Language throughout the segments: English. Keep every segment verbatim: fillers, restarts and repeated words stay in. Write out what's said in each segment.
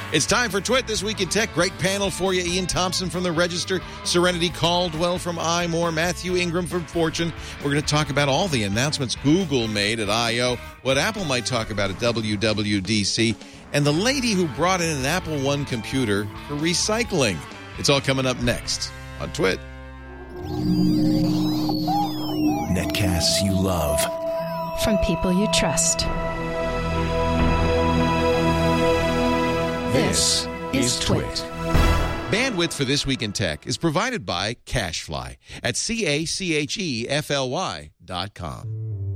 It's time for Twit This Week in Tech. Great panel for you. Ian Thompson from The Register, Serenity Caldwell from iMore, Matthew Ingram from Fortune. We're going to talk about all the announcements Google made at I O, what Apple might talk about at W W D C, and the lady who brought in an Apple One computer for recycling. It's all coming up next on Twit. Netcasts you love. From people you trust. This is Twit. Bandwidth for This Week in Tech is provided by CacheFly at C A C H E F L Y dot com.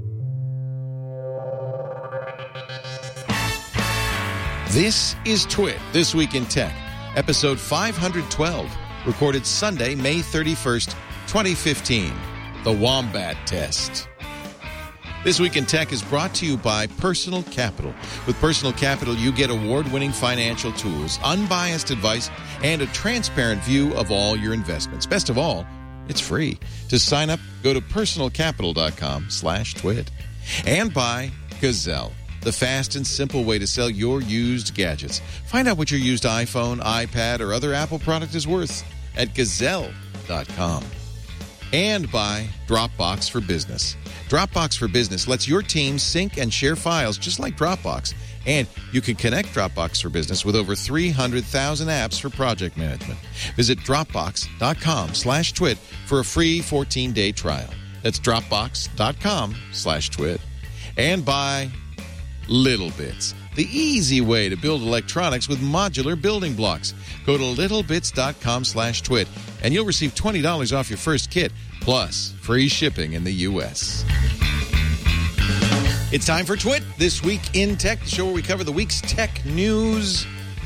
This is Twit This Week in Tech, episode five hundred twelve, recorded Sunday, May thirty-first, twenty fifteen. The Wombat Test. This Week in Tech is brought to you by Personal Capital. With Personal Capital, you get award-winning financial tools, unbiased advice, and a transparent view of all your investments. Best of all, it's free. To sign up, go to personalcapital.com slash twit. And by Gazelle, the fast and simple way to sell your used gadgets. Find out what your used iPhone, iPad, or other Apple product is worth at gazelle dot com. And by Dropbox for Business. Dropbox for Business lets your team sync and share files just like Dropbox. And you can connect Dropbox for Business with over three hundred thousand apps for project management. Visit dropbox.com slash twit for a free fourteen-day trial. That's dropbox.com slash twit. And by LittleBits, the easy way to build electronics with modular building blocks. Go to littlebits.com slash twit, and you'll receive twenty dollars off your first kit, plus free shipping in the U S It's time for Twit This Week in Tech, the show where we cover the week's tech news.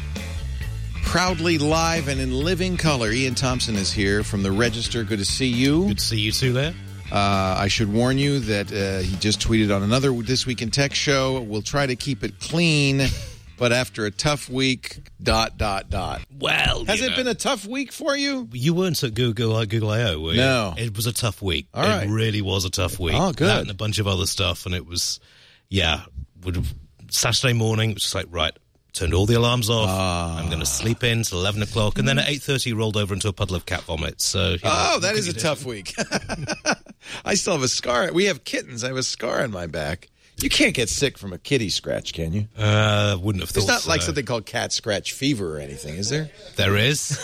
Proudly live and in living color, Ian Thompson is here from The Register. Good to see you. Good to see you too there. Uh, I should warn you that uh, he just tweeted on another This Week in Tech show. We'll try to keep it clean, but after a tough week, dot, dot, dot. Well, Has it know. been a tough week for you? You weren't at Google uh, Google I O, were you? No. It was a tough week. All right. It really was a tough week. Oh, good. That and a bunch of other stuff, and it was, yeah, would have, Saturday morning, it was just like, right, turned all the alarms off. Ah. I'm going to sleep in till eleven o'clock, and then at eight thirty, rolled over into a puddle of cat vomit. So, you know, Oh, that what is a can you tough do? week. I still have a scar. We have kittens. I have a scar on my back. You can't get sick from a kitty scratch, can you? Uh, wouldn't have thought There's not so. like something called cat scratch fever or anything, is there? There is.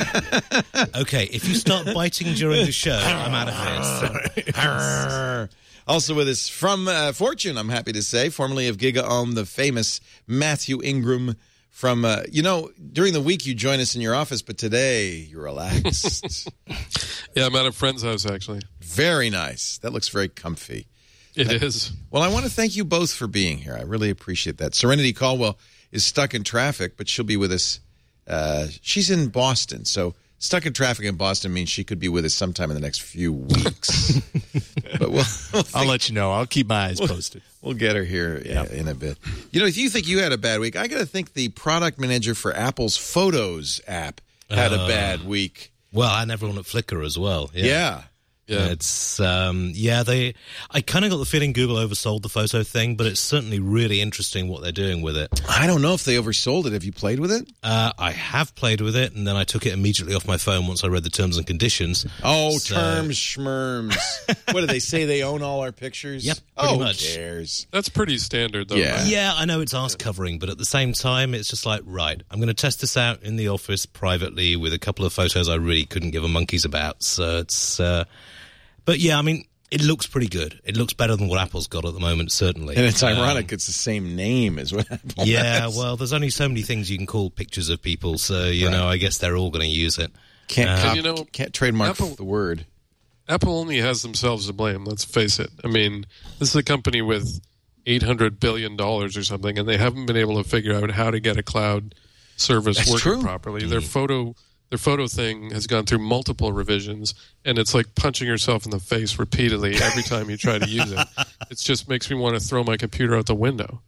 Okay, if you start biting during the show, I'm out of here. Sorry. Also with us from uh, Fortune, I'm happy to say, formerly of GigaOM, the famous Matthew Ingram from, uh, you know, during the week you join us in your office, but today you're relaxed. Yeah, I'm at a friend's house, actually. Very nice. That looks very comfy. It That- is. Well, I want to thank you both for being here. I really appreciate that. Serenity Caldwell is stuck in traffic, but she'll be with us. Uh, she's in Boston, so stuck in traffic in Boston means she could be with us sometime in the next few weeks. But we'll, we'll I'll think- let you know. I'll keep my eyes posted. We'll get her here uh, in a bit. You know, if you think you had a bad week, I got to think the product manager for Apple's Photos app had a Uh, bad week. Well, and everyone at Flickr as well. Yeah. Yeah. Yeah. It's, um, yeah, they, I kind of got the feeling Google oversold the photo thing, but it's certainly really interesting what they're doing with it. I don't know if they oversold it. Have you played with it? Uh, I have played with it, and then I took it immediately off my phone once I read the terms and conditions. Oh, So- terms, schmerms. What do they say? They own all our pictures? Yep, Oh, pretty who much. cares? That's pretty standard, though. Yeah. right? Yeah, I know it's arse covering, but at the same time, it's just like, right, I'm going to test this out in the office privately with a couple of photos I really couldn't give a monkey's about. So it's, uh, but yeah, I mean, it looks pretty good. It looks better than what Apple's got at the moment, certainly. And it's Um, ironic. It's the same name as what Apple Yeah, has. well, there's only so many things you can call pictures of people, so, you know, I guess they're all going to use it. Can't, Uh, cop- you know, can't trademark Apple- the word. Apple only has themselves to blame, let's face it. I mean, this is a company with eight hundred billion dollars or something, and they haven't been able to figure out how to get a cloud service That's working true. properly. Their photo their photo thing has gone through multiple revisions, and it's like punching yourself in the face repeatedly every time you try to use it. It just makes me want to throw my computer out the window.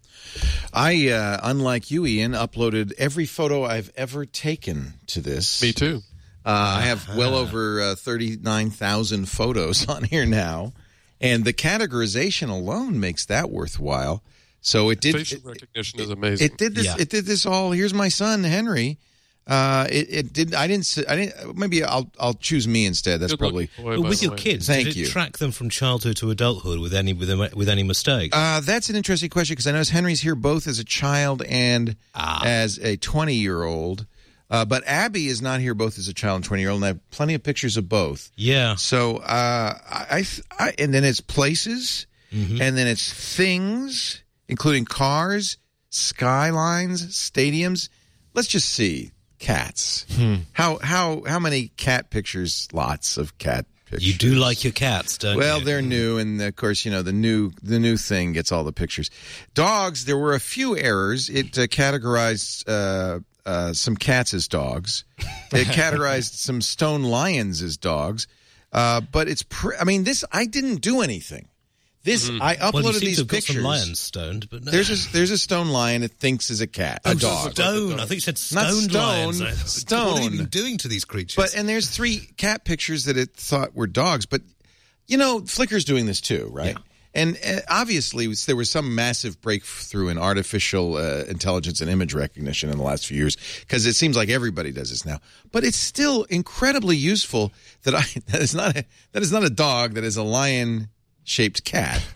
I, uh, unlike you, Ian, uploaded every photo I've ever taken to this. Me too. Uh, I have well over uh, thirty-nine thousand photos on here now, and the categorization alone makes that worthwhile. So it did. Facial it, recognition it, is amazing. It did this. Yeah. It did this all. Here's my son Henry. Uh, it, it did. I didn't. I didn't. Maybe I'll. I'll choose me instead. That's Good probably. looking boy, But by with the your way. kids, Thank did it you. track them from childhood to adulthood with any with, a, with any mistakes? Uh, that's an interesting question because I notice Henry's here both as a child and Ah. as a twenty-year-old. Uh, but Abby is not here both as a child and twenty-year-old, and I have plenty of pictures of both. yeah. So, uh, I, I, and then it's places, Mm-hmm. and then it's things, including cars, skylines, stadiums. Let's just see cats. Hmm. How how how many cat pictures? Lots of cat pictures. You do like your cats, don't Well, you? they're new, and of course, you know the new the new thing gets all the pictures. Dogs, there were a few errors. It uh, categorized uh, uh, some cats as dogs. It categorized some stone lions as dogs. Uh, but it's, pr- I mean, this I didn't do anything. This I uploaded Well, you seem these to have got pictures. some lions stoned, but no. There's a there's a stone lion that thinks is a cat, a Oh, dog. Stone. I think you said Not stoned stone, lions. What are stone. you even doing to these creatures? But and there's three cat pictures that it thought were dogs, but you know Flickr's doing this too, right? Yeah. And uh, obviously there was some massive breakthrough in artificial uh, intelligence and image recognition in the last few years because it seems like everybody does this now. But it's still incredibly useful that I that is not a, that is not a dog, that is a lion shaped cat.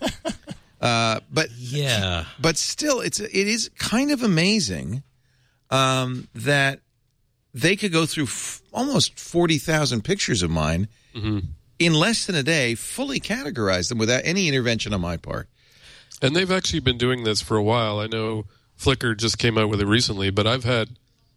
uh, but yeah. but still, it's it is kind of amazing um, that they could go through f- almost forty thousand pictures of mine Mm-hmm. in less than a day, fully categorize them without any intervention on my part. And they've actually been doing this for a while. I know Flickr just came out with it recently, but I've had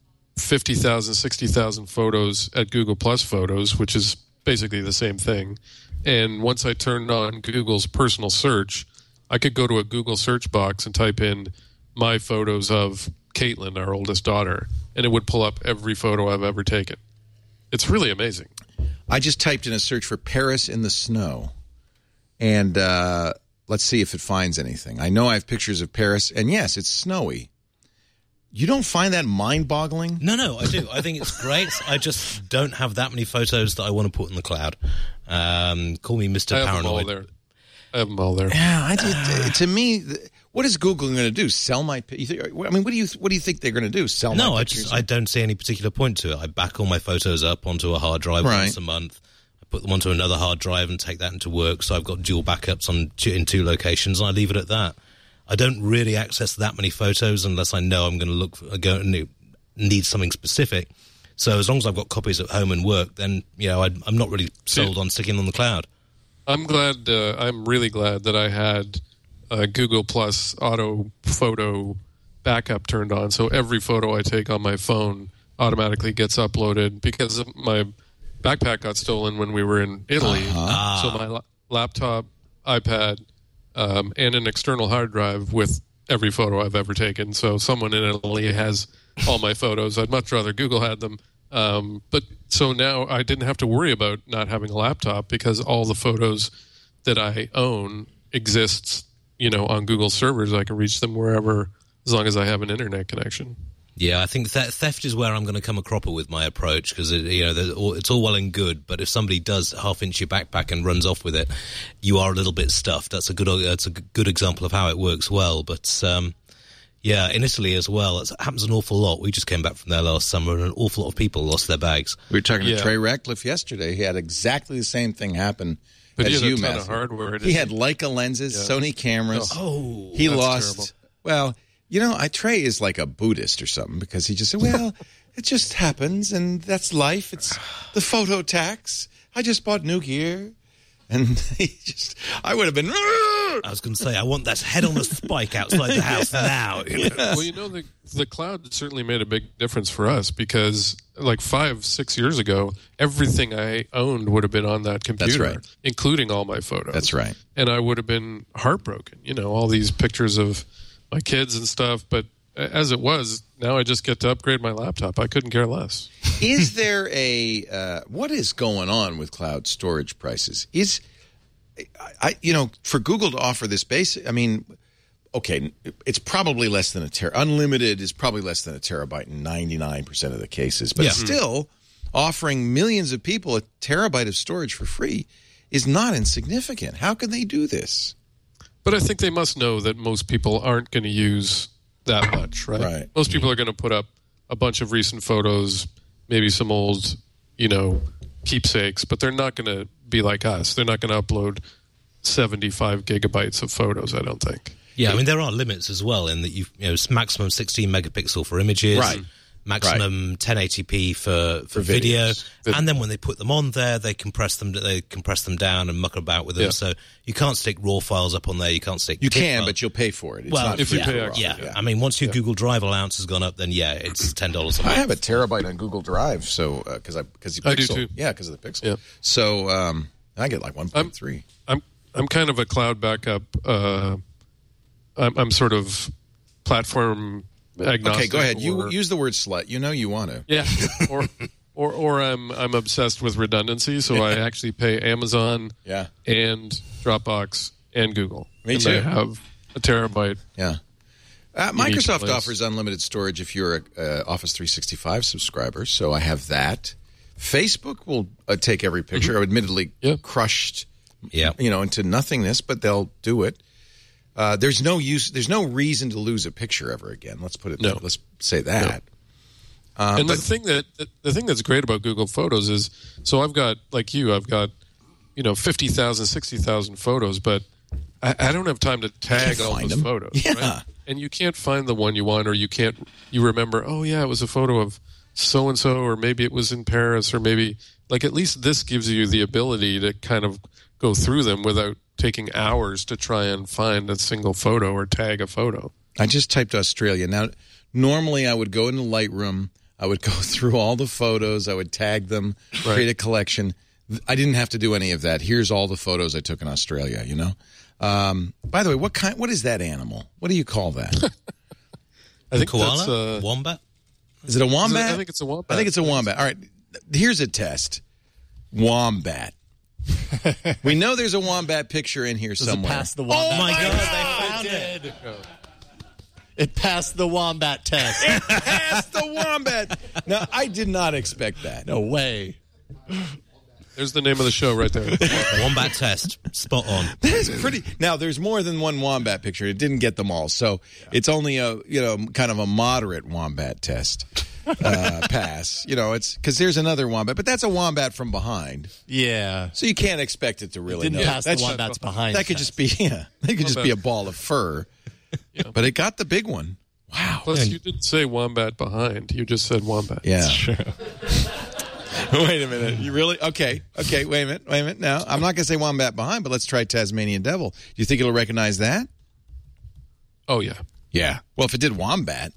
fifty thousand, sixty thousand photos at Google Plus Photos, which is basically the same thing. And once I turned on Google's personal search, I could go to a Google search box and type in my photos of Caitlin, our oldest daughter, and it would pull up every photo I've ever taken. It's really amazing. I just typed in a search for Paris in the snow, and uh, let's see if it finds anything. I know I have pictures of Paris, and yes, it's snowy. You don't find that mind-boggling? No, no, I do. I think it's great. I just don't have that many photos that I want to put in the cloud. Um, call me Mister I have Paranoid. them all there. I have them all there. Yeah, I did. To me, what is Google going to do? Sell my? You think, I mean, what do you what do you think they're going to do? Sell No, my I pictures? just I don't see any particular point to it. I back all my photos up onto a hard drive Right. once a month. I put them onto another hard drive and take that into work. So I've got dual backups on two, in two locations, and I leave it at that. I don't really access that many photos unless I know I'm going to look for, go need something specific. So as long as I've got copies at home and work, then you know I, I'm not really sold on sticking on the cloud. I'm glad. Uh, I'm really glad that I had uh, Google Plus Auto Photo Backup turned on, so every photo I take on my phone automatically gets uploaded. Because my backpack got stolen when we were in Italy, Uh-huh. so my la- laptop, iPad, um, and an external hard drive with every photo I've ever taken. So someone in Italy has all my photos. I'd much rather Google had them. Um, but so now I didn't have to worry about not having a laptop because all the photos that I own exists, you know, on Google servers. I can reach them wherever, as long as I have an internet connection. Yeah, I think that theft is where I'm going to come a cropper with my approach because it, you know there's all, it's all well and good, but if somebody does half inch your backpack and runs off with it, you are a little bit stuffed. That's a good that's a good example of how it works well. But um, yeah, in Italy as well, it happens an awful lot. We just came back from there last summer, and an awful lot of people lost their bags. We were talking Yeah. to Trey Ratcliffe yesterday. He had exactly the same thing happen But he as had a you, ton of Matthew. hardware, He didn't had he? Leica lenses, Yeah. Sony cameras. Oh, he that's lost. terrible. Well, you know, I Trey is like a Buddhist or something because he just said, "Well, it just happens, and that's life. It's the photo tax. I just bought new gear." And he just, I would have been. I was going to say, I want that head on a spike outside the house now. You know? Well, you know, the the cloud certainly made a big difference for us because, like five, six years ago, everything I owned would have been on that computer, right. including all my photos. That's right. And I would have been heartbroken. You know, all these pictures of my kids and stuff. But as it was, now I just get to upgrade my laptop. I couldn't care less. Is there a uh, what is going on with cloud storage prices? Is I you know for Google to offer this basic? I mean, okay, it's probably less than a ter. Unlimited is probably less than a terabyte in ninety-nine percent of the cases, but Yeah. still offering millions of people a terabyte of storage for free is not insignificant. How can they do this? But I think they must know that most people aren't going to use that much, right? Right. Most people are going to put up a bunch of recent photos, maybe some old, you know, keepsakes, but they're not going to be like us. They're not going to upload seventy-five gigabytes of photos, I don't think. Yeah, I mean, there are limits as well in that you you know, it's maximum sixteen megapixel for images. Right. Maximum right. ten eighty p for, for, For video, videos. and then when they put them on there, they compress them. They compress them down and muck about with them. Yeah. So you can't stick raw files up on there. You can't stick. You TIFF can, files. but you'll pay for it. It's well, not if you free pay for all. extra, yeah. yeah. I mean, once your Google Drive allowance has gone up, then yeah, it's ten dollars a I month. have a terabyte on Google Drive, so because I because the I do Pixel, too. yeah, because of the Pixel. Yeah. So um, I get like one point three. I'm I'm kind of a cloud backup. Uh, I'm, I'm sort of platform agnostic. Okay, go ahead. You or- use the word slut. You know you want to. Yeah, or or or I'm I'm obsessed with redundancy, so I actually pay Amazon, Yeah. and Dropbox and Google. Me and too. I have a terabyte. Yeah. Uh, In each Microsoft place. offers unlimited storage if you're a uh, Office three sixty-five subscriber, so I have that. Facebook will uh, take every picture, admittedly Yeah. crushed, Yeah. you know, into nothingness, but they'll do it. Uh, there's no use. There's no reason to lose a picture ever again. Let's put it. No. Let's say that. Uh, and but- the thing that the thing that's great about Google Photos is, so I've got, like you, I've got, you know, fifty thousand, sixty thousand photos, but I, I don't have time to tag all find those them. photos. Yeah. Right? And you can't find the one you want, or you can't, you remember, oh yeah, it was a photo of so-and-so, or maybe it was in Paris, or maybe, like, at least this gives you the ability to kind of go through them without taking hours to try and find a single photo or tag a photo. I just typed Australia. Now, normally I would go into Lightroom. I would go through all the photos. I would tag them, Right. create a collection. I didn't have to do any of that. Here's all the photos I took in Australia, you know? Um, by the way, what kind? What is that animal? What do you call that? I think Koala, that's, uh, wombat. Is it a wombat? I think it's a wombat. I think it's a wombat. All right, here's a test. Wombat. We know there's a wombat picture in here Does somewhere. it pass the wombat? Oh my God, they found it. It passed the wombat test. Pass the wombat. Now, I did not expect that. No way. There's the name of the show right there. Wombat test. Spot on. That is pretty. Now, there's more than one wombat picture. It didn't get them all, so it's only a you know kind of a moderate wombat test uh, pass. You know, it's because there's another wombat, but that's a wombat from behind, Yeah. so you can't expect it to really. Didn't know. pass the That's- wombats behind. That could just be yeah. That could just be a ball of fur, Yeah. but it got the big one. Wow. Plus, you didn't say wombat behind. You just said wombat. Yeah. Wait a minute. You really? Okay. Okay. Wait a minute. Wait a minute. Now, I'm not going to say wombat behind, but let's try Tasmanian devil. Do you think it'll recognize that? Oh, yeah. Yeah. Well, if it did wombat,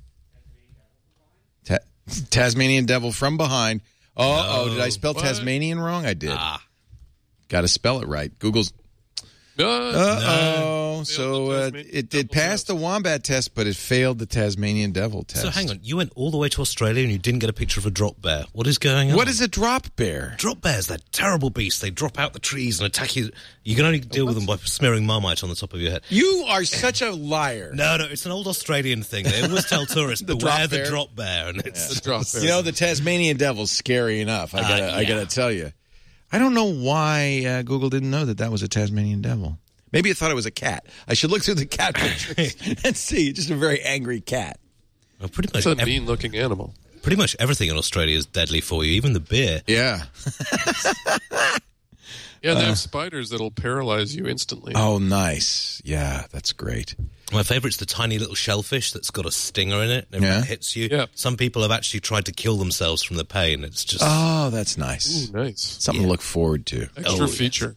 Ta- Tasmanian devil from behind. Oh, oh, did I spell What? Tasmanian wrong? I did. Ah. Got to spell it right. Google's. Uh, Uh oh. So the uh, Tasman- it did devil pass test. the wombat test, but it failed the Tasmanian devil test. So hang on, you went all the way to Australia and you didn't get a picture of a drop bear. What is going on? What is a drop bear? Drop bears? They're terrible beasts. They drop out the trees and attack you. You can only deal with them by smearing Marmite on the top of your head. You are such a liar. No, no, it's an old Australian thing. They always tell tourists, The beware drop the bear? drop bear. And it's the drop bear. You know, the Tasmanian devil's scary enough. I gotta, Uh, I yeah. gotta tell you. I don't know why uh, Google didn't know that that was a Tasmanian devil. Maybe it thought it was a cat. I should look through the cat pictures and see. Just a very angry cat. well, pretty much, It's a ev- mean-looking animal. pretty much everything in Australia is deadly for you, even the beer. Yeah. Yeah, they have spiders that'll paralyze you instantly. Oh, nice. Yeah, that's great. My favourite's the tiny little shellfish that's got a stinger in it. And if Yeah. it hits you. Yeah. Some people have actually tried to kill themselves from the pain. It's just Oh, that's nice. Ooh, nice. Something to look forward to. Extra Oh, feature.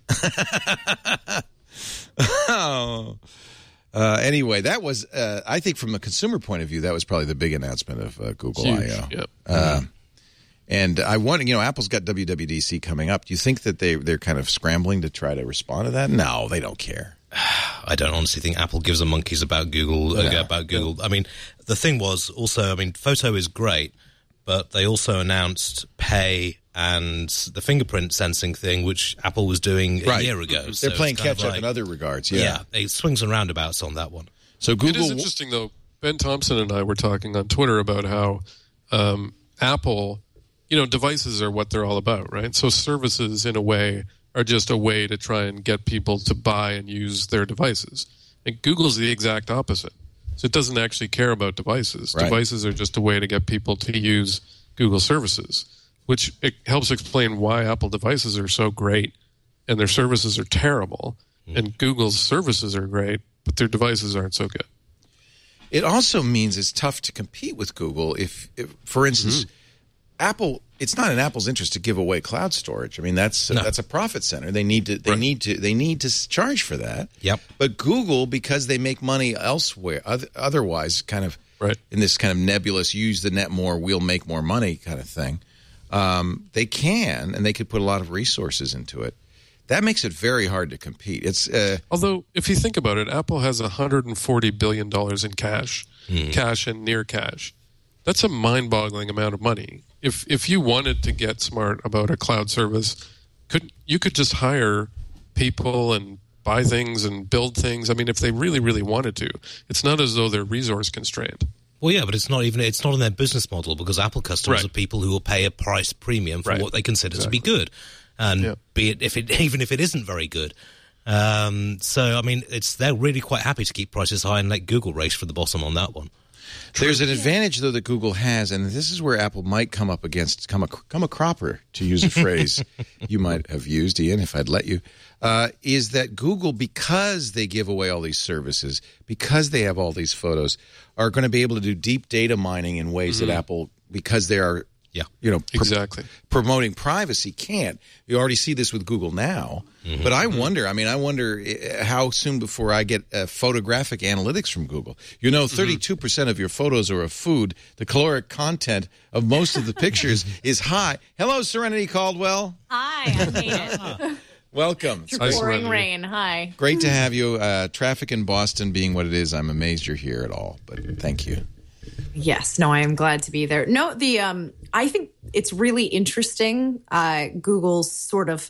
Oh. Uh, anyway, that was, uh, I think from a consumer point of view, that was probably the big announcement of uh, Google Huge. I O. Yeah. Uh, and I want, you know, Apple's got W W D C coming up. Do you think that they, they're kind of scrambling to try to respond to that? No, they don't care. I don't honestly think Apple gives a monkeys about Google. Uh, Yeah. about Google. I mean, the thing was also, I mean, photo is great, but they also announced Pay and the fingerprint sensing thing, which Apple was doing a Right. year ago. They're So it's playing kind of catch up like- in other regards. Yeah. Yeah. it swings and roundabouts on that one. So It Google. is interesting, though. Ben Thompson and I were talking on Twitter about how um, Apple, you know, devices are what they're all about, right? So services, in a way, are just a way to try and get people to buy and use their devices. And Google's the exact opposite. So it doesn't actually care about devices. Right. Devices are just a way to get people to use Google services, which it helps explain why Apple devices are so great and their services are terrible, mm. and Google's services are great, but their devices aren't so good. It also means it's tough to compete with Google if, if for instance, mm-hmm. Apple. It's not in Apple's interest to give away cloud storage. I mean, that's no. that's a profit center. They need to they right. need to they need to charge for that. Yep. But Google, because they make money elsewhere, otherwise, kind of right. in this kind of nebulous "use the net more, we'll make more money" kind of thing, um, they can and they could put a lot of resources into it. That makes it very hard to compete. It's uh, although if you think about it, Apple has one hundred forty billion dollars in cash, mm. cash and near cash. That's a mind-boggling amount of money. If if you wanted to get smart about a cloud service, could you could just hire people and buy things and build things. I mean, if they really, really wanted to, it's not as though they're resource constrained. Well, yeah, but it's not even it's not in their business model because Apple customers right. are people who will pay a price premium for right. what they consider exactly. to be good, and yeah. be it if it even if it isn't very good. Um, so, I mean, it's they're really quite happy to keep prices high and let Google race for the bottom on that one. There's an advantage, though, that Google has, and this is where Apple might come up against, come a, come a cropper, to use a phrase you might have used, Ian, if I'd let you, uh, is that Google, because they give away all these services, because they have all these photos, are going to be able to do deep data mining in ways mm-hmm. that Apple, because they are, yeah, you know, pr- exactly promoting privacy, can't. You already see this with Google now. Mm-hmm. But I wonder, I mean, I wonder how soon before I get uh, photographic analytics from Google. You know, thirty-two percent of your photos are of food. The caloric content of most of the pictures is high. Hello, Serenity Caldwell. Hi, I made it. Welcome. It's pouring rain. Hi. Great to have you. Uh, traffic in Boston being what it is, I'm amazed you're here at all. But thank you. Yes, no, I am glad to be there. No, the um, I think it's really interesting. Uh, Google's sort of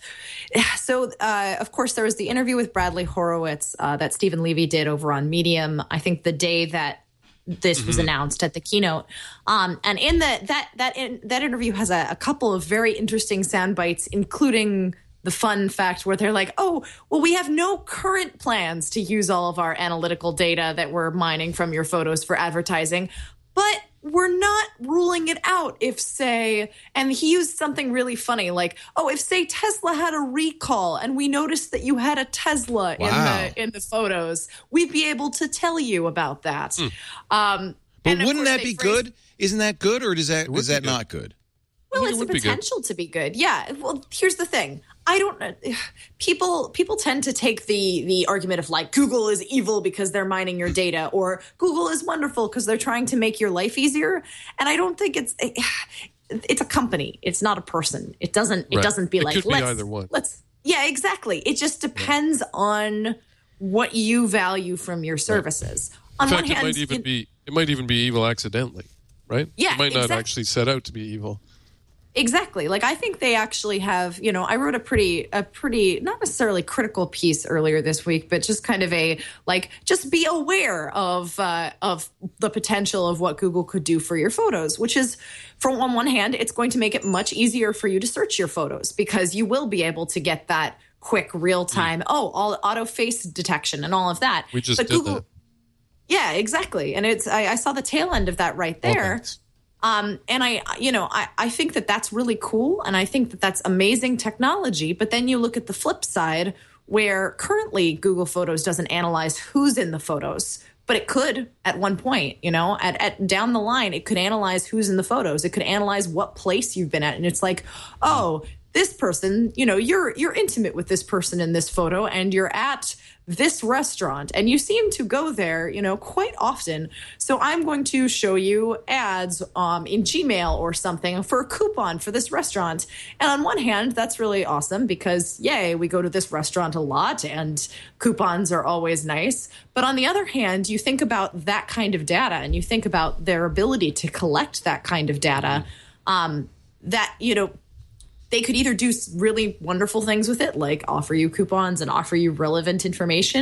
so. Uh, of course, there was the interview with Bradley Horowitz uh, that Stephen Levy did over on Medium. I think the day that this was announced at the keynote, um, and in the that that in, that interview has a, a couple of very interesting sound bites, including the fun fact where they're like, oh, well, we have no current plans to use all of our analytical data that we're mining from your photos for advertising. But we're not ruling it out if, say, and he used something really funny, like, oh, if, say, Tesla had a recall and we noticed that you had a Tesla wow. in the in the photos, we'd be able to tell you about that. Mm. Um, but wouldn't that be phrase- good? Isn't that good, or does that is that good. not good? Well, it's the potential to be good. Yeah. Well, here's the thing. I don't know. People people tend to take the the argument of like Google is evil because they're mining your data, or Google is wonderful because they're trying to make your life easier. And I don't think it's it's a company. It's not a person. It doesn't right. it doesn't be it like could let's be either one. let's yeah exactly. It just depends yeah. on what you value from your services. Right. On In fact, one hand, it might even it, be it might even be evil accidentally, right? Yeah, it might not exactly. actually set out to be evil. Exactly. Like, I think they actually have, you know, I wrote a pretty, a pretty, not necessarily critical piece earlier this week, but just kind of a, like, just be aware of, uh, of the potential of what Google could do for your photos, which is, from on one hand, it's going to make it much easier for you to search your photos because you will be able to get that quick real time, mm. oh, all auto face detection and all of that. We just but did Google, that. Yeah, exactly. And it's, I, I saw the tail end of that right there. Oh, Um, and I, you know, I, I think that that's really cool. And I think that that's amazing technology. But then you look at the flip side where currently Google Photos doesn't analyze who's in the photos, but it could at one point, you know, at, at down the line, it could analyze who's in the photos. It could analyze what place you've been at. And it's like, oh, this person, you know, you're you're intimate with this person in this photo and you're at this restaurant and you seem to go there, you know, quite often. So I'm going to show you ads um, in Gmail or something for a coupon for this restaurant. And on one hand, that's really awesome because, yay, we go to this restaurant a lot and coupons are always nice. But on the other hand, you think about that kind of data and you think about their ability to collect that kind of data um, that, you know, they could either do really wonderful things with it, like offer you coupons and offer you relevant information,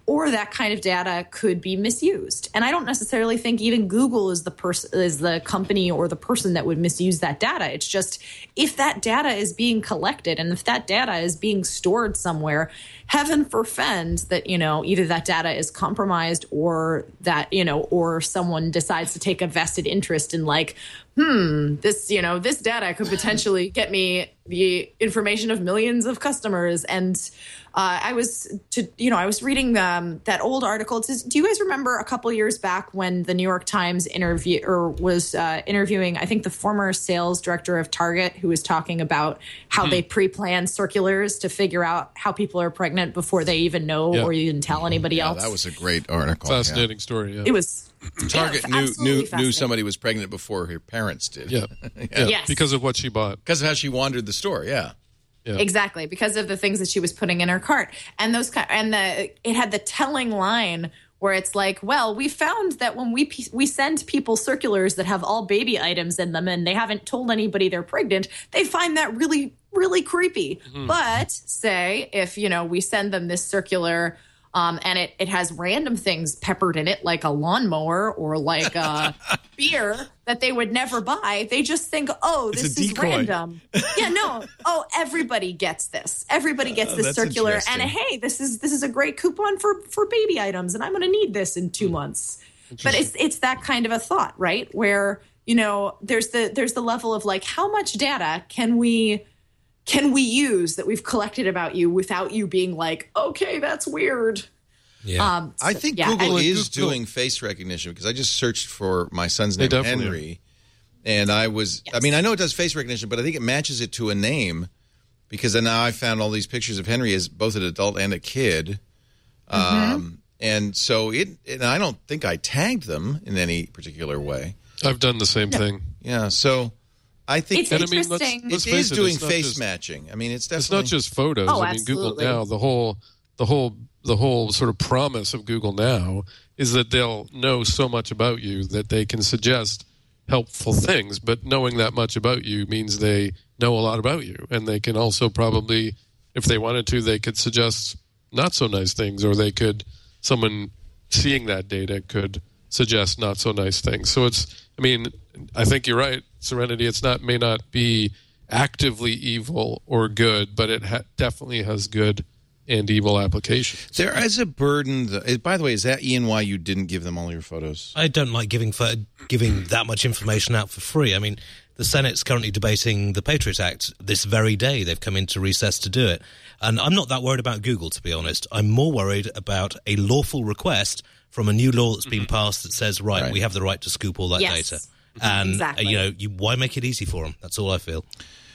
or that kind of data could be misused. And I don't necessarily think even Google is the person, is the company or the person that would misuse that data. It's just if that data is being collected and if that data is being stored somewhere, heaven forfend that, you know, either that data is compromised or that, you know, or someone decides to take a vested interest in like, hmm, this, you know, this data could potentially get me the information of millions of customers. And uh, I was, to, you know, I was reading um, that old article. Do you guys remember a couple years back when the New York Times interview or was uh, interviewing, I think, the former sales director of Target, who was talking about how mm-hmm. they pre-plan circulars to figure out how people are pregnant before they even know yeah. or even tell anybody yeah, else? That was a great article. Fascinating yeah. story. Yeah. It was. Target yeah, knew knew knew somebody was pregnant before her parents did. Yeah, yeah. yeah. Yes. Because of what she bought. Because of how she wandered the store. Yeah. Yeah. Exactly, because of the things that she was putting in her cart, and those and the it had the telling line where it's like, well, we found that when we we send people circulars that have all baby items in them, and they haven't told anybody they're pregnant, they find that really really creepy. Mm-hmm. But say if you know we send them this circular. Um, and it, it has random things peppered in it, like a lawnmower or like a beer that they would never buy. They just think, oh, it's this is random. Yeah, no. Oh, everybody gets this. Everybody gets oh, this circular. And hey, this is this is a great coupon for, for baby items, and I'm going to need this in two months. But it's it's that kind of a thought, right? Where you know there's the there's the level of like how much data can we. Can we use that we've collected about you without you being like, okay, that's weird? Yeah. Um, so, I think yeah, Google and- is Google- doing face recognition because I just searched for my son's They name, definitely Henry, and I was, Yes. I mean, I know it does face recognition, but I think it matches it to a name because then now I found all these pictures of Henry as both an adult and a kid. Mm-hmm. Um, and so it, and I don't think I tagged them in any particular way. I've done the same thing. Yeah. So I think It's And I mean, let's, interesting. let's it face is it, doing it's not face just- matching. I mean, it's It's definitely not just photos. Oh, I mean, Google absolutely. Now, the whole, the whole, the whole sort of promise of Google Now is that they'll know so much about you that they can suggest helpful things. But knowing that much about you means they know a lot about you, and they can also probably, if they wanted to, they could suggest not so nice things, or they could, someone seeing that data could suggest not so nice things. So it's, I mean, I think you're right, Serenity. It's not may not be actively evil or good, but it ha- definitely has good and evil applications. there is a burden. That, by the way, is that Ian why you didn't give them all your photos? I don't like giving for, giving that much information out for free. I mean, the Senate's currently debating the Patriot Act this very day. They've come into recess to do it. And I'm not that worried about Google, to be honest. I'm more worried about a lawful request from a new law that's been passed that says, right, Right. we have the right to scoop all that Yes. data. And, Exactly. uh, you know, you, why make it easy for them? That's all I feel.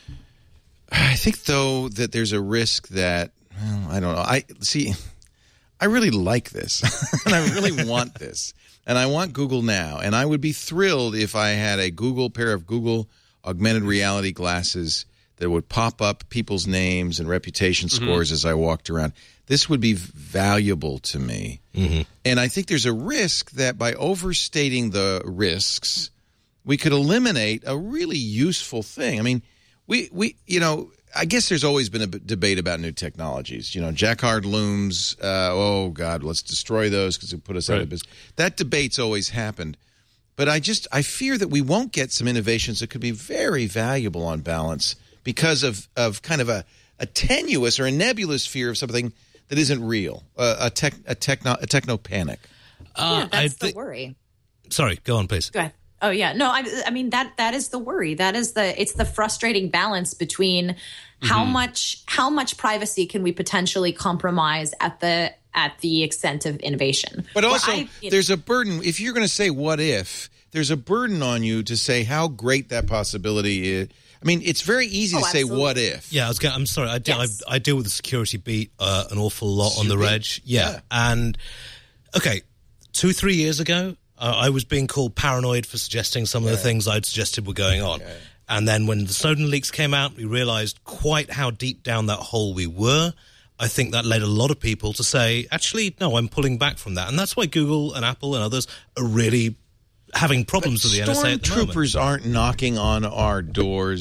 I think, though, that there's a risk that, well, I don't know. I see, I really like this, and I really want this, and I want Google Now, and I would be thrilled if I had a Google pair of Google augmented reality glasses that would pop up people's names and reputation scores as I walked around. This would be valuable to me, Mm-hmm. and I think there's a risk that by overstating the risks, we could eliminate a really useful thing. I mean, we, we you know, I guess there's always been a b- debate about new technologies. You know, Jacquard looms, uh, oh, God, let's destroy those because it put us out of Right. business. That debate's always happened. But I just, I fear that we won't get some innovations that could be very valuable on balance because of, of kind of a, a tenuous or a nebulous fear of something that isn't real, uh, a, tech, a, techno, a techno panic. Uh, yeah, that's I the thi- worry. Sorry, go on, please. Go ahead. Oh yeah, no, I, I mean that that is the worry. That is the it's the frustrating balance between how Mm-hmm. much how much privacy can we potentially compromise at the at the extent of innovation. But Where also, I- you know, there's a burden. If you're going to say what if, there's a burden on you to say how great that possibility is. I mean, it's very easy Oh, to say absolutely. what if. Yeah, I was going, I'm sorry. I, de- Yes. I, I deal with the security beat uh, an awful lot on the Security reg. Yeah. Yeah. And, okay, two, three years ago, uh, I was being called paranoid for suggesting some of the things I'd suggested were going on. And then when the Snowden leaks came out, we realized quite how deep down that hole we were. I think that led a lot of people to say, actually, no, I'm pulling back from that. And that's why Google and Apple and others are really having problems with the N S A at the moment. Stormtroopers aren't knocking on our doors and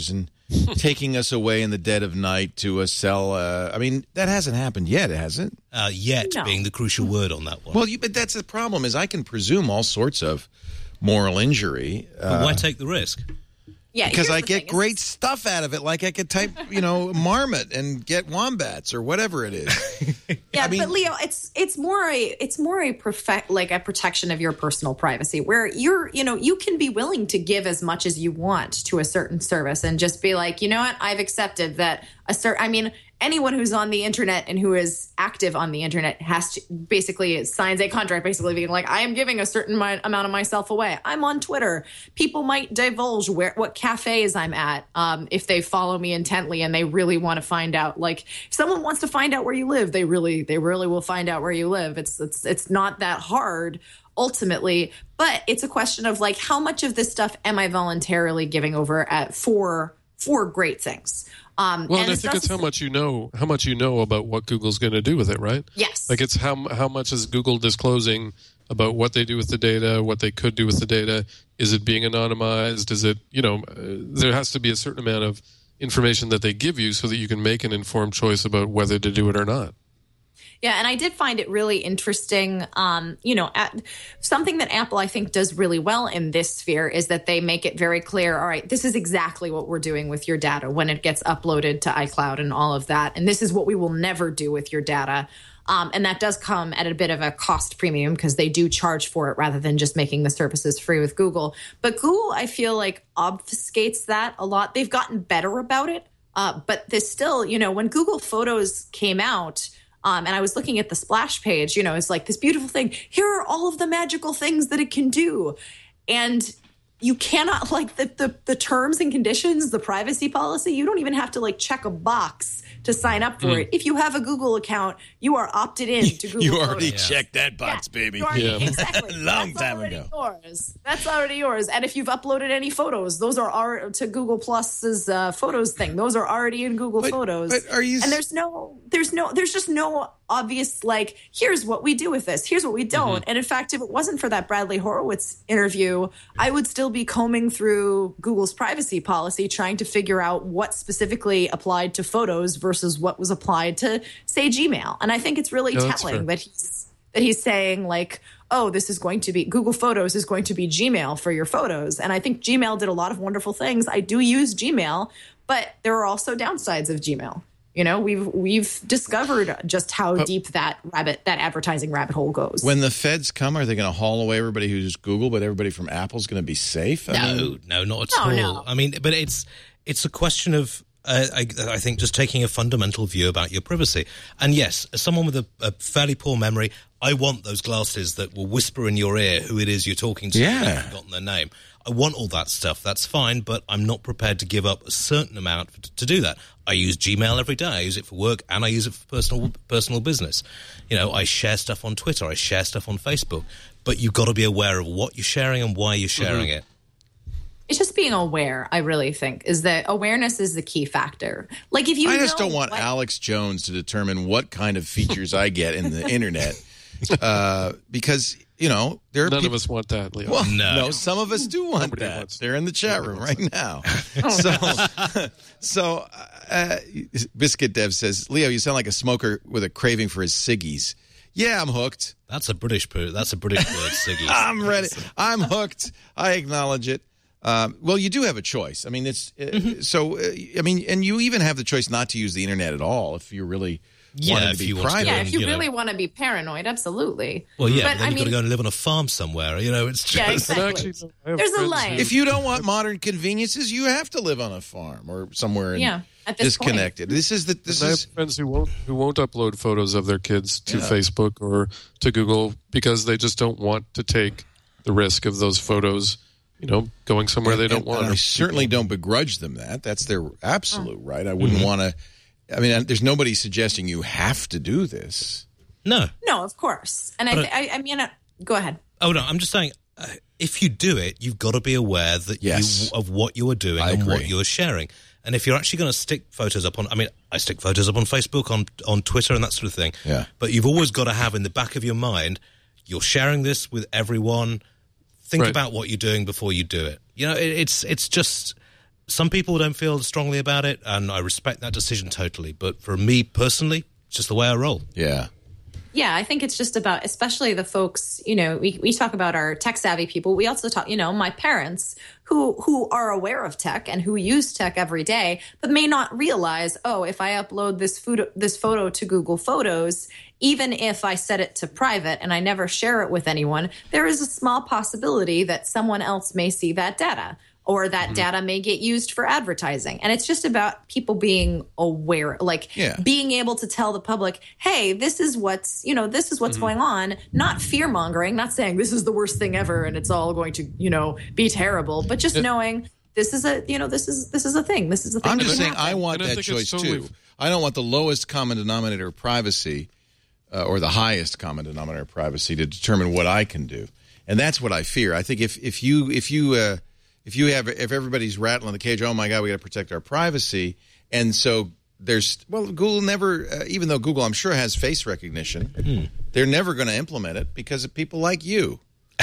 taking us away in the dead of night to a cell. Uh, I mean, that hasn't happened yet, has it? Uh, yet No. being the crucial word on that one. Well, you, but that's the problem is I can presume all sorts of moral injury. But why Uh, take the risk? Yeah, because here's I the get thing. great It's- stuff out of it. Like I could type, you know, marmot and get wombats or whatever it is. Yeah, I mean- but Leo, it's it's more a it's more a perfect like a protection of your personal privacy, where you're you know you can be willing to give as much as you want to a certain service and just be like, you know what, I've accepted that a certain. I mean, anyone who's on the internet and who is active on the internet has to basically signs a contract, basically being like, I am giving a certain mi- amount of myself away. I'm on Twitter. People might divulge where what cafes I'm at um, if they follow me intently and they really want to find out. Like, if someone wants to find out where you live, they really they really will find out where you live. It's it's it's not that hard ultimately, but it's a question of like, how much of this stuff am I voluntarily giving over at for for great things? Um, Well, and and I it's think not it's how just- much you know, how much you know about what Google's going to do with it, right? Yes. Like it's how how much is Google disclosing about what they do with the data, what they could do with the data? Is it being anonymized? Is it, you know, uh, there has to be a certain amount of information that they give you so that you can make an informed choice about whether to do it or not. Yeah, and I did find it really interesting. Um, you know, at, something that Apple, I think, does really well in this sphere is that they make it very clear, all right, this is exactly what we're doing with your data when it gets uploaded to iCloud and all of that. And this is what we will never do with your data. Um, and that does come at a bit of a cost premium because they do charge for it rather than just making the services free with Google. But Google, I feel like, obfuscates that a lot. They've gotten better about it. Uh, but there's still, you know, when Google Photos came out, Um, and I was looking at the splash page, you know, it's like this beautiful thing. Here are all of the magical things that it can do. And you cannot, like, the, the, the terms and conditions, the privacy policy, you don't even have to, like, check a box to sign up for Mm. it. If you have a Google account, you are opted in to Google You already Photos. checked that box, Yeah, baby. you already- Yeah. Exactly. Long That's time already ago. Yours. That's already yours. And if you've uploaded any photos, those are our, to Google Plus's uh, photos thing. Those are already in Google But- Photos. but are you And there's no, there's no, there's just no obvious like, here's what we do with this. Here's what we don't. And in fact, if it wasn't for that Bradley Horowitz interview, I would still be combing through Google's privacy policy, trying to figure out what specifically applied to photos versus what was applied to, say, Gmail. And I think it's really Yeah, that's telling fair. that he's that he's saying like, oh, this is going to be Google Photos is going to be Gmail for your photos. And I think Gmail did a lot of wonderful things. I do use Gmail, but there are also downsides of Gmail. You know, we've we've discovered just how deep that rabbit that advertising rabbit hole goes. When the feds come, are they going to haul away everybody who's Google, but everybody from Apple's going to be safe? I No, mean, no, not at No, all. no. I mean, but it's it's a question of uh, I, I think just taking a fundamental view about your privacy. And yes, as someone with a, a fairly poor memory, I want those glasses that will whisper in your ear who it is you're talking to. Yeah. If you've forgotten their name. I want all that stuff. That's fine, but I'm not prepared to give up a certain amount for, to do that. I use Gmail every day. I use it for work and I use it for personal personal business. You know, I share stuff on Twitter. I share stuff on Facebook. But you've got to be aware of what you're sharing and why you're sharing it. It's just being aware, I really think, is that awareness is the key factor. Like if you I just know don't want what- Alex Jones to determine what kind of features I get in the internet. Uh, because, you know, there are None people, of us want that, Leo. Well, No. no. some of us do want Nobody that. wants- They're in the chat room right now. so, so uh, Biscuit Dev says, Leo, you sound like a smoker with a craving for his ciggies. Yeah, I'm hooked. That's a British per- That's a British word, Siggy. I'm ready. I'm hooked. I acknowledge it. Um, well, you do have a choice. I mean, it's uh, Mm-hmm. so. Uh, I mean, and you even have the choice not to use the internet at all if you really Yeah, want it if to be you want to private. go Yeah, and, if you, you know- really want to be paranoid, absolutely. Well, yeah, but, but then I you've got to mean, go and live on a farm somewhere. You know, it's just... Yeah, And exactly. actually, I have There's a friends line. who- If you don't want modern conveniences, you have to live on a farm or somewhere in, Yeah, at this point. disconnected. This is the this And I is have friends who won't who won't upload photos of their kids to Facebook or to Google because they just don't want to take the risk of those photos, you know, going somewhere they don't and- want. and or I certainly people- don't begrudge them that. That's their absolute right. I wouldn't want to. I mean, there's nobody suggesting you have to do this. No. No, of course. And I, But th- I, I mean, uh, go ahead. Oh, no, I'm just saying, uh, if you do it, you've got to be aware that Yes. you, of what you are doing I and what agree. you are sharing. And if you're actually going to stick photos up on, I mean, I stick photos up on Facebook, on, on Twitter and that sort of thing. Yeah. But you've always got to have in the back of your mind, you're sharing this with everyone. Think Right. about what you're doing before you do it. You know, it, it's it's just some people don't feel strongly about it, and I respect that decision totally. But for me personally, it's just the way I roll. Yeah. Yeah, I think it's just about, especially the folks, you know, we, we talk about our tech savvy people. We also talk, you know, my parents who who are aware of tech and who use tech every day, but may not realize, oh, if I upload this photo, this photo to Google Photos, even if I set it to private and I never share it with anyone, there is a small possibility that someone else may see that data. Or that mm-hmm. data may get used for advertising. And it's just about people being aware, like yeah. being able to tell the public, hey, this is what's, you know, this is what's Mm-hmm. going on, not fear mongering, not saying this is the worst thing ever and it's all going to, you know, be terrible, but just knowing this is a, you know, this is, this is a thing. This is a thing. I'm that just can saying happen. I want And I that think it's choice totally- too. I don't want the lowest common denominator of privacy uh, or the highest common denominator of privacy to determine what I can do. And that's what I fear. I think if, if you, if you, uh, If you have, if everybody's rattling the cage, oh my God, we got to protect our privacy, and so there's, well, Google never, uh, even though Google, I'm sure, has face recognition, hmm. they're never going to implement it because of people like you.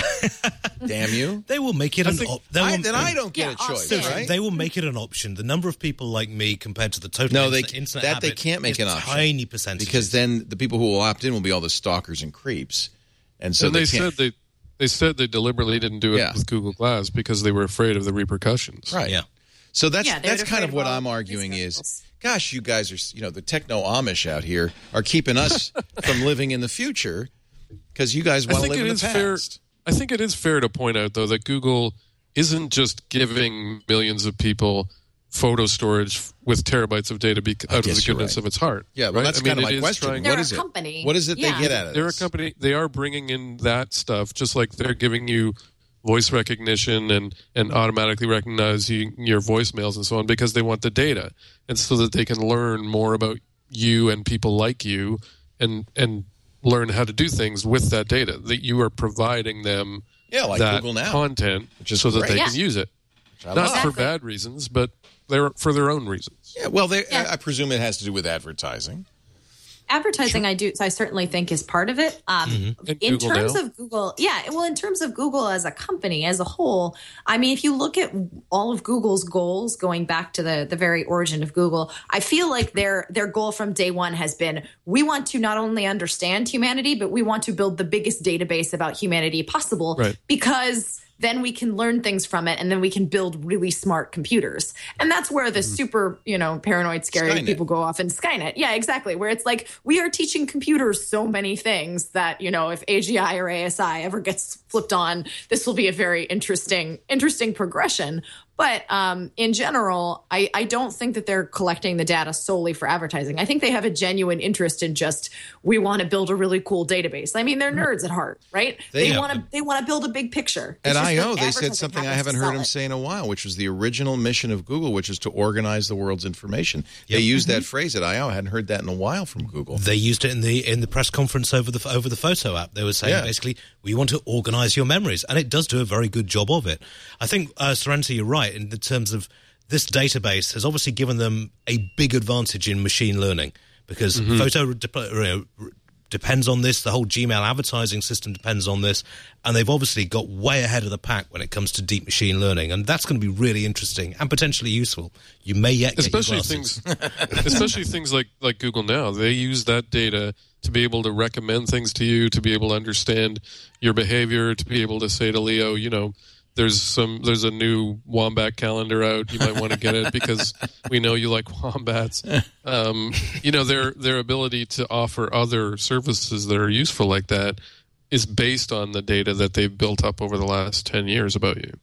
Damn you! They will make it I an think- option. I, then I don't get Yeah, a choice, Austin. right? They will make it an option. The number of people like me compared to the total No, they internet, internet that they habit can't make is an option. tiny percentage because then the people who will opt in will be all the stalkers and creeps, and so and they, they can't. said they they said they deliberately didn't do it Yeah. with Google Glass because they were afraid of the repercussions. Right. Yeah. So that's Yeah, they that's were kind afraid of what of all I'm these arguing is, variables. gosh, you guys are, you know, the techno Amish out here are keeping us from living in the future because you guys I want to think live it in the is past. fair. I think it is fair to point out though that Google isn't just giving millions of people photo storage with terabytes of data be- out of guess the you're goodness right. of its heart. Yeah, well, right? that's I mean, kind of it my is question. trying- They're What a is it? company. What is it Yeah. they get out of They're a this? company. They are bringing in that stuff, just like they're giving you voice recognition and, and automatically recognize you, your voicemails and so on because they want the data, and so that they can learn more about you and people like you, and and learn how to do things with that data. That you are providing them Yeah, like that Google Now. content, Which is so that great. they Yeah. can use it, I not love. for Exactly. bad reasons, but they're for their own reasons. Yeah, well, they, Yeah. I, I presume it has to do with advertising. Advertising, I do. I certainly think is part of it. Um, And in Google terms now? of Google, yeah. Well, in terms of Google as a company, as a whole, I mean, if you look at all of Google's goals, going back to the the very origin of Google, I feel like their their goal from day one has been: we want to not only understand humanity, but we want to build the biggest database about humanity possible, Right. because then we can learn things from it, and then we can build really smart computers. And that's where the super, you know, paranoid, scary Skynet. people go off in Skynet. Yeah, exactly. Where it's like, we are teaching computers so many things that, you know, if A G I or A S I ever gets flipped on, this will be a very interesting, interesting progression. But um, in general, I, I don't think that they're collecting the data solely for advertising. I think they have a genuine interest in just, we want to build a really cool database. I mean, they're nerds at heart, right? They- They want to they want to build a big picture. At It's just I that O, they said advertising something I happens haven't to heard sell them it. say in a while, which was the original mission of Google, which is to organize the world's information. They Yep. used that phrase at I O. I hadn't heard that in a while from Google. They used it in the in the press conference over the over the photo app. They were saying Yeah. basically, we want to organize your memories, and it does do a very good job of it. I think, uh, Serenity, you're right in the terms of this database has obviously given them a big advantage in machine learning because Mm-hmm. photo de- you know, depends on this. The whole Gmail advertising system depends on this, and they've obviously got way ahead of the pack when it comes to deep machine learning, and that's going to be really interesting and potentially useful. You may yet get especially your glasses. things especially things like like Google Now. They use that data to be able to recommend things to you, to be able to understand your behavior, to be able to say to Leo, you know, there's some there's a new wombat calendar out, you might want to get it because we know you like wombats. Um, you know, their their ability to offer other services that are useful like that is based on the data that they've built up over the last ten years about you.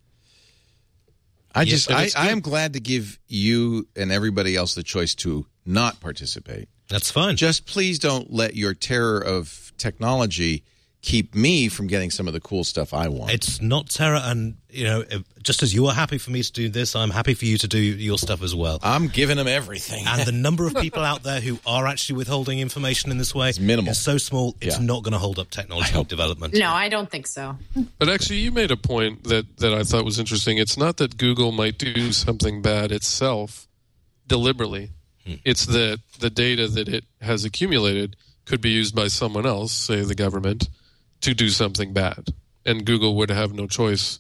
I just, and I, it's I good. am glad to give you and everybody else the choice to not participate. That's fine. Just please don't let your terror of technology keep me from getting some of the cool stuff I want. It's not terror, and you know, if, just as you are happy for me to do this, I'm happy for you to do your stuff as well. I'm giving them everything. And the number of people out there who are actually withholding information in this way minimal. is so small, it's Yeah. not going to hold up technology development. No, I don't think so. But actually, you made a point that, that I thought was interesting. It's not that Google might do something bad itself deliberately. Hmm. It's that the data that it has accumulated could be used by someone else, say the government, to do something bad. And Google would have no choice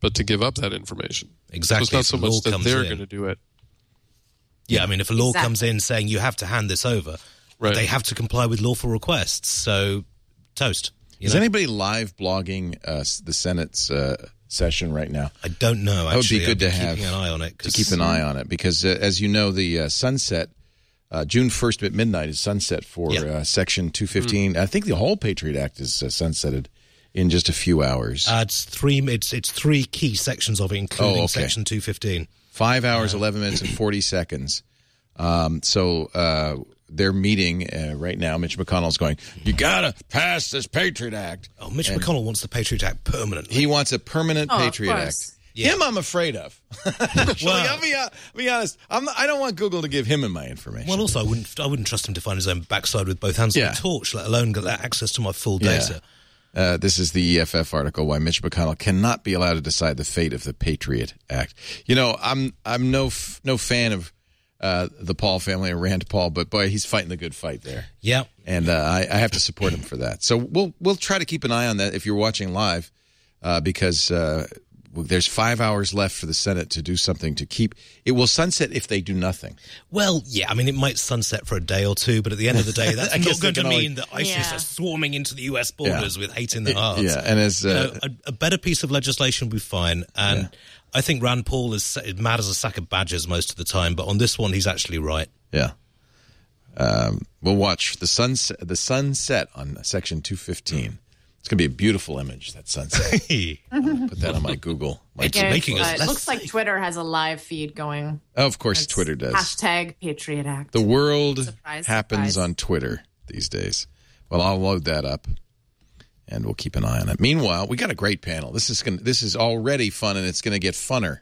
but to give up that information. Exactly. So it's not so If a law much that comes they're in- going to do it. Yeah, I mean, if a law Exactly. comes in saying you have to hand this over, Right. they have to comply with lawful requests. So, toast. You Is know? anybody live blogging uh, s- the Senate's uh, session right now? I don't know. That would be Actually, good I've been to have- keeping an eye on it. To 'cause- keep an eye on it, because uh, as you know, the uh, sunset, uh, June first at midnight is sunset for Yeah. uh, Section two fifteen. I think the whole Patriot Act is uh, sunsetted in just a few hours. Uh, it's three. It's it's three key sections of it, including Oh, okay. Section two fifteen. Five hours, eleven minutes, and forty seconds. Um, so uh, they're meeting uh, right now. Mitch McConnell's going, you got to pass this Patriot Act. Oh, Mitch And McConnell wants the Patriot Act permanent. He wants a permanent Oh, of Patriot course. Act. Yeah. Him, I'm afraid of. Actually, Well- I'll be, uh, be honest. I'm not, I don't want Google to give him my information. Well, also, I wouldn't. I wouldn't trust him to find his own backside with both hands Yeah. on the torch, let alone get access to my full Yeah. data. Uh, this is the E F F article, why Mitch McConnell cannot be allowed to decide the fate of the Patriot Act. You know, I'm I'm no f- no fan of uh, the Paul family or Rand Paul, but boy, he's fighting the good fight there, Yeah. and uh, I, I have to support him for that. So we'll we'll try to keep an eye on that if you're watching live, uh, because uh, there's five hours left for the Senate to do something to keep. It will sunset if they do nothing. Well, yeah. I mean, it might sunset for a day or two, but at the end of the day, that's I guess not going they to can mean only- that ISIS Yeah. are swarming into the U S borders with hate in their hearts. Yeah, and as You uh, know, a, a better piece of legislation would be fine. And Yeah. I think Rand Paul is sa- mad as a sack of badgers most of the time, but on this one, he's actually right. yeah, um, we'll watch the sunset. The sunset on Section two fifteen. It's going to be a beautiful image, that sunset. Put that on my Google. My It's Yeah, making us but it less looks like safe. Twitter has a live feed going. Oh, of course, It's Twitter does. Hashtag Patriot Act. The world Surprise, happens surprise. on Twitter these days. Well, I'll load that up, and we'll keep an eye on it. Meanwhile, we got a great panel. This is gonna, this is already fun, and it's going to get funner.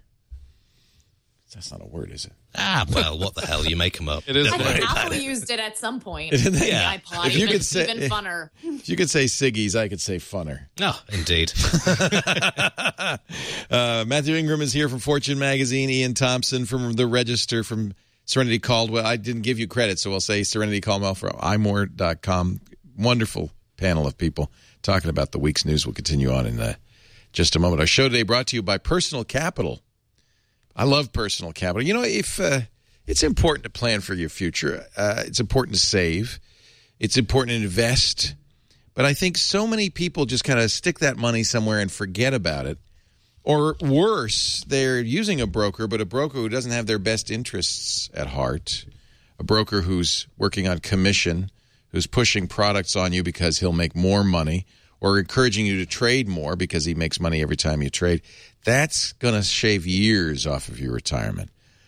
That's not a word, is it? Ah, well, what the hell? You make them up. It is I funny. think Apple used it at some point. Yeah. On the iPod. If you even, could say- even funner. If you could say Siggy's, I could say funner. Oh, indeed. Uh, Matthew Ingram is here from Fortune Magazine. Ian Thompson from The Register, from Serenity Caldwell. I didn't give you credit, so I'll say Serenity Caldwell from i more dot com. Wonderful panel of people talking about the week's news. We'll continue on in uh, just a moment. Our show today brought to you by Personal Capital. I love Personal Capital. You know, if uh, it's important to plan for your future, uh, it's important to save, it's important to invest. But I think so many people just kind of stick that money somewhere and forget about it. Or worse, they're using a broker, but a broker who doesn't have their best interests at heart, a broker who's working on commission, who's pushing products on you because he'll make more money, or encouraging you to trade more because he makes money every time you trade. That's going to shave years off of your retirement.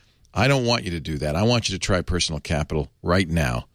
I don't want you to do that. I want you to try Personal Capital right now.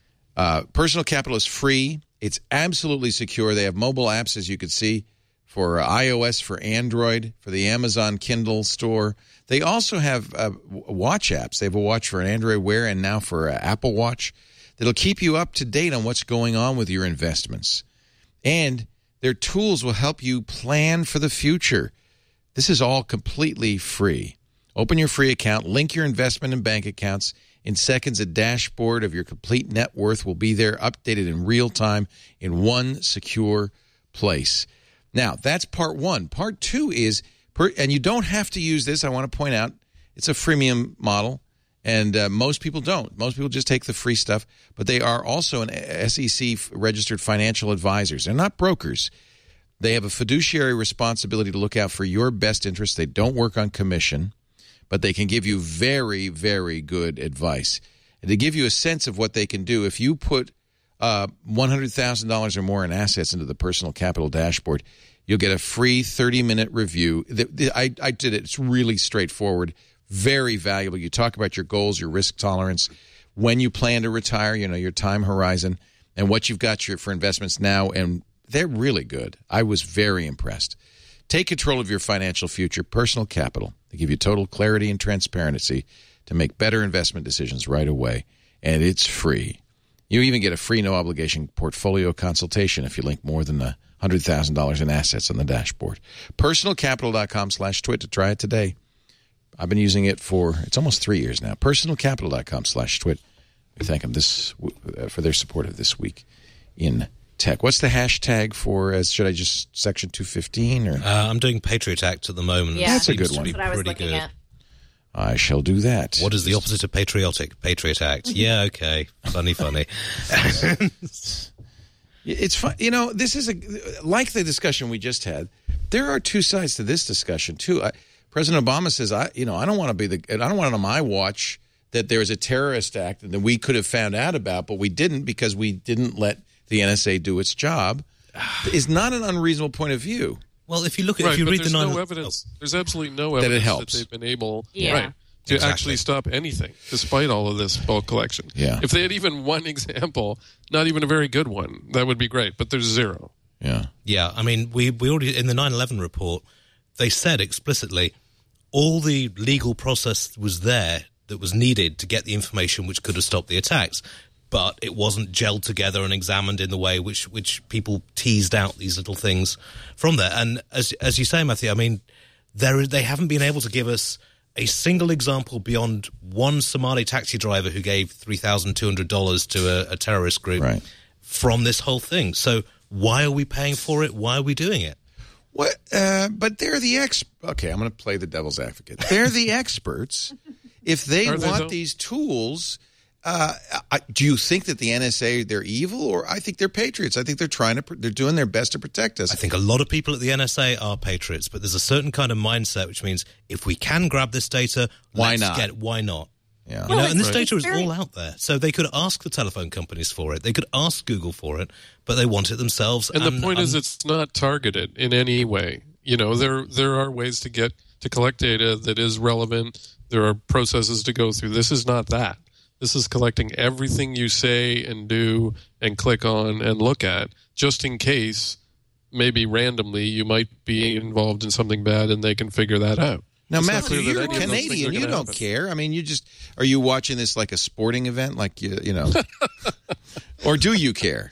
Uh, Personal Capital is free. It's absolutely secure. They have mobile apps, as you can see, for uh, iOS, for Android, for the Amazon Kindle store. They also have uh, watch apps. They have a watch for an Android Wear and now for uh, Apple Watch that'll keep you up to date on what's going on with your investments. And their tools will help you plan for the future. This is all completely free. Open your free account, link your investment and bank accounts. In seconds, a dashboard of your complete net worth will be there, updated in real time in one secure place. Now, that's part one. Part two is, per, and you don't have to use this, I want to point out, it's a freemium model, and uh, most people don't. Most people just take the free stuff, but they are also an S E C-registered financial advisors. They're not brokers. They have a fiduciary responsibility to look out for your best interests. They don't work on commission, but they can give you very, very good advice. And to give you a sense of what they can do, if you put uh, one hundred thousand dollars or more in assets into the Personal Capital dashboard, you'll get a free thirty-minute review. The, the, I, I did it. It's really straightforward, very valuable. You talk about your goals, your risk tolerance, when you plan to retire, you know, your time horizon, and what you've got your, for investments now, and they're really good. I was very impressed. Take control of your financial future. Personal Capital. They give you total clarity and transparency to make better investment decisions right away, and it's free. You even get a free no-obligation portfolio consultation if you link more than one hundred thousand dollars in assets on the dashboard. personalcapital.com slash twit to try it today. I've been using it for, it's almost three years now. personalcapital.com slash twit. We thank them this, for their support of This Week in tech. What's the hashtag for, uh, should I just section two fifteen? Or? Uh, I'm doing Patriot Act at the moment. Yeah. That's a Seems good to one. be That's what I was pretty looking good. at. I shall do that. What is the opposite of patriotic? Patriot Act. Yeah, okay. Funny, funny. It's fun. You know, this is a like the discussion we just had. There are two sides to this discussion too. I, President Obama says, "I, you know, I don't want to be the. I don't want it on my watch that there is a terrorist act that we could have found out about, but we didn't because we didn't let the N S A do its job." Is not an unreasonable point of view. Well, if you look at Right, if you but read there's the nine, no evidence. Oh. There's absolutely no That it evidence that, helps. they've been able Yeah. right, to Exactly. actually stop anything, despite all of this bulk collection. Yeah. If they had even one example, not even a very good one, that would be great. But there's zero. Yeah. Yeah, I mean, we, we already, in the nine eleven report, they said explicitly all the legal process was there that was needed to get the information which could have stopped the attacks, but it wasn't gelled together and examined in the way which, which people teased out these little things from there. And as as you say, Matthew, I mean, there they haven't been able to give us a single example beyond one Somali taxi driver who gave three thousand two hundred dollars to a, a terrorist group Right. from this whole thing. So why are we paying for it? Why are we doing it? What? Uh, but they're the ex. Okay, I'm going to play the devil's advocate. They're the experts. If they Are they, want though? these tools, uh, I, do you think that the N S A they're evil, or I think they're patriots? I think they're trying to. They're doing their best to protect us. I think a lot of people at the N S A are patriots, but there's a certain kind of mindset which means if we can grab this data, Why let's not? Get it. Why not? Yeah. You know, Well, and this it's- data is it's very- all out there. So they could ask the telephone companies for it. They could ask Google for it, but they want it themselves. And the point is, um, it's not targeted in any way. You know, there there are ways to get to collect data that is relevant. There are processes to go through. This is not that. This is collecting everything you say and do and click on and look at, just in case, maybe randomly, you might be involved in something bad and they can figure that out. Now, It's not Matthew, clear that you're any of those things Canadian. are You gonna don't happen. care. I mean, you just are you watching this like a sporting event, like you, you know, or do you care?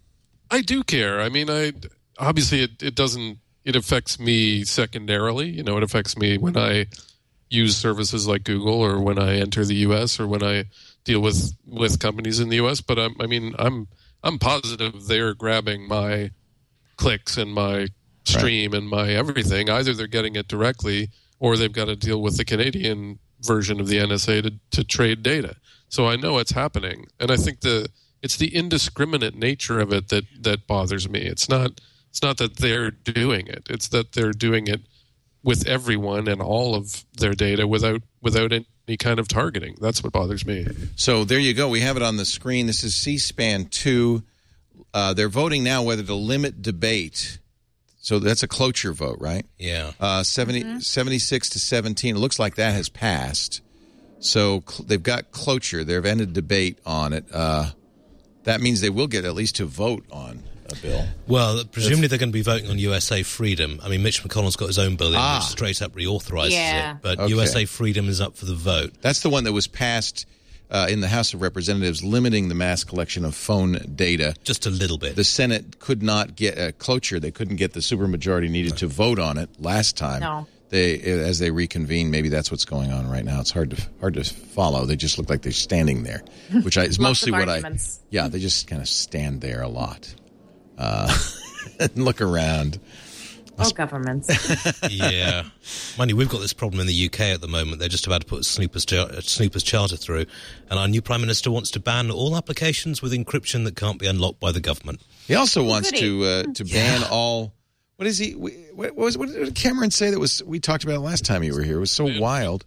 I do care. I mean, I obviously it, it doesn't. It affects me secondarily. You know, it affects me when I use services like Google, or when I enter the U S, or when I deal with with companies in the U S. But I'm, I mean, I'm I'm positive they're grabbing my clicks and my stream and my everything. Either they're getting it directly, or they've got to deal with the Canadian version of the N S A to, to trade data. So I know it's happening, and I think the it's the indiscriminate nature of it that that bothers me. It's not it's not that they're doing it; it's that they're doing it with everyone and all of their data without without any kind of targeting. That's what bothers me. So there you go. We have it on the screen. This is C-SPAN two. Uh, they're voting now whether to limit debate. So that's a cloture vote, right? yeah. Uh, seventy, seventy-six to seventeen. It looks like that has passed. So cl- they've got cloture. They've ended debate on it. Uh, that means they will get at least to vote on a bill. Well, presumably they're going to be voting on U S A Freedom. I mean, Mitch McConnell's got his own bill in Ah. which straight up reauthorizes Yeah. it, but Okay. U S A Freedom is up for the vote. That's the one that was passed uh, in the House of Representatives, limiting the mass collection of phone data. Just a little bit. The Senate could not get a cloture. They couldn't get the supermajority needed to vote on it last time. No. They, as they reconvene, maybe that's what's going on right now. It's hard to hard to follow. They just look like they're standing there, which I, is Lots mostly of what arguments. I. Yeah, they just kind of stand there a lot, uh, and look around. Oh, governments. Yeah. Mind you, we've got this problem in the U K at the moment. They're just about to put Snoopers, char- Snoopers Charter through, and our new Prime Minister wants to ban all applications with encryption that can't be unlocked by the government. He also wants goody. to uh, to ban all. What is he? What was what did Cameron say that was? We talked about it last time you were here. It was so wild.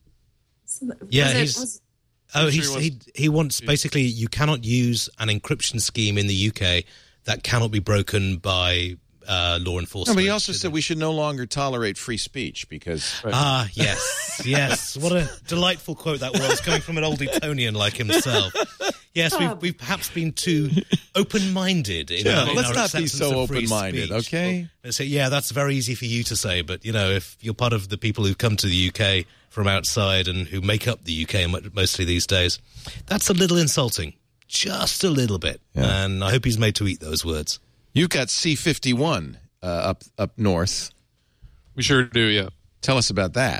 Yeah, Was it- he's. was- Oh, I'm he's, sure he he wants- he wants basically you cannot use an encryption scheme in the U K that cannot be broken by uh, law No, enforcement. but he also said we should no longer tolerate free speech because Ah, yes, yes. What a delightful quote that was, coming from an old Etonian like himself. Yes, we've, we've perhaps been too open-minded. In Yeah, our, in let's our not be acceptance so of free open-minded, speech. okay? They say, yeah, that's very easy for you to say, but, you know, if you're part of the people who've come to the U K from outside and who make up the U K mo- mostly these days, that's a little insulting. Just a little bit. Yeah. And I hope he's made to eat those words. you've got C fifty-one uh, up up north. We sure do, yeah. Tell us about that.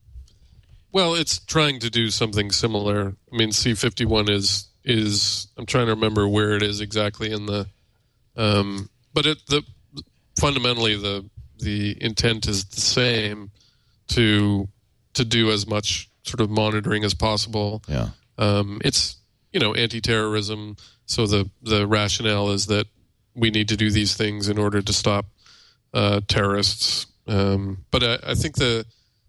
Well, it's trying to do something similar. I mean, C fifty-one is is I'm trying to remember where it is exactly in the Um, but it, the fundamentally the the intent is the same to to do as much sort of monitoring as possible. Yeah. Um, it's you know anti-terrorism, so the the rationale is that we need to do these things in order to stop uh, terrorists. Um, but I, I think the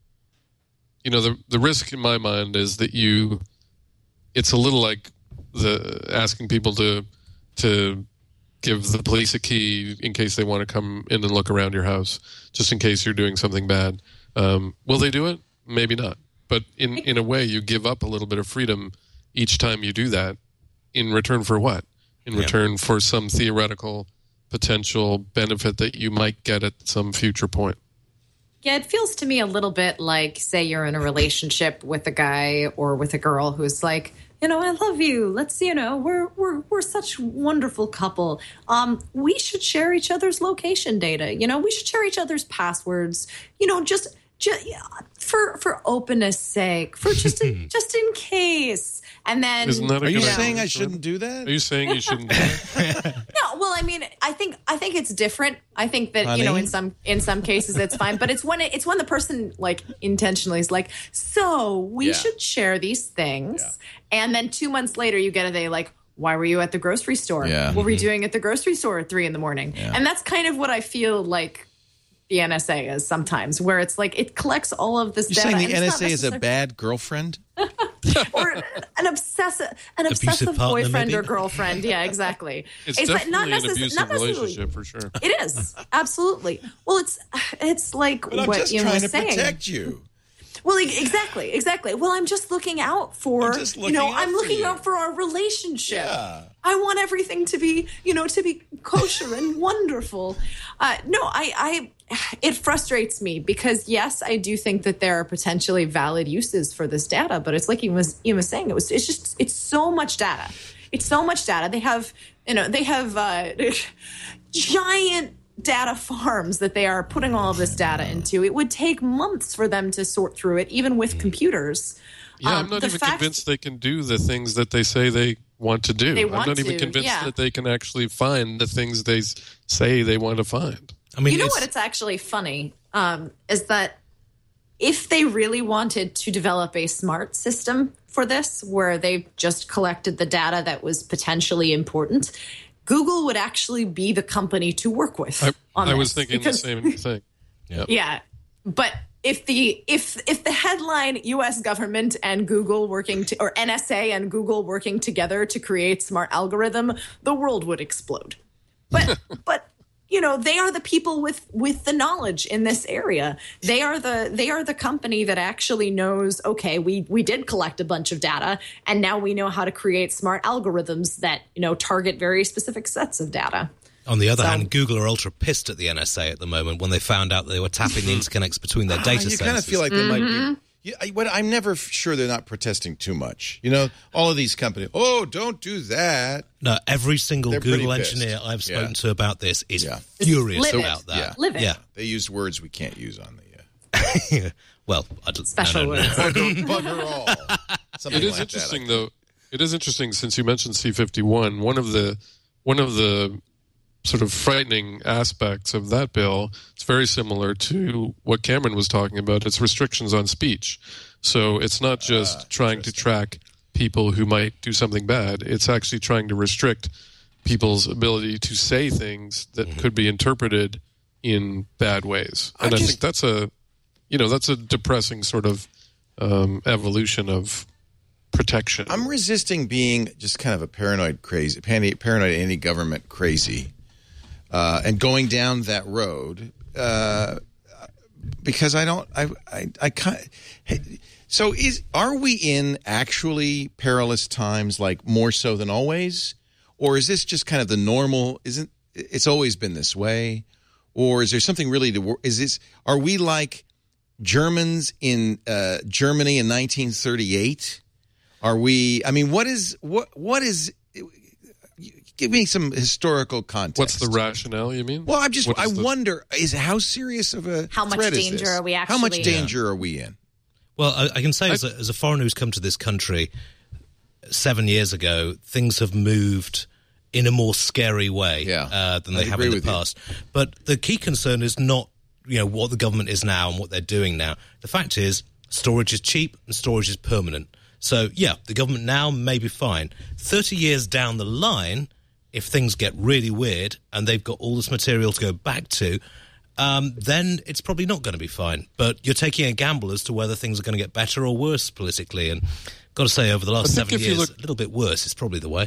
you know the the risk in my mind is that you it's a little like the asking people to to give the police a key in case they want to come in and look around your house, just in case you're doing something bad. Um, will they do it? Maybe not. But in, in a way, you give up a little bit of freedom each time you do that. In return for what? In Yeah. return for some theoretical potential benefit that you might get at some future point. Yeah, it feels to me a little bit like, say you're in a relationship with a guy or with a girl who's like, you know, I love you. Let's, you know, we're we're we're such a wonderful couple. Um, we should share each other's location data. You know, we should share each other's passwords. You know, just just yeah, for for openness sake, for just in, just in case. And then, Isn't that a Are you good saying idea? I shouldn't do that? Are you saying you shouldn't do that? no, well, I mean, I think I think it's different. I think that you know, Honey? in some in some cases, it's fine. But it's when it, it's when the person like intentionally is like, so we Yeah. should share these things, and then two months later, you get a day like, why were you at the grocery store? Yeah. What were you doing at the grocery store at three in the morning? And that's kind of what I feel like the N S A is sometimes, where it's like it collects all of this You're data. saying the and N it's S not A is a necessar- bad girlfriend? or an obsessive, an Abusive obsessive partner, boyfriend maybe? or girlfriend. Yeah, exactly. It's, like definitely not an necess- abusive not necessarily- relationship for sure. It is absolutely. Well, it's it's like But I'm what just you trying were to saying. protect you. Well, e- exactly, exactly. Well, I'm just looking out for I'm just you looking know. out I'm for looking you. out for our relationship. Yeah. I want everything to be you know to be kosher and wonderful. Uh, no, I, I. It frustrates me because yes, I do think that there are potentially valid uses for this data, but it's like you was you was saying. It was. It's just. It's so much data. It's so much data. They have you know. They have uh, giant data farms that they are putting all of this data into. It would take months for them to sort through it, even with computers. Yeah, Um, I'm not the even fact- convinced they can do the things that they say they want to do. They I'm want not even to, convinced yeah. that they can actually find the things they s- say they want to find. I mean, You know it's, what? It's actually funny um, is that if they really wanted to develop a smart system for this, where they just collected the data that was potentially important, Google would actually be the company to work with. I, on I this, was thinking because- the same thing. Yeah, but if the if if the headline U S government and Google working to, or N S A and Google working together to create smart algorithm, the world would explode. But but you know, they are the people with with the knowledge in this area. They are the they are the company that actually knows, okay, we we did collect a bunch of data and now we know how to create smart algorithms that, you know, target very specific sets of data. on the other So- hand, Google are ultra pissed at the N S A at the moment when they found out they were tapping the interconnects between their data Ah, you centers. kind of feel like they might be. You, I, what, I'm never f- sure they're not protesting too much. You know, all of these companies. Oh, don't do that. No, every single They're pretty Google pissed. engineer I've spoken Yeah. to about this is Yeah. furious Livid. about that. Yeah. Livid. Yeah. They use words we can't use on the. Uh, Well, I don't, Special no, no, no. words. bugger, bugger all. Something It is like interesting, that, I though. It is interesting since you mentioned C fifty-one. One of the one of the sort of frightening aspects of that bill, it's very similar to what Cameron was talking about. It's restrictions on speech. So it's not just Ah, trying to track people who might do something bad. It's actually trying to restrict people's ability to say things that Mm-hmm. could be interpreted in bad ways. I And I, just- think that's a, you know, that's a depressing sort of um, evolution of protection. I'm resisting being just kind of a paranoid crazy, pan- paranoid anti-government crazy, uh, and going down that road uh, because I don't. I I, I kind. So is are we in actually perilous times, like more so than always, or is this just kind of the normal? Isn't it's always been this way, or is there something really to? wor- Is this? Are we like Germans in uh, Germany in nineteen thirty-eight? Are we? I mean, what is what? What is? Give me some historical context. What's the rationale, you mean? Well, I'm just. What I is the- wonder. Is how serious of a How much threat is danger this? are we How much actually in? danger are we in? Well, I, I can say as a, as a foreigner who's come to this country seven years ago, things have moved in a more scary way Yeah, uh, than I they have agree in the with you. past. But the key concern is not, you know, what the government is now and what they're doing now. The fact is, storage is cheap and storage is permanent. So, yeah, the government now may be fine. thirty years down the line, if things get really weird and they've got all this material to go back to, um, then it's probably not going to be fine. But you're taking a gamble as to whether things are going to get better or worse politically. And got to say, over the last seven years, look, a little bit worse is probably the way.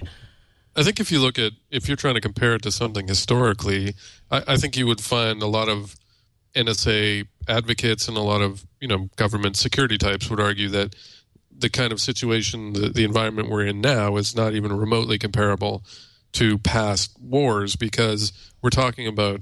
I think if you look at, if you're trying to compare it to something historically, I, I think you would find a lot of N S A advocates and a lot of, you know, government security types would argue that the kind of situation, the, the environment we're in now is not even remotely comparable to past wars, because we're talking about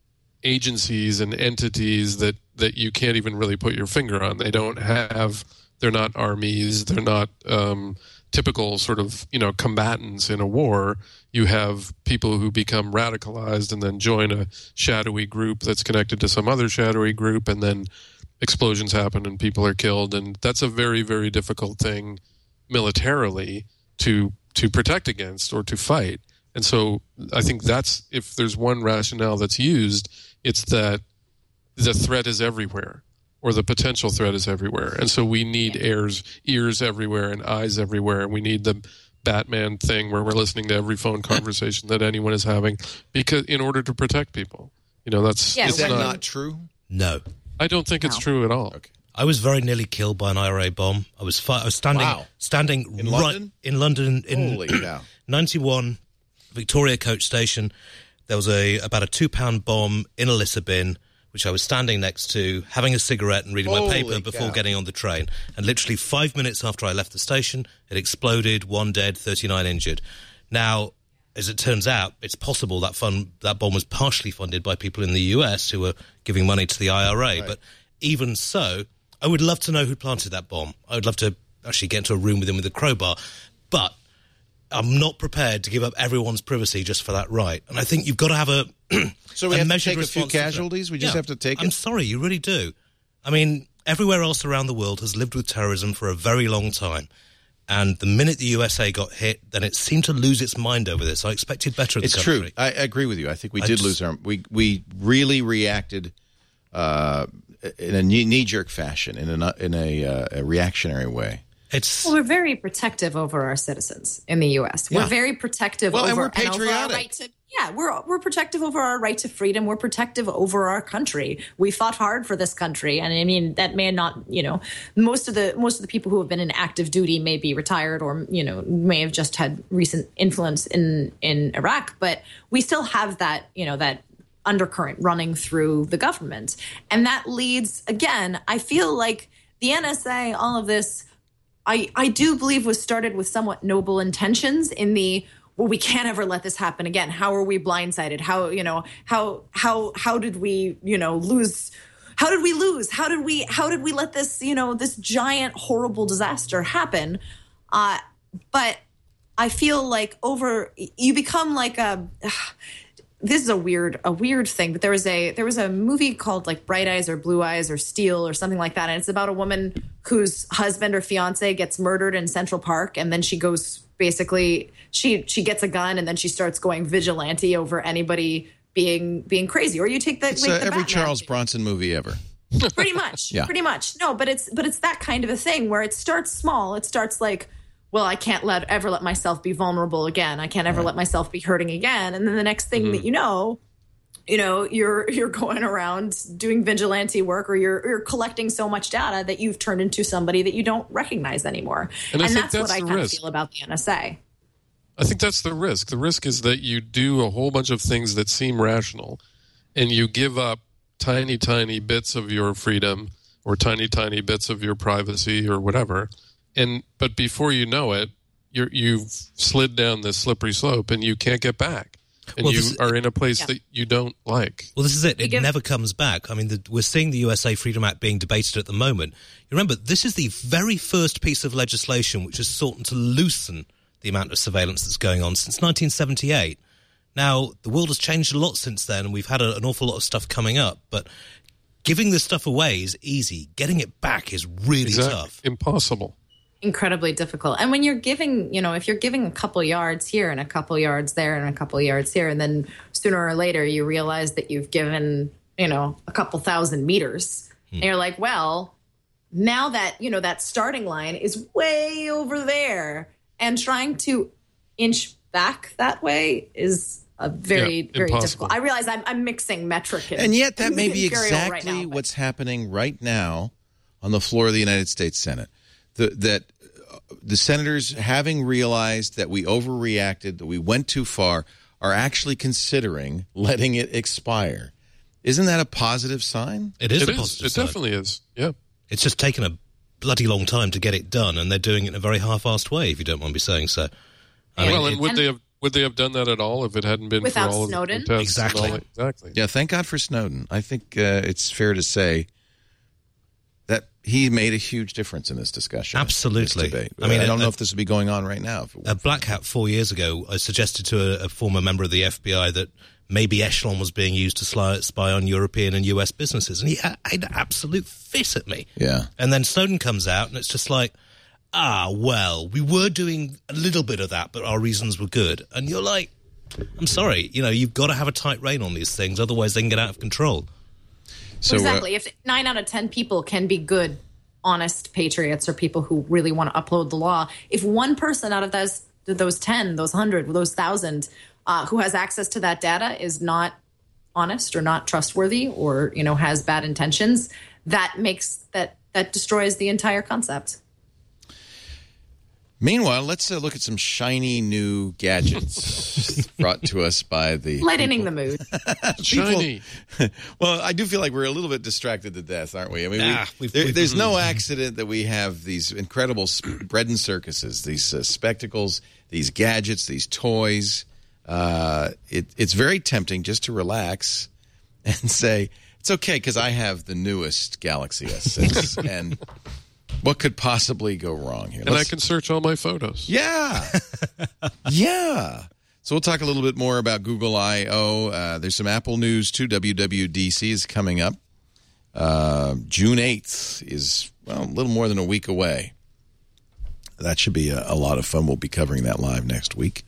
agencies and entities that, that you can't even really put your finger on. They don't have, they're not armies, they're not um, typical sort of, you know, combatants in a war. You have people who become radicalized and then join a shadowy group that's connected to some other shadowy group, and then explosions happen and people are killed. And that's a very, very difficult thing militarily to to protect against or to fight. And so I think that's, if there's one rationale that's used, it's that the threat is everywhere, or the potential threat is everywhere. And so we need ears, ears everywhere and eyes everywhere. We need the Batman thing where we're listening to every phone conversation that anyone is having, because in order to protect people. You know, that's Yeah, Is it's that not, not true? No. I don't think it's No. true at all. Okay. I was very nearly killed by an I R A bomb. I was fi- I was standing Wow. standing In right London? in London in Holy cow. ninety-one, Victoria Coach Station. There was a about a two pound bomb in a litter bin, which I was standing next to, having a cigarette and reading my Holy paper before cow. getting on the train. And literally five minutes after I left the station, it exploded. One dead, thirty-nine injured. Now, as it turns out, it's possible that fun, that bomb was partially funded by people in the U S who were giving money to the I R A. Right. But even so, I would love to know who planted that bomb. I would love to actually get into a room with him with a crowbar. But I'm not prepared to give up everyone's privacy just for that right. And I think you've got to have a So we a have to measured take a few response to that. casualties? We just Yeah. have to take I'm it? sorry, you really do. I mean, everywhere else around the world has lived with terrorism for a very long time. And the minute the U S A got hit, then it seemed to lose its mind over this. I expected better of the It's country. true. I agree with you. I think we I did just- lose our. We we really reacted uh, in a knee jerk fashion, in a in a, uh, a reactionary way. It's Well, we're very protective over our citizens in the U S. We're Yeah. very protective Well, over, and we're over our patriotic. right to. Yeah, we're we're protective over our right to freedom. We're protective over our country. We fought hard for this country, and I mean that may not, you know, most of the most of the people who have been in active duty may be retired, or you know, may have just had recent influence in in Iraq, but we still have that, you know, that undercurrent running through the government, and that leads again. I feel like the N S A, all of this. I, I do believe was started with somewhat noble intentions in the, well, we can't ever let this happen again. How are we blindsided? How, you know, how, how, how did we, you know, lose, how did we lose? How did we, how did we let this, you know, this giant, horrible disaster happen? Uh, but I feel like over, you become like a, this is a weird a weird thing, but there was a there was a movie called like Bright Eyes or Blue Eyes or Steel or something like that, and it's about a woman whose husband or fiance gets murdered in Central Park, and then she goes basically she she gets a gun and then she starts going vigilante over anybody being being crazy. Or you take the, It's like uh, the every Batman Charles thing. Bronson movie ever. Pretty much. Yeah. Pretty much. No, but it's but it's that kind of a thing where it starts small. It starts like, well, I can't let ever let myself be vulnerable again. I can't ever Right. let myself be hurting again. And then the next thing that you know, you know, you're you're going around doing vigilante work, or you're you're collecting so much data that you've turned into somebody that you don't recognize anymore. And And, I think that's, that's what I the kind of risk. feel about the N S A. I think that's the risk. The risk is that you do a whole bunch of things that seem rational, and you give up tiny, tiny bits of your freedom or tiny, tiny bits of your privacy or whatever. And but before you know it, you're, you've slid down this slippery slope and you can't get back. And Well, you this is- are in a place Yeah. that you don't like. Well, this is it. It give- never comes back. I mean, the, we're seeing the U S A Freedom Act being debated at the moment. You remember, this is the very first piece of legislation which has sought to loosen the amount of surveillance that's going on since nineteen seventy-eight. Now, the world has changed a lot since then, and we've had a, an awful lot of stuff coming up. But giving this stuff away is easy. Getting it back is really Exactly. tough. Impossible. incredibly difficult. And when you're giving, you know, if you're giving a couple yards here and a couple yards there and a couple yards here, and then sooner or later you realize that you've given, you know, a couple thousand meters, hmm. and you're like, well, now that, you know, that starting line is way over there, and trying to inch back that way is a very, yeah, very impossible. difficult. I realize I'm, I'm mixing metric and, and yet that may be exactly right now, what's happening right now on the floor of the United States Senate. The, that uh, the senators, having realized that we overreacted, that we went too far, are actually considering letting it expire. Isn't that a positive sign? It is it a is. positive It sign. definitely is, yeah. It's just taken a bloody long time to get it done, and they're doing it in a very half-assed way, if you don't mind me saying so. I well, mean, and would and they have would they have done that at all if it hadn't been without for all Snowden? of the protests? Exactly. And all that? Exactly. Yeah, thank God for Snowden. I think uh, it's fair to say that he made a huge difference in this discussion. Absolutely. This debate. I mean, I don't uh, know if this would be going on right now. If it A Black Hat four years ago, I suggested to a, a former member of the F B I that maybe Echelon was being used to sly, spy on European and U S businesses, and he had an absolute fit at me. Yeah. And then Snowden comes out, and it's just like, ah, well, we were doing a little bit of that, but our reasons were good. And you're like, I'm sorry, you know, you've got to have a tight rein on these things, otherwise they can get out of control. So, exactly. Uh, If nine out of ten people can be good, honest patriots or people who really want to uphold the law, if one person out of those those ten, those hundred, those thousand uh, who has access to that data is not honest or not trustworthy or, you know, has bad intentions, that makes that that destroys the entire concept. Meanwhile, let's uh, look at some shiny new gadgets brought to us by the Lightening the mood. Shiny. Well, I do feel like we're a little bit distracted to death, aren't we? I mean, Ah, we, we've- there, we've- there's no accident that we have these incredible sp- bread and circuses, these uh, spectacles, these gadgets, these toys. Uh, it, it's very tempting just to relax and say, it's okay because I have the newest Galaxy S six, and what could possibly go wrong here? And Let's- I can search all my photos. Yeah. Yeah. So we'll talk a little bit more about Google I O. Uh, there's some Apple news, too. W W D C is coming up. Uh, June eighth is, well, a little more than a week away. That should be a, a lot of fun. We'll be covering that live next week.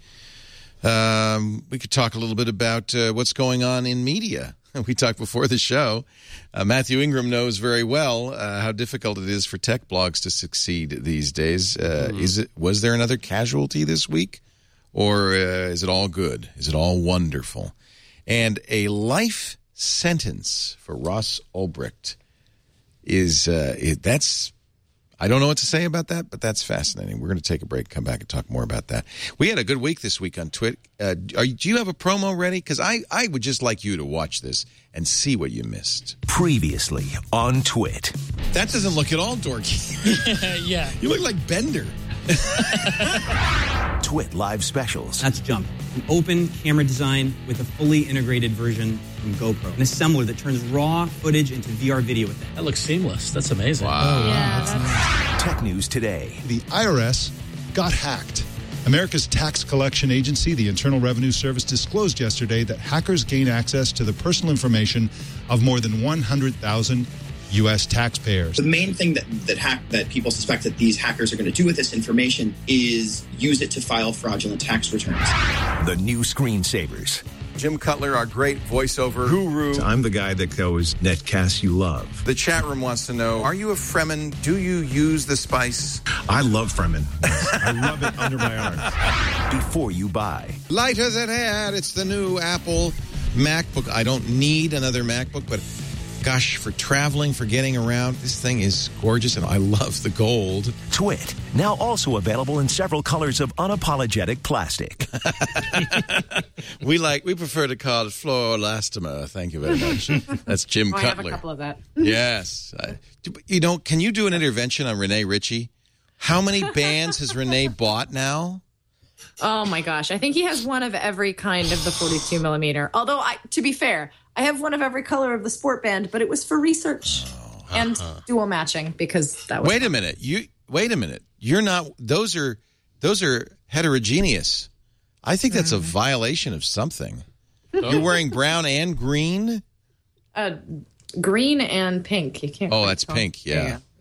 Um, we could talk a little bit about uh, what's going on in media. We talked before the show. Uh, Matthew Ingram knows very well uh, how difficult it is for tech blogs to succeed these days. Uh, mm-hmm. Is it? Was there another casualty this week, or uh, is it all good? Is it all wonderful? And a life sentence for Ross Ulbricht is uh, it, that's. I don't know what to say about that, but that's fascinating. We're going to take a break, come back, and talk more about that. We had a good week this week on Twit. Uh, are, do you have a promo ready? Because I, I would just like you to watch this and see what you missed. Previously on Twit. That doesn't look at all dorky. Yeah. You look like Bender. Twit live specials. That's Jump, an open camera design with a fully integrated version from GoPro, an assembler that turns raw footage into V R video with it. That looks seamless. That's amazing. Wow. Yeah, that's Tech news today. The I R S got hacked. America's tax collection agency, the Internal Revenue Service, disclosed yesterday that hackers gained access to the personal information of more than one hundred thousand U S taxpayers. The main thing that that, hack, that people suspect that these hackers are going to do with this information is use it to file fraudulent tax returns. The new screensavers. Jim Cutler, our great voiceover guru. I'm the guy that goes, netcasts you love. The chat room wants to know, are you a Fremen? Do you use the spice? I love Fremen. I love it under my arm. Before you buy. Lighter than air. It's the new Apple MacBook. I don't need another MacBook, but gosh, for traveling, for getting around, this thing is gorgeous, and I love the gold. Twit, now also available in several colors of unapologetic plastic. we like, we prefer to call it fluoroelastomer. Thank you very much. That's Jim oh, Cutler. I have a couple of that. Yes. I, you know, can you do an intervention on Renee Ritchie? How many bands has Renee bought now? Oh my gosh. I think he has one of every kind of the forty-two millimeter. Although, I, to be fair, I have one of every color of the sport band, but it was for research oh, and uh-huh. dual matching because that was. Wait fun. a minute. You wait a minute. You're not. Those are those are heterogeneous. I think that's mm-hmm. a violation of something. Oh. You're wearing brown and green. Uh, green and pink. You can't. Oh, that's tell. pink. Yeah. yeah.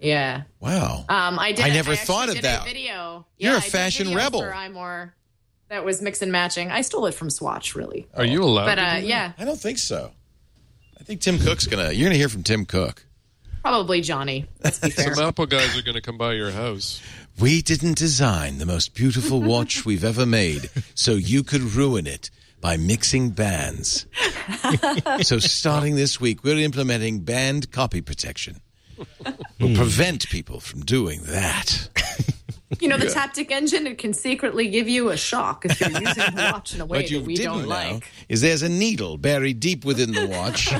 Yeah. Wow. Um, I did. I never I thought of did that. A video. You're yeah, a fashion I did a video rebel. For iMore. That was mix and matching. I stole it from Swatch, really. Are you allowed? But to uh, do that? yeah, I don't think so. I think Tim Cook's gonna. You're gonna hear from Tim Cook. probably Johnny. Let's be fair. Some Apple guys are going to come by your house. We didn't design the most beautiful watch we've ever made, so you could ruin it by mixing bands. So starting this week, we're implementing band copy protection. We'll prevent people from doing that. You know, the Taptic engine, it can secretly give you a shock if you're using the watch in a way What you that we didn't don't know like. is there's a needle buried deep within the watch.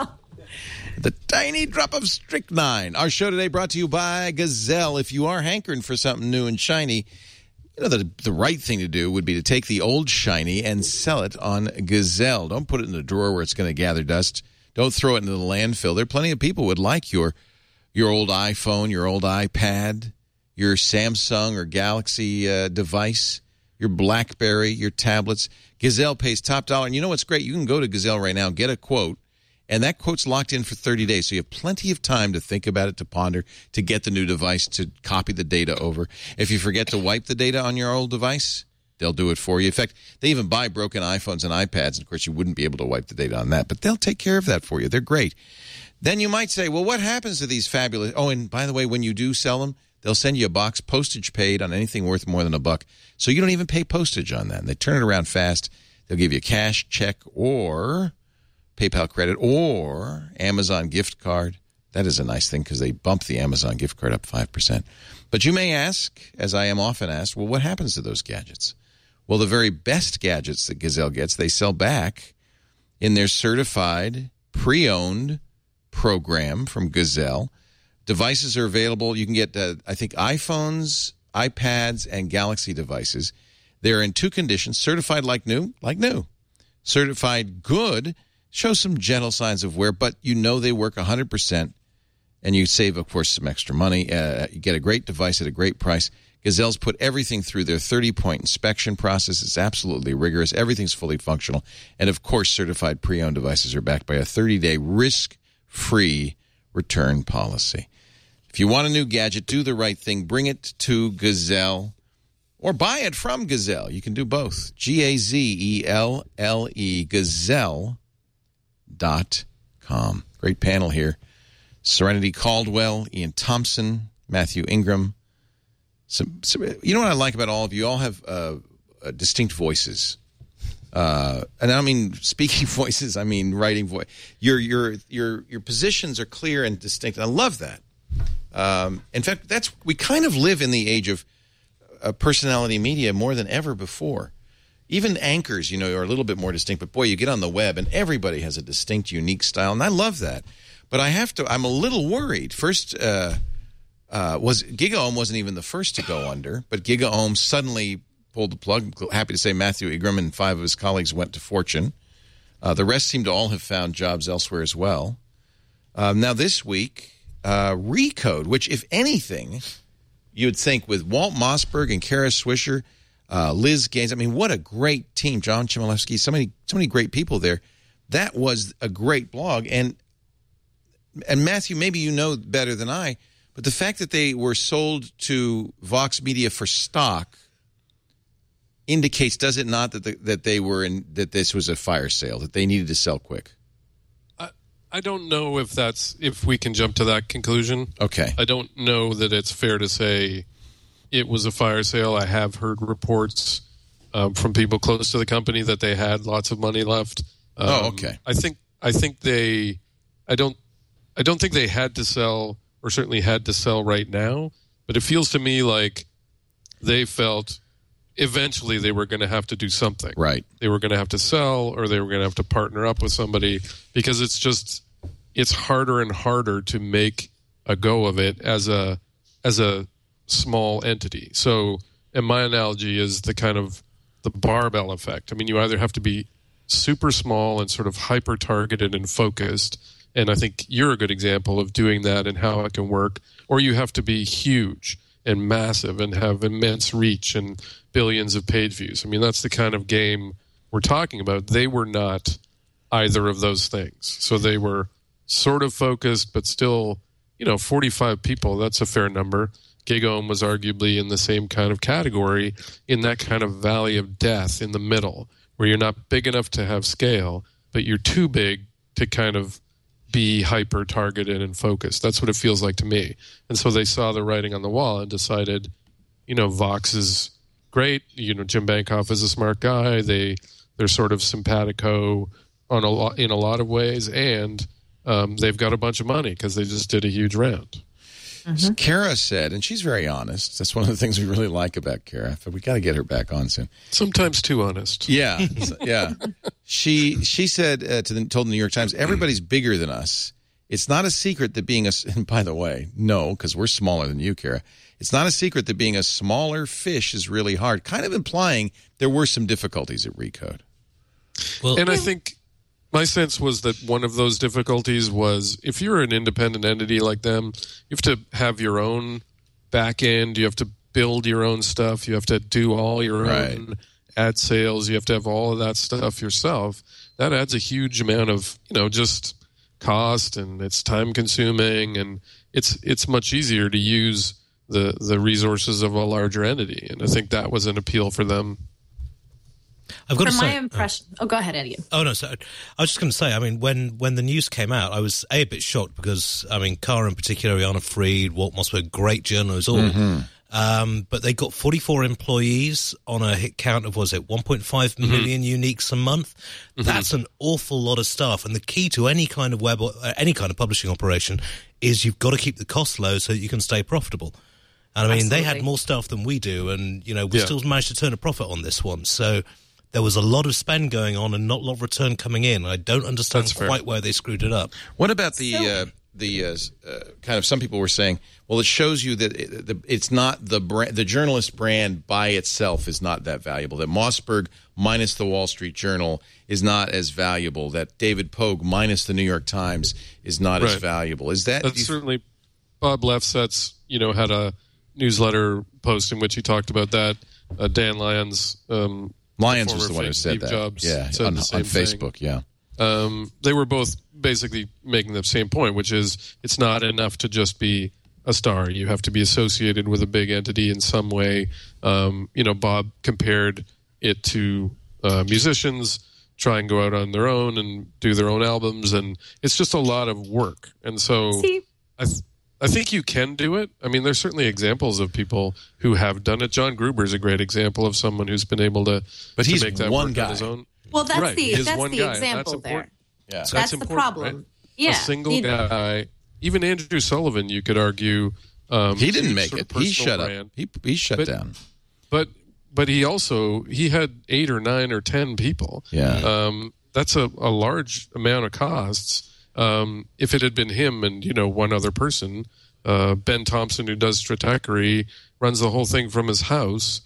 The tiny drop of strychnine. Our show today brought to you by Gazelle. If you are hankering for something new and shiny, you know, the, the right thing to do would be to take the old shiny and sell it on Gazelle. Don't put it in a drawer where it's going to gather dust. Don't throw it into the landfill. There are plenty of people who would like your your old iPhone, your old iPad, your Samsung or Galaxy uh, device, your BlackBerry, your tablets. Gazelle pays top dollar. And you know what's great? You can go to Gazelle right now, get a quote, and that quote's locked in for thirty days. So you have plenty of time to think about it, to ponder, to get the new device, to copy the data over. If you forget to wipe the data on your old device, they'll do it for you. In fact, they even buy broken iPhones and iPads. And of course, you wouldn't be able to wipe the data on that, but they'll take care of that for you. They're great. Then you might say, well, what happens to these fabulous... Oh, and by the way, when you do sell them, they'll send you a box, postage paid on anything worth more than a buck. So you don't even pay postage on that. And they turn it around fast. They'll give you a cash, check, or PayPal credit, or Amazon gift card. That is a nice thing because they bump the Amazon gift card up five percent. But you may ask, as I am often asked, well, what happens to those gadgets? Well, the very best gadgets that Gazelle gets, they sell back in their certified, pre-owned program from Gazelle. Devices are available. You can get, uh, I think, iPhones, iPads, and Galaxy devices. They're in two conditions: certified like new, like new. Certified good, show some gentle signs of wear, but you know they work one hundred percent, and you save, of course, some extra money. Uh, you get a great device at a great price. Gazelle's put everything through their thirty-point inspection process. It's absolutely rigorous. Everything's fully functional. And, of course, certified pre-owned devices are backed by a thirty-day risk-free return policy. If you want a new gadget, do the right thing. Bring it to Gazelle or buy it from Gazelle. You can do both. G A Z E L L E, Gazelle dot com. Great panel here. Serenity Caldwell, Ian Thompson, Matthew Ingram. Some, some, you know what I like about all of you? You all have uh, uh, distinct voices. Uh, and I don't mean speaking voices, I mean writing voice. Your, your, your, your positions are clear and distinct, and I love that. Um, in fact, that's we kind of live in the age of uh, personality media more than ever before. Even anchors, you know, are a little bit more distinct. But, boy, you get on the web, and everybody has a distinct, unique style, and I love that. But I have to – I'm a little worried. First, uh, uh, was GigaOM wasn't even the first to go under, but GigaOM suddenly pulled the plug. I'm happy to say Matthew Ingram and five of his colleagues went to Fortune. Uh, the rest seem to all have found jobs elsewhere as well. Um, now, this week – Uh, Recode, which, if anything, you would think with Walt Mossberg and Kara Swisher, uh, Liz Gaines, I mean, what a great team. John Chmielewski, so many, so many great people there. That was a great blog. And, and Matthew, maybe you know better than I, but the fact that they were sold to Vox Media for stock indicates, does it not, that the, that they were in, that this was a fire sale, that they needed to sell quick? I don't know if that's if we can jump to that conclusion. Okay. I don't know that it's fair to say it was a fire sale. I have heard reports um, from people close to the company that they had lots of money left. Um, oh, okay. I think I think they I don't I don't think they had to sell, or certainly had to sell right now, but it feels to me like they felt eventually they were going to have to do something. Right. They were going to have to sell, or they were going to have to partner up with somebody, because it's just it's harder and harder to make a go of it as a as a small entity. So, and my analogy is the kind of the barbell effect. I mean, you either have to be super small and sort of hyper targeted and focused, and I think you're a good example of doing that and how it can work, or you have to be huge and massive and have immense reach and billions of page views. I mean, that's the kind of game we're talking about. They were not either of those things. So they were sort of focused, but still you know, forty-five people, that's a fair number. GigaOM was arguably in the same kind of category, in that kind of valley of death in the middle, where you're not big enough to have scale, but you're too big to kind of be hyper-targeted and focused. That's what it feels like to me. And so they saw the writing on the wall and decided, you know, Vox is great. You know, Jim Bankoff is a smart guy. They, they're sort of simpatico on a lot, in a lot of ways, and um, they've got a bunch of money because they just did a huge round. Mm-hmm. Kara said, and she's very honest. That's one of the things we really like about Kara. But we got to get her back on soon. Sometimes too honest. Yeah, yeah. She she said uh, to the told the New York Times, everybody's bigger than us. It's not a secret that being a. And by the way, no, because we're smaller than you, Kara. It's not a secret that being a smaller fish is really hard. Kind of implying there were some difficulties at Recode. Well, and I think. My sense was that one of those difficulties was if you're an independent entity like them, you have to have your own back end. You have to build your own stuff. You have to do all your right. own ad sales. You have to have all of that stuff yourself. That adds a huge amount of, you know, just cost, and it's time consuming, and it's it's much easier to use the the resources of a larger entity. And I think that was an appeal for them. I've got From to my say, impression, oh, go ahead, Eddie. Oh no, so I was just going to say, I mean, when when the news came out, I was a, a bit shocked because, I mean, Kara in particular, Ariana Fried, Walt Mossberg, great journalists all, mm-hmm. um, but they got forty-four employees on a hit count of, was it one point five mm-hmm. million uniques a month? Mm-hmm. That's an awful lot of staff, and the key to any kind of web or uh, any kind of publishing operation is you've got to keep the costs low so that you can stay profitable. And I mean, Absolutely. they had more staff than we do, and you know, we Yeah. still managed to turn a profit on this one. So there was a lot of spend going on and not a lot of return coming in. I don't understand That's fair. quite where they screwed it up. What about the So- uh, the uh, uh, kind of some people were saying, well, it shows you that it, the, it's not the brand, the journalist brand by itself is not that valuable. That Mossberg minus the Wall Street Journal is not as valuable. That David Pogue minus the New York Times is not Right. as valuable. Is that That's you- certainly Bob Lefsetz, you know, had a newsletter post in which he talked about that. Uh, Dan Lyons, um, Lyons was former the one who fake said Steve that? Jobs yeah, said on, the on same thing. Facebook. Yeah, Um, they were both basically making the same point, which is it's not enough to just be a star. You have to be associated with a big entity in some way. Um, you know, Bob compared it to uh, musicians try and go out on their own and do their own albums, and it's just a lot of work. And so See? I, th- I think you can do it. I mean, there's certainly examples of people who have done it. John Gruber is a great example of someone who's been able to, But to he's make that one work guy. on his own. Well, that's Right. the He is that's one the guy, and that's example there. important. yeah. So That's that's the important, problem. right? Yeah, A single he- guy, even Andrew Sullivan, you could argue, um, he didn't huge make sort it. of He personal shut brand. up. He he shut But- down. But but he also he had eight or nine or ten people. Yeah. Um, that's a, a large amount of costs. Um, if it had been him and you know one other person, uh, Ben Thompson, who does Stratechery, runs the whole thing from his house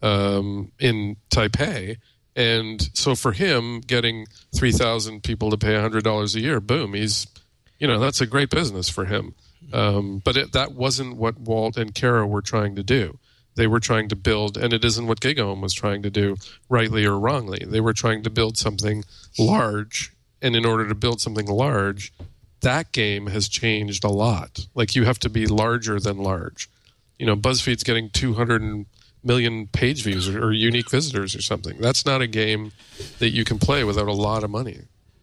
um, in Taipei. And so for him, getting three thousand people to pay one hundred dollars a year, boom, he's, you know, that's a great business for him. Um, but it, that wasn't what Walt and Kara were trying to do. They were trying to build, and it isn't what GigaOM was trying to do, rightly or wrongly. They were trying to build something large, and in order to build something large, that game has changed a lot. Like, you have to be larger than large. You know, BuzzFeed's getting two hundred million page views or, or unique visitors or something. That's not a game that you can play without a lot of money.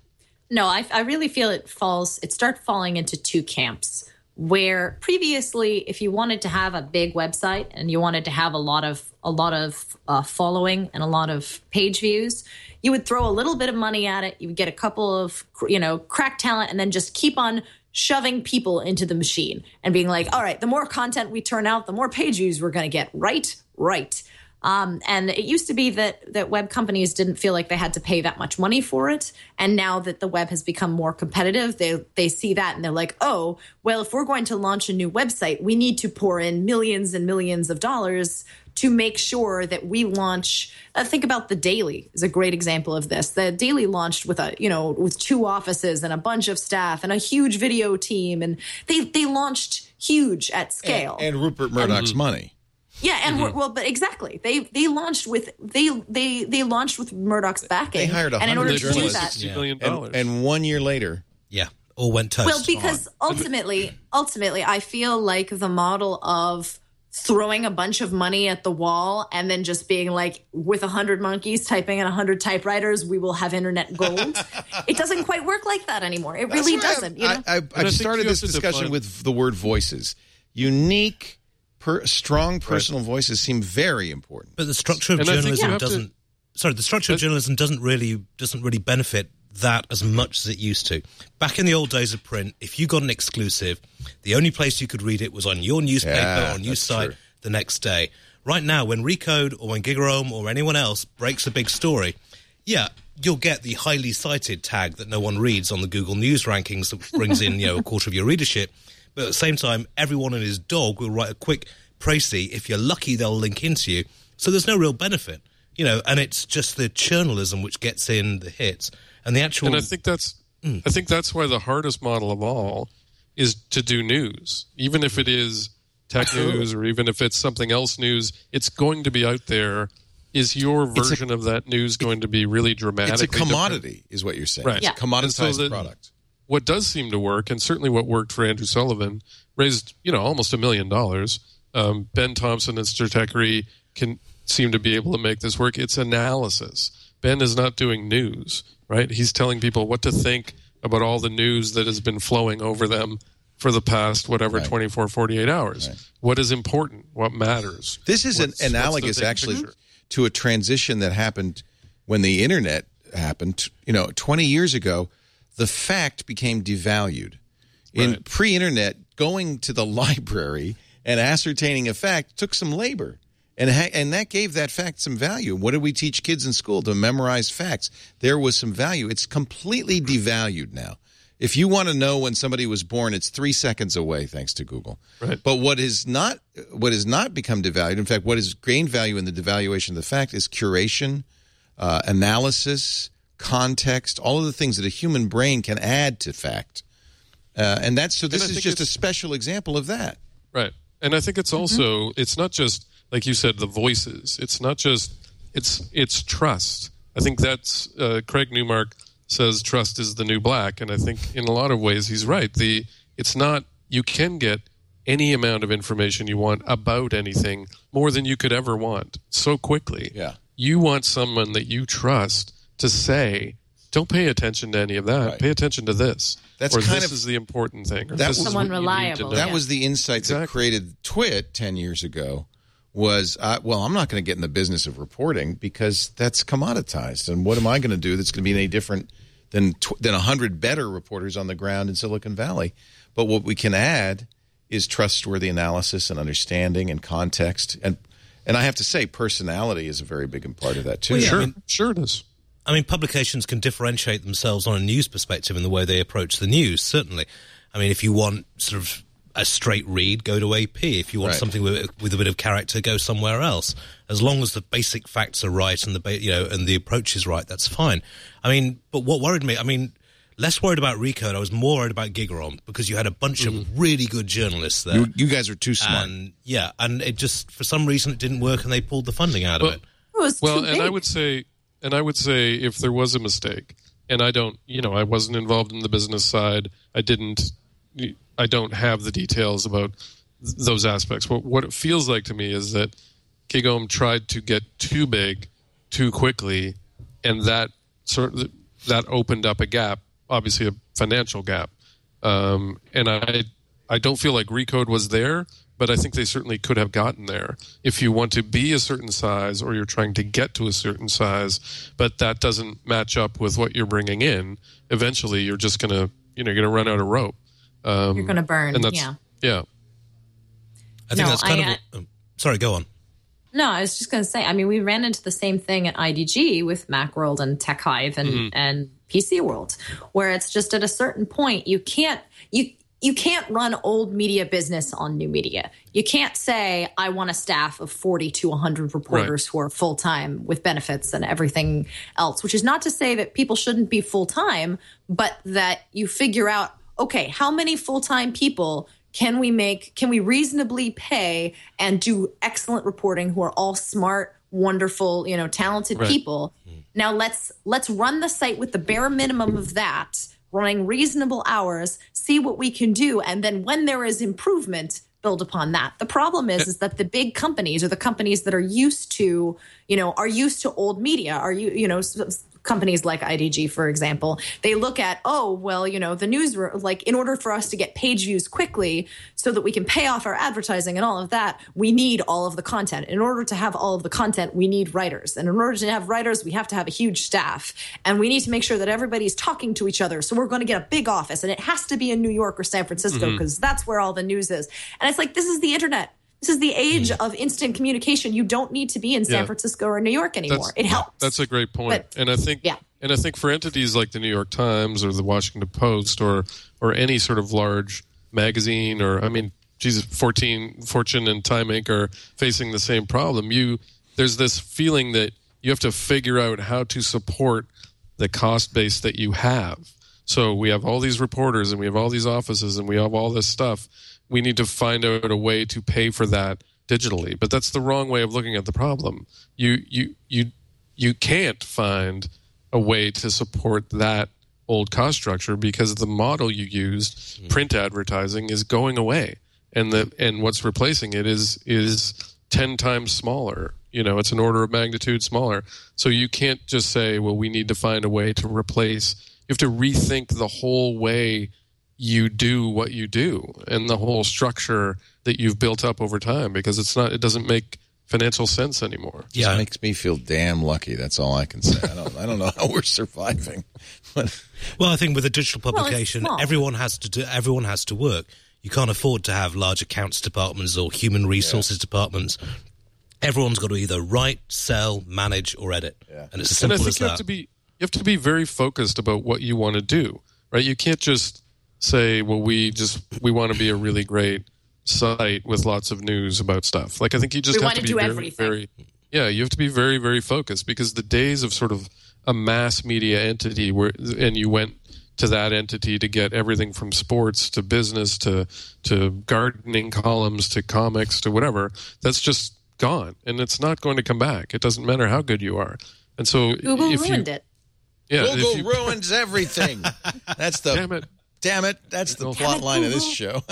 No, I, I really feel it falls. It starts falling into two camps. Where previously, if you wanted to have a big website and you wanted to have a lot of a lot of uh, following and a lot of page views, you would throw a little bit of money at it. You would get a couple of you know crack talent, and then just keep on shoving people into the machine and being like, all right, the more content we turn out, the more page views we're going to get. Right, right. Um, and it used to be that that web companies didn't feel like they had to pay that much money for it. And now that the web has become more competitive, they they see that and they're like, oh, well, if we're going to launch a new website, we need to pour in millions and millions of dollars to make sure that we launch. Uh, think about The Daily is a great example of this. The Daily launched with a you know with two offices and a bunch of staff and a huge video team, and they they launched huge at scale. And, and Rupert Murdoch's and, money. Yeah, and mm-hmm. well, but exactly, they they launched with they they they launched with Murdoch's backing. They hired a and in order hundred to do journalists. that, sixty million dollars. And, and one year later, Yeah. all went toast. Well, because ultimately, ultimately, I feel like the model of throwing a bunch of money at the wall and then just being like, with a hundred monkeys typing in a hundred typewriters, we will have internet gold. It doesn't quite work like that anymore. It really doesn't. You know? I, I, I've started this discussion with the word voices. Unique, per, strong personal right. voices seem very important. But the structure of and journalism doesn't. To, sorry, the structure of journalism doesn't really doesn't really benefit that as much as it used to. Back in the old days of print, if you got an exclusive, the only place you could read it was on your newspaper yeah, or news site true. the next day. Right now, when Recode or when Gigaom or anyone else breaks a big story, yeah, you'll get the highly cited tag that no one reads on the Google News rankings that brings in, you know, a quarter of your readership. But at the same time, everyone and his dog will write a quick précis. If you're lucky, they'll link into you. So there's no real benefit, you know, and it's just the journalism which gets in the hits. And the actual, and I think that's, mm. I think that's why the hardest model of all is to do news, even if it is tech news or even if it's something else news. It's going to be out there. Is your version a, of that news going to be really dramatic? It's a commodity, different? is what you're saying. Right. It's yeah. a commoditized so the, product. What does seem to work, and certainly what worked for Andrew Sullivan, raised you know almost a million dollars. Um, Ben Thompson and Stratechery can seem to be able to make this work. It's analysis. Ben is not doing news. Right? He's telling people what to think about all the news that has been flowing over them for the past, whatever, right. twenty-four, forty-eight hours. Right. What is important? What matters? This is an, analogous, actually, picture? to a transition that happened when the Internet happened. You know, twenty years ago, the fact became devalued. In right. pre-Internet, going to the library and ascertaining a fact took some labor. And ha- and that gave that fact some value. What did we teach kids in school? To memorize facts. There was some value. It's completely devalued now. If you want to know when somebody was born, it's three seconds away, thanks to Google. Right. But what is not what has not become devalued, in fact, what has gained value in the devaluation of the fact is curation, uh, analysis, context, all of the things that a human brain can add to fact. Uh, and that's so. This is just a special example of that. Right. And I think it's also mm-hmm. it's not just. Like you said, the voices. It's not just, it's it's trust. I think that's, uh, Craig Newmark says trust is the new black, and I think in a lot of ways he's right. The It's not, you can get any amount of information you want about anything, more than you could ever want, so quickly. Yeah. You want someone that you trust to say, don't pay attention to any of that. Right. Pay attention to this. That's or kind this of, is the important thing. Or that this was, is someone reliable. That yeah. was the insight exactly. that created Twit ten years ago. Was, uh, well, I'm not going to get in the business of reporting because that's commoditized. And what am I going to do that's going to be any different than tw- than one hundred better reporters on the ground in Silicon Valley? But what we can add is trustworthy analysis and understanding and context. And and I have to say, personality is a very big part of that, too. Well, yeah, sure, I mean, sure it is. I mean, publications can differentiate themselves on a news perspective in the way they approach the news, certainly. I mean, if you want sort of a straight read, go to A P. If you want right. something with, with a bit of character, go somewhere else. As long as the basic facts are right and the ba- you know and the approach is right, that's fine. I mean, but what worried me, I mean, less worried about Recode. I was more worried about Gigaom because you had a bunch mm. of really good journalists there. You, you guys are too smart. And, yeah, and it just for some reason it didn't work, and they pulled the funding out well, of it. it was well, too and big. I would say, and I would say, if there was a mistake, and I don't, you know, I wasn't involved in the business side. I didn't. I don't have the details about th- those aspects. What, what it feels like to me is that Gigaom tried to get too big too quickly, and that sort of, that opened up a gap, obviously a financial gap. Um, and I I don't feel like Recode was there, but I think they certainly could have gotten there. If you want to be a certain size or you're trying to get to a certain size, but that doesn't match up with what you're bringing in, eventually you're just going to, you know, you're going to run out of rope. Um, You're going to burn, and that's, yeah. Yeah. I think no, that's kind I, of... A, um, sorry, go on. No, I was just going to say, I mean, we ran into the same thing at I D G with Macworld and TechHive and, mm-hmm. and P C World, where it's just at a certain point, you can't... you. You can't run old media business on new media. You can't say, I want a staff of forty to one hundred reporters right. who are full-time with benefits and everything else, which is not to say that people shouldn't be full-time, but that you figure out, okay, how many full-time people can we make, can we reasonably pay and do excellent reporting who are all smart, wonderful, you know, talented right. people. Mm. Now let's let's run the site with the bare minimum of that, running reasonable hours, see what we can do, and then when there is improvement, build upon that. The problem is, is that the big companies or the companies that are used to, you know, are used to old media, are you, you know, companies like I D G, for example, they look at, oh, well, you know, the news, like in order for us to get page views quickly so that we can pay off our advertising and all of that, we need all of the content. In order to have all of the content, we need writers. And in order to have writers, we have to have a huge staff. And we need to make sure that everybody's talking to each other. So we're going to get a big office, and it has to be in New York or San Francisco because mm-hmm. that's where all the news is. And it's like, this is the internet. This is the age mm. of instant communication. You don't need to be in San yeah. Francisco or New York anymore. That's, it helps. That's a great point. But, and I think yeah. and I think for entities like the New York Times or the Washington Post or or any sort of large magazine or I mean, Jesus, fourteen Fortune and Time Incorporated are facing the same problem. You there's this feeling that you have to figure out how to support the cost base that you have. So we have all these reporters and we have all these offices and we have all this stuff. We need to find out a way to pay for that digitally, but that's the wrong way of looking at the problem. You you you you can't find a way to support that old cost structure because the model you used, mm-hmm. print advertising, is going away, and the and what's replacing it is is ten times smaller. You know, it's an order of magnitude smaller. So you can't just say, well, we need to find a way to replace. You have to rethink the whole way you do what you do and the whole structure that you've built up over time, because it's not, it doesn't make financial sense anymore. Yeah, it makes me feel damn lucky. That's all I can say. I don't, I don't know how we're surviving. But, well, I think with a digital publication, well, everyone has to do, everyone has to work. You can't afford to have large accounts departments or human resources yeah. departments. Everyone's got to either write, sell, manage, or edit, yeah. and it's as simple and I think as you that. Have to be, you have to be very focused about what you want to do, right? You can't just say, well, we just we want to be a really great site with lots of news about stuff. Like, I think you just we have to be do very, everything. very, yeah, you have to be very, very focused, because the days of sort of a mass media entity where, and you went to that entity to get everything from sports to business to to gardening columns to comics to whatever, that's just gone, and it's not going to come back. It doesn't matter how good you are. And so Google if ruined you, it. Yeah, Google you, ruins everything. That's the damn it. Damn it! That's the plot line of this show.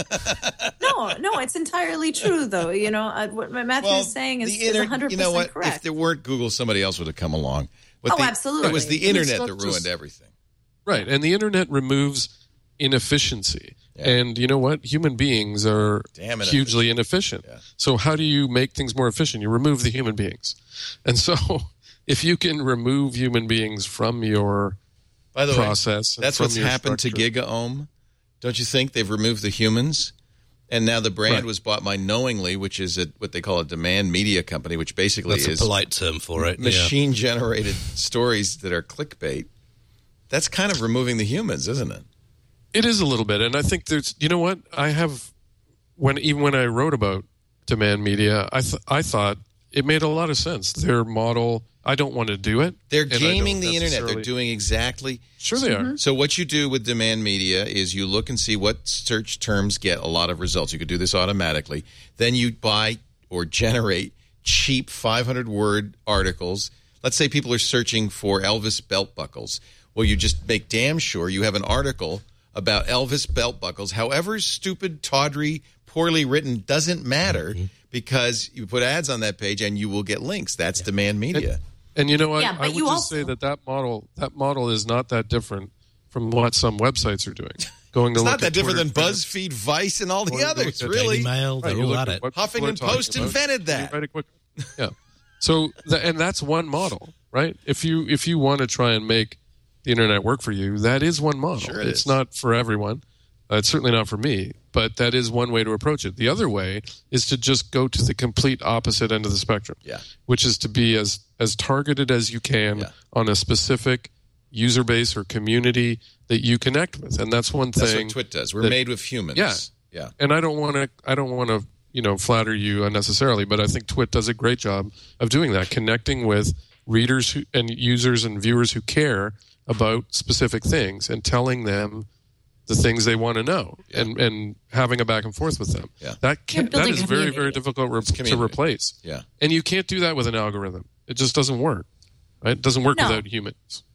no, no, it's entirely true, though. You know, uh, what Matthew well, is saying is, the inter- is one hundred percent you know what? correct. If there weren't Google, somebody else would have come along. With oh, the, absolutely. It was the internet that ruined just, everything. Right, and the internet removes inefficiency. Yeah. And you know what? Human beings are Damn hugely inefficient. Yeah. So how do you make things more efficient? You remove the human beings. And so if you can remove human beings from your By the process, way, that's from what's your happened structure. to GigaOM. Don't you think they've removed the humans? And now the brand Right. was bought by Knowingly, which is a, what they call a demand media company, which basically That's is a polite term for it. machine-generated stories that are clickbait. That's kind of removing the humans, isn't it? It is a little bit, and I think there's. You know what? I have when even when I wrote about demand media, I th- I thought it made a lot of sense. Their model. I don't want to do it. They're and I gaming don't the internet. They're necessarily- doing exactly. Sure, they are. So what you do with demand media is you look and see what search terms get a lot of results. You could do this automatically. Then you buy or generate cheap five hundred word articles. Let's say people are searching for Elvis belt buckles. Well, you just make damn sure you have an article about Elvis belt buckles. However stupid, tawdry, poorly written, doesn't matter, mm-hmm. because you put ads on that page and you will get links. That's yeah. demand media. And, and you know what? Yeah, I would you just also- say that that model that model is not that different from what some websites are doing. Going to It's look not that at different Twitter, than BuzzFeed, Vice, and all the Or you others, look at really. Daily Mail, they're Right, you all look at at it. what people are Huffington talking Post about, invented and that. you write a quick- yeah. So, the, and that's one model, right? If you if you want to try and make the internet work for you, that is one model. Sure it it's is. not for everyone. Uh, it's certainly not for me, but that is one way to approach it. The other way is to just go to the complete opposite end of the spectrum, Yeah. which is to be as as targeted as you can Yeah. on a specific user base or community that you connect with, and that's one That's thing. what Twit does. We're that- made with humans. Yeah. Yeah. And I don't want to. I don't want to. You know, flatter you unnecessarily, but I think Twit does a great job of doing that, connecting with readers who, and users and viewers who care about specific things and telling them the things they want to know, Yeah. and, and having a back and forth with them. Yeah. That can, that building is very community. very difficult re- It's to community. replace. Yeah. And you can't do that with an algorithm. It just doesn't work. Right? It doesn't work No. without humans.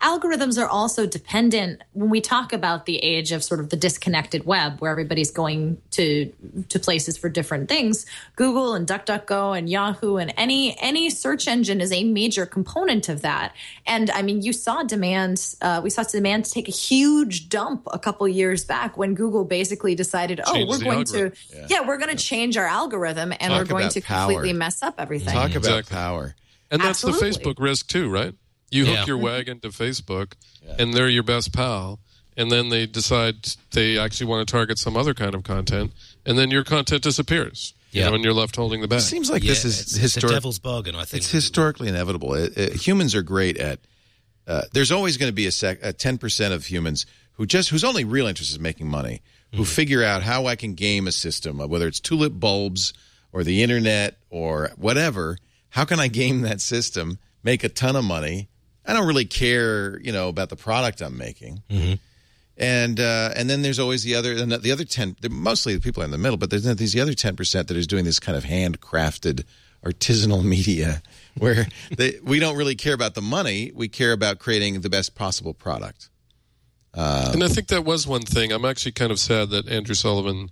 algorithms are also dependent when we talk about the age of sort of the disconnected web where everybody's going to to places for different things. Google and DuckDuckGo and Yahoo and any any search engine is a major component of that. And I mean, you saw demand, uh, we saw demand take a huge dump a couple years back when Google basically decided, oh, Change we're the going algorithm. to, yeah, yeah we're going to change our algorithm and Talk we're going about to power. completely mess up everything. Talk about Exactly. power. And that's Absolutely. the Facebook risk too, right? You hook Yeah. your wagon to Facebook, and they're your best pal, and then they decide they actually want to target some other kind of content, and then your content disappears. You Yeah. know, and you're left holding the It bag. seems like Yeah, this is it's, it's a historic. devil's bargain, I think. It's historically inevitable. It, it, humans are great at. Uh, there's always going to be a, sec, a ten percent of humans who just whose only real interest is making money, who figure out how I can game a system, whether it's tulip bulbs or the internet or whatever. How can I game that system, make a ton of money? I don't really care, you know, about the product I'm making. Mm-hmm. And uh, and then there's always the other the other ten. Mostly the people are in the middle, but there's these other ten percent that is doing this kind of handcrafted artisanal media where they, we don't really care about the money. We care about creating the best possible product. Uh, and I think that was one thing. I'm actually kind of sad that Andrew Sullivan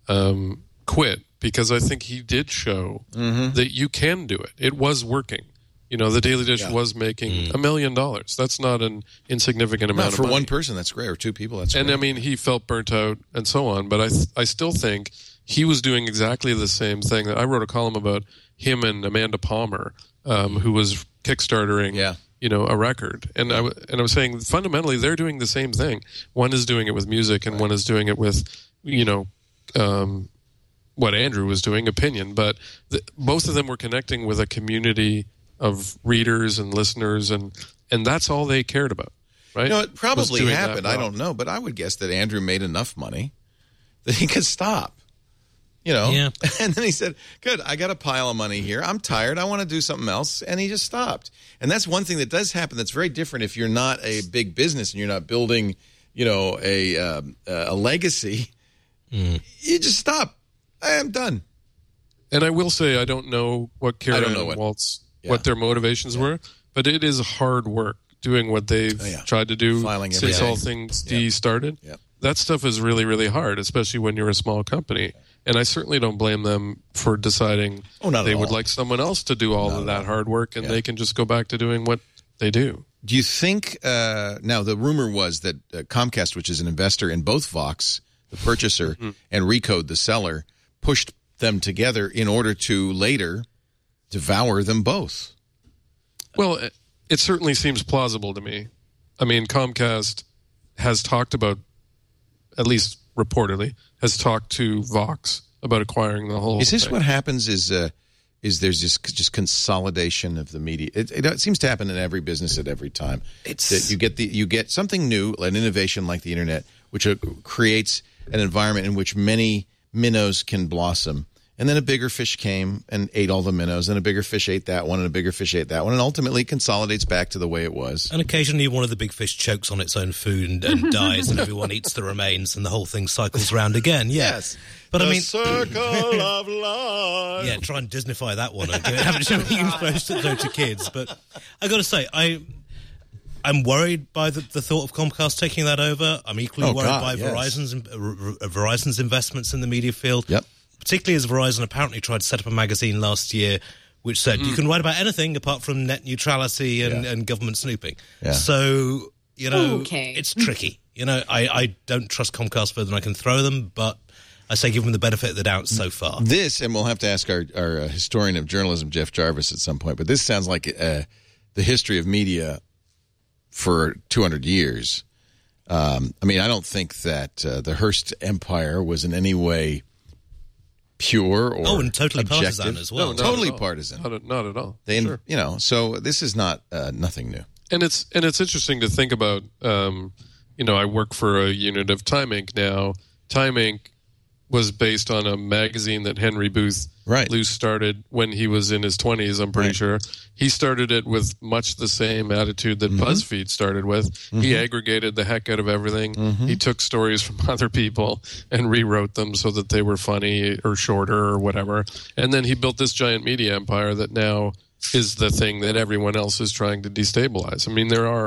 um, quit because I think he did show Mm-hmm. that you can do it. It was working. You know, the Daily Dish Yeah. was making a million dollars. That's not an insignificant amount not of for money. one person, that's great, or two people, that's And great. I mean, he felt burnt out and so on. But I, th- I still think he was doing exactly the same thing. I wrote a column about him and Amanda Palmer, um, who was kickstartering, Yeah. you know, a record. And I, w- and I was saying fundamentally they're doing the same thing. One is doing it with music, and one is doing it with, you know, um, what Andrew was doing, opinion. But the, both of them were connecting with a community of readers and listeners, and and that's all they cared about, right? You know, it Was probably doing that happened. I well. don't know, but I would guess that Andrew made enough money that he could stop. You know, Yeah. And then he said, "Good, I got a pile of money here. I'm tired. I want to do something else," and he just stopped. And that's one thing that does happen. That's very different if you're not a big business and you're not building, you know, a um, a legacy. Mm. You just stop. I am done. And I will say, I don't know what Kara I don't know and what- Waltz, Yeah. what their motivations were, but it is hard work doing what they've Oh, yeah. tried to do Filing since everything. all things Yeah. D started. Yep. That stuff is really, really hard, especially when you're a small company. And I certainly don't blame them for deciding Oh, not at they would all. like someone else to do all Not of at that all. hard work, and Yeah. they can just go back to doing what they do. Do you think uh, now the rumor was that uh, Comcast, which is an investor in both Vox, the purchaser, Mm-hmm. and Recode, the seller, pushed them together in order to later devour them both? Well, it, it certainly seems plausible to me. I mean, Comcast has talked about, at least reportedly, has talked to Vox about acquiring the whole Is this thing. what happens? Is uh, is there's just just consolidation of the media? It, it, it seems to happen in every business at every time. It's- that you get the you get something new, an innovation like the internet, which uh, creates an environment in which many minnows can blossom. And then a bigger fish came and ate all the minnows, and a bigger fish ate that one, and a bigger fish ate that one, and ultimately consolidates back to the way it was. And occasionally one of the big fish chokes on its own food and, and dies, and everyone eats the remains, and the whole thing cycles round again. Yeah. Yes. But the I mean, circle of life. yeah, try and Disneyfy that one. I haven't shown you supposed to to kids, but I got to say, I I'm worried by the, the thought of Comcast taking that over. I'm equally Oh, worried God, by yes. Verizon's uh, R- Verizon's investments in the media field. Yep. Particularly as Verizon apparently tried to set up a magazine last year which said you can write about anything apart from net neutrality and, Yeah. and government snooping. Yeah. So, you know, Okay. it's tricky. You know, I, I don't trust Comcast further than I can throw them, but I say give them the benefit of the doubt so far. This, and we'll have to ask our, our uh, historian of journalism, Jeff Jarvis, at some point, but this sounds like uh, the history of media for two hundred years. Um, I mean, I don't think that uh, the Hearst Empire was in any way pure or Oh, and totally objective. partisan as well. No, not Totally at all. partisan. Not at, not at all. They, Sure. you know, so this is not uh, nothing new. And it's and it's interesting to think about. Um, you know, I work for a unit of Time Inc now. Time Inc was based on a magazine that Henry Booth Right. Luce started when he was in his twenties, I'm pretty Right. sure. He started it with much the same attitude that Mm-hmm. BuzzFeed started with. He aggregated the heck out of everything. Mm-hmm. He took stories from other people and rewrote them so that they were funny or shorter or whatever. And then he built this giant media empire that now is the thing that everyone else is trying to destabilize. I mean, there are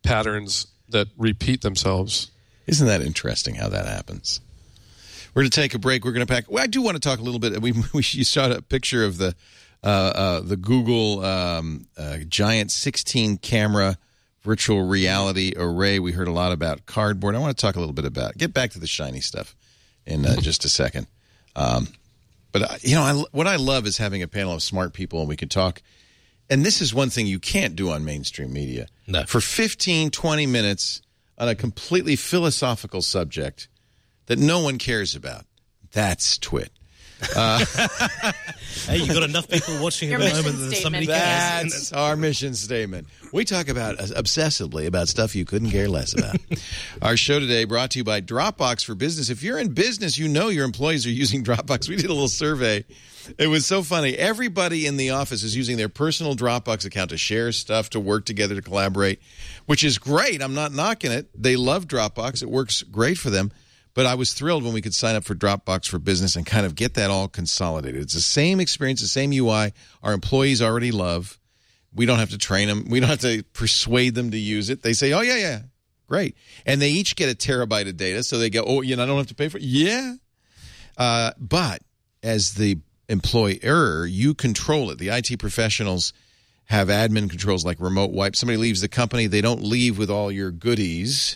patterns that repeat themselves. Isn't that interesting how that happens? We're going to take a break. We're going to pack. Well, I do want to talk a little bit. We, we you saw a picture of the uh, uh, the Google um, uh, giant sixteen camera virtual reality array. We heard a lot about cardboard. I want to talk a little bit about. Get back to the shiny stuff in uh, just a second. Um, but uh, you know, I, what I love is having a panel of smart people, and we can talk. And this is one thing you can't do on mainstream media. No. For fifteen, twenty minutes on a completely philosophical subject that no one cares about. That's Twit. Uh, hey, you got enough people watching Your at the mission moment that somebody statement. cares. That's our mission statement. We talk about uh, obsessively about stuff you couldn't care less about. Our show today brought to you by Dropbox for Business. If you're in business, you know your employees are using Dropbox. We did a little survey. It was so funny. Everybody in the office is using their personal Dropbox account to share stuff, to work together, to collaborate, which is great. I'm not knocking it. They love Dropbox. It works great for them. But I was thrilled when we could sign up for Dropbox for Business and kind of get that all consolidated. It's the same experience, the same U I our employees already love. We don't have to train them. We don't have to persuade them to use it. They say, oh, yeah, yeah, great. And they each get a terabyte of data, so they go, oh, you know, I don't have to pay for it. Yeah. Uh, but as the employer, you control it. The I T professionals have admin controls like remote wipe. Somebody leaves the company, they don't leave with all your goodies.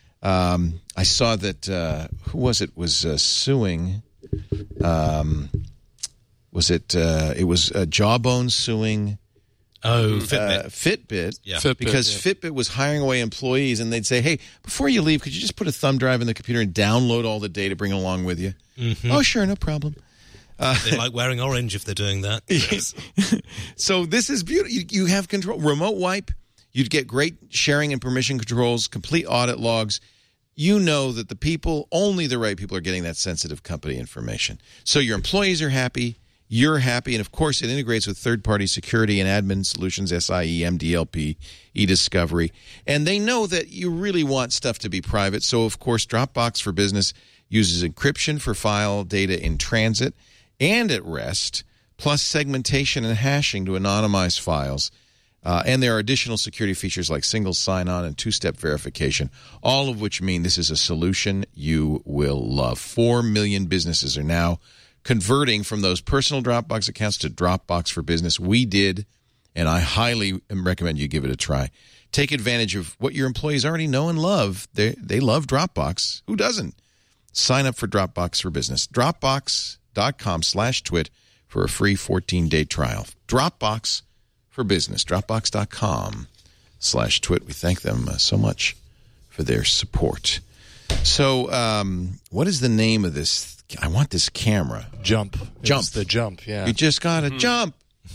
Um, I saw that, uh, who was it, was uh, suing, um, was it, uh, it was uh, Jawbone suing Oh, Fitbit. Uh, Fitbit, yeah. Fitbit, because yeah. Fitbit was hiring away employees, and they'd say, hey, before you leave, could you just put a thumb drive in the computer and download all the data, bring it along with you? Mm-hmm. Oh, sure, no problem. Uh, They like wearing orange if they're doing that. Yes. So this is beautiful. You, you have control. Remote wipe, you'd get great sharing and permission controls, complete audit logs. You know that the people, only the right people are getting that sensitive company information. So your employees are happy, you're happy, and of course it integrates with third-party security and admin solutions, S I E, M D L P, eDiscovery. And they know that you really want stuff to be private. So, of course, Dropbox for Business uses encryption for file data in transit and at rest, plus segmentation and hashing to anonymize files. Uh, and there are additional security features like single sign-on and two-step verification, all of which mean this is a solution you will love. Four million businesses are now converting from those personal Dropbox accounts to Dropbox for Business. We did, and I highly recommend you give it a try. Take advantage of what your employees already know and love. They, they love Dropbox. Who doesn't? Sign up for Dropbox for Business. Dropbox.com slash twit for a free fourteen-day trial. Dropbox for Business. Dropbox.com slash twit. We thank them uh, so much for their support. So um, what is the name of this? I want this camera. Jump. Jump. It's the jump, yeah. You just got to mm-hmm. jump.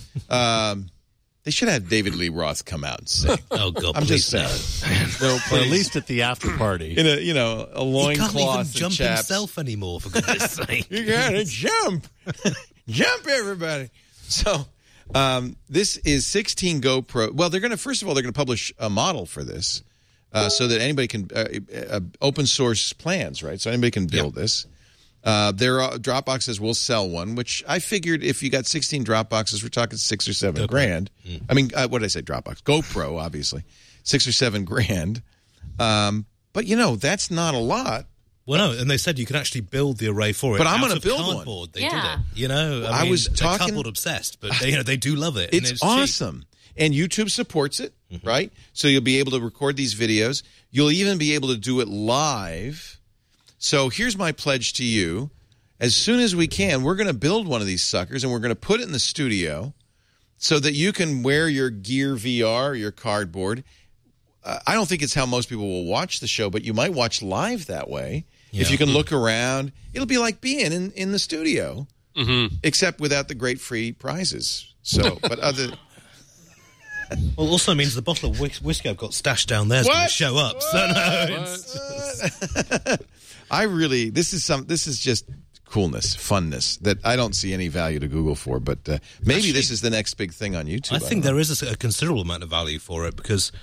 Um, they should have David Lee Roth come out and sing. Oh, God, I'm please just saying. No, or at least at the after party. In a, you know, a loincloth. He can't even jump chaps. himself anymore, for goodness sake. You got to jump. Jump, everybody. So um, this is sixteen GoPro. Well, they're going to, first of all, they're going to publish a model for this uh, so that anybody can, uh, uh, open source plans, right? So anybody can build yep. this. Uh, there are Dropbox says we'll sell one, which I figured if you got sixteen Dropboxes, we're talking six or seven okay. grand. Mm. I mean, uh, what did I say? Dropbox, GoPro, obviously, six or seven grand. Um, but you know, that's not a lot. Well, no, and they said you can actually build the array for it. But I'm going to build cardboard. one. They yeah. did it. You know, I, I mean, was talking cardboard obsessed, but they, you know they do love it. It's, and it's awesome, cheap. And YouTube supports it, mm-hmm. right? So you'll be able to record these videos. You'll even be able to do it live. So here's my pledge to you. As soon as we can, we're going to build one of these suckers, and we're going to put it in the studio so that you can wear your Gear V R, your cardboard. Uh, I don't think it's how most people will watch the show, but you might watch live that way. Yeah. If you can look around, it'll be like being in, in the studio, mm-hmm. except without the great free prizes. So, but other... Well, it also means the bottle of whis- whiskey I've got stashed down there is going to show up. What? So no, it's... I really, this is some, this is just coolness, funness that I don't see any value to Google for, but uh, maybe Actually, this is the next big thing on YouTube. I, I think know. there is a, a considerable amount of value for it because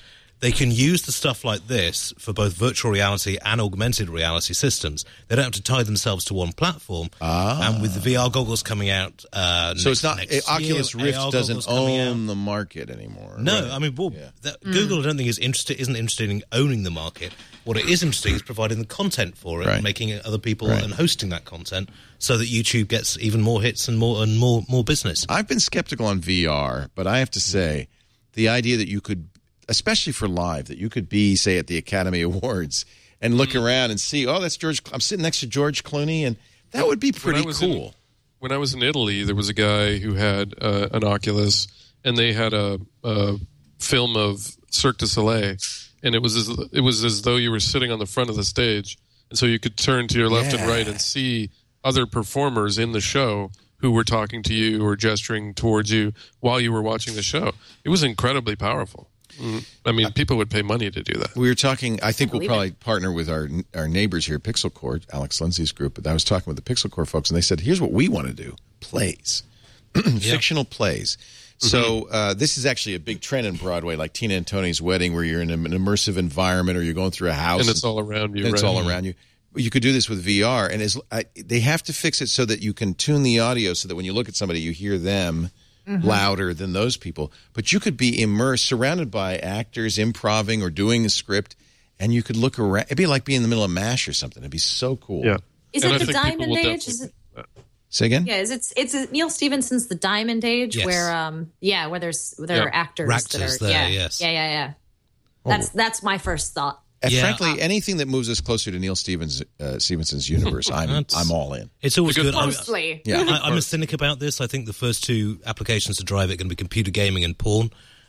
they can use the stuff like this for both virtual reality and augmented reality systems. They don't have to tie themselves to one platform. Ah. And with the V R goggles coming out, uh, so next, it's not next Oculus year, Rift A R doesn't own the market anymore. No, right? I mean, well, Yeah. that, Mm. Google, I don't think is interested isn't interested in owning the market. What it is interested in is providing the content for it Right. and making it other people Right. and hosting that content so that YouTube gets even more hits and more and more more business. I've been skeptical on V R, but I have to say, the idea that you could, especially for live, that you could be, say, at the Academy Awards and look Mm. around and see, oh, that's George. I'm sitting next to George Clooney, and that would be When I pretty was cool. in- when I was in Italy, there was a guy who had uh, an Oculus, and they had a, a film of Cirque du Soleil, and it was as, it was as though you were sitting on the front of the stage, and so you could turn to your left Yeah. and right and see other performers in the show who were talking to you or gesturing towards you while you were watching the show. It was incredibly powerful. Mm. I mean, people would pay money to do that. We were talking, I think we'll believe probably partner with our our neighbors here, Pixel Core, Alex Lindsay's group, but I was talking with the Pixel Core folks, and they said, here's what we want to do, plays, fictional plays. So uh, this is actually a big trend in Broadway, like Tina and Tony's Wedding, where you're in an immersive environment or you're going through a house. And it's all around you, and it's right? all around you. You could do this with V R, and as, I, they have to fix it so that you can tune the audio so that when you look at somebody, you hear them louder than those people. But you could be immersed, surrounded by actors improving or doing a script, and you could look around. It'd be like being in the middle of MASH or something. It'd be so cool. Yeah. Is And I it the think people Diamond will Age? definitely Is it? do that. Say again? Yeah, is it's it's a Neil Stephenson's The Diamond Age, Yes. where um yeah, where there's there Yeah. are actors that Actors are there, yeah, yes. yeah, yeah, yeah. That's that's my first thought. And Yeah. frankly, anything that moves us closer to Neil Stevens, uh, Stevenson's universe, I'm That's- I'm all in. It's always The good good. I- Mostly. Yeah. I, I'm a cynic about this. I think the first two applications to drive it are going to be computer gaming and porn.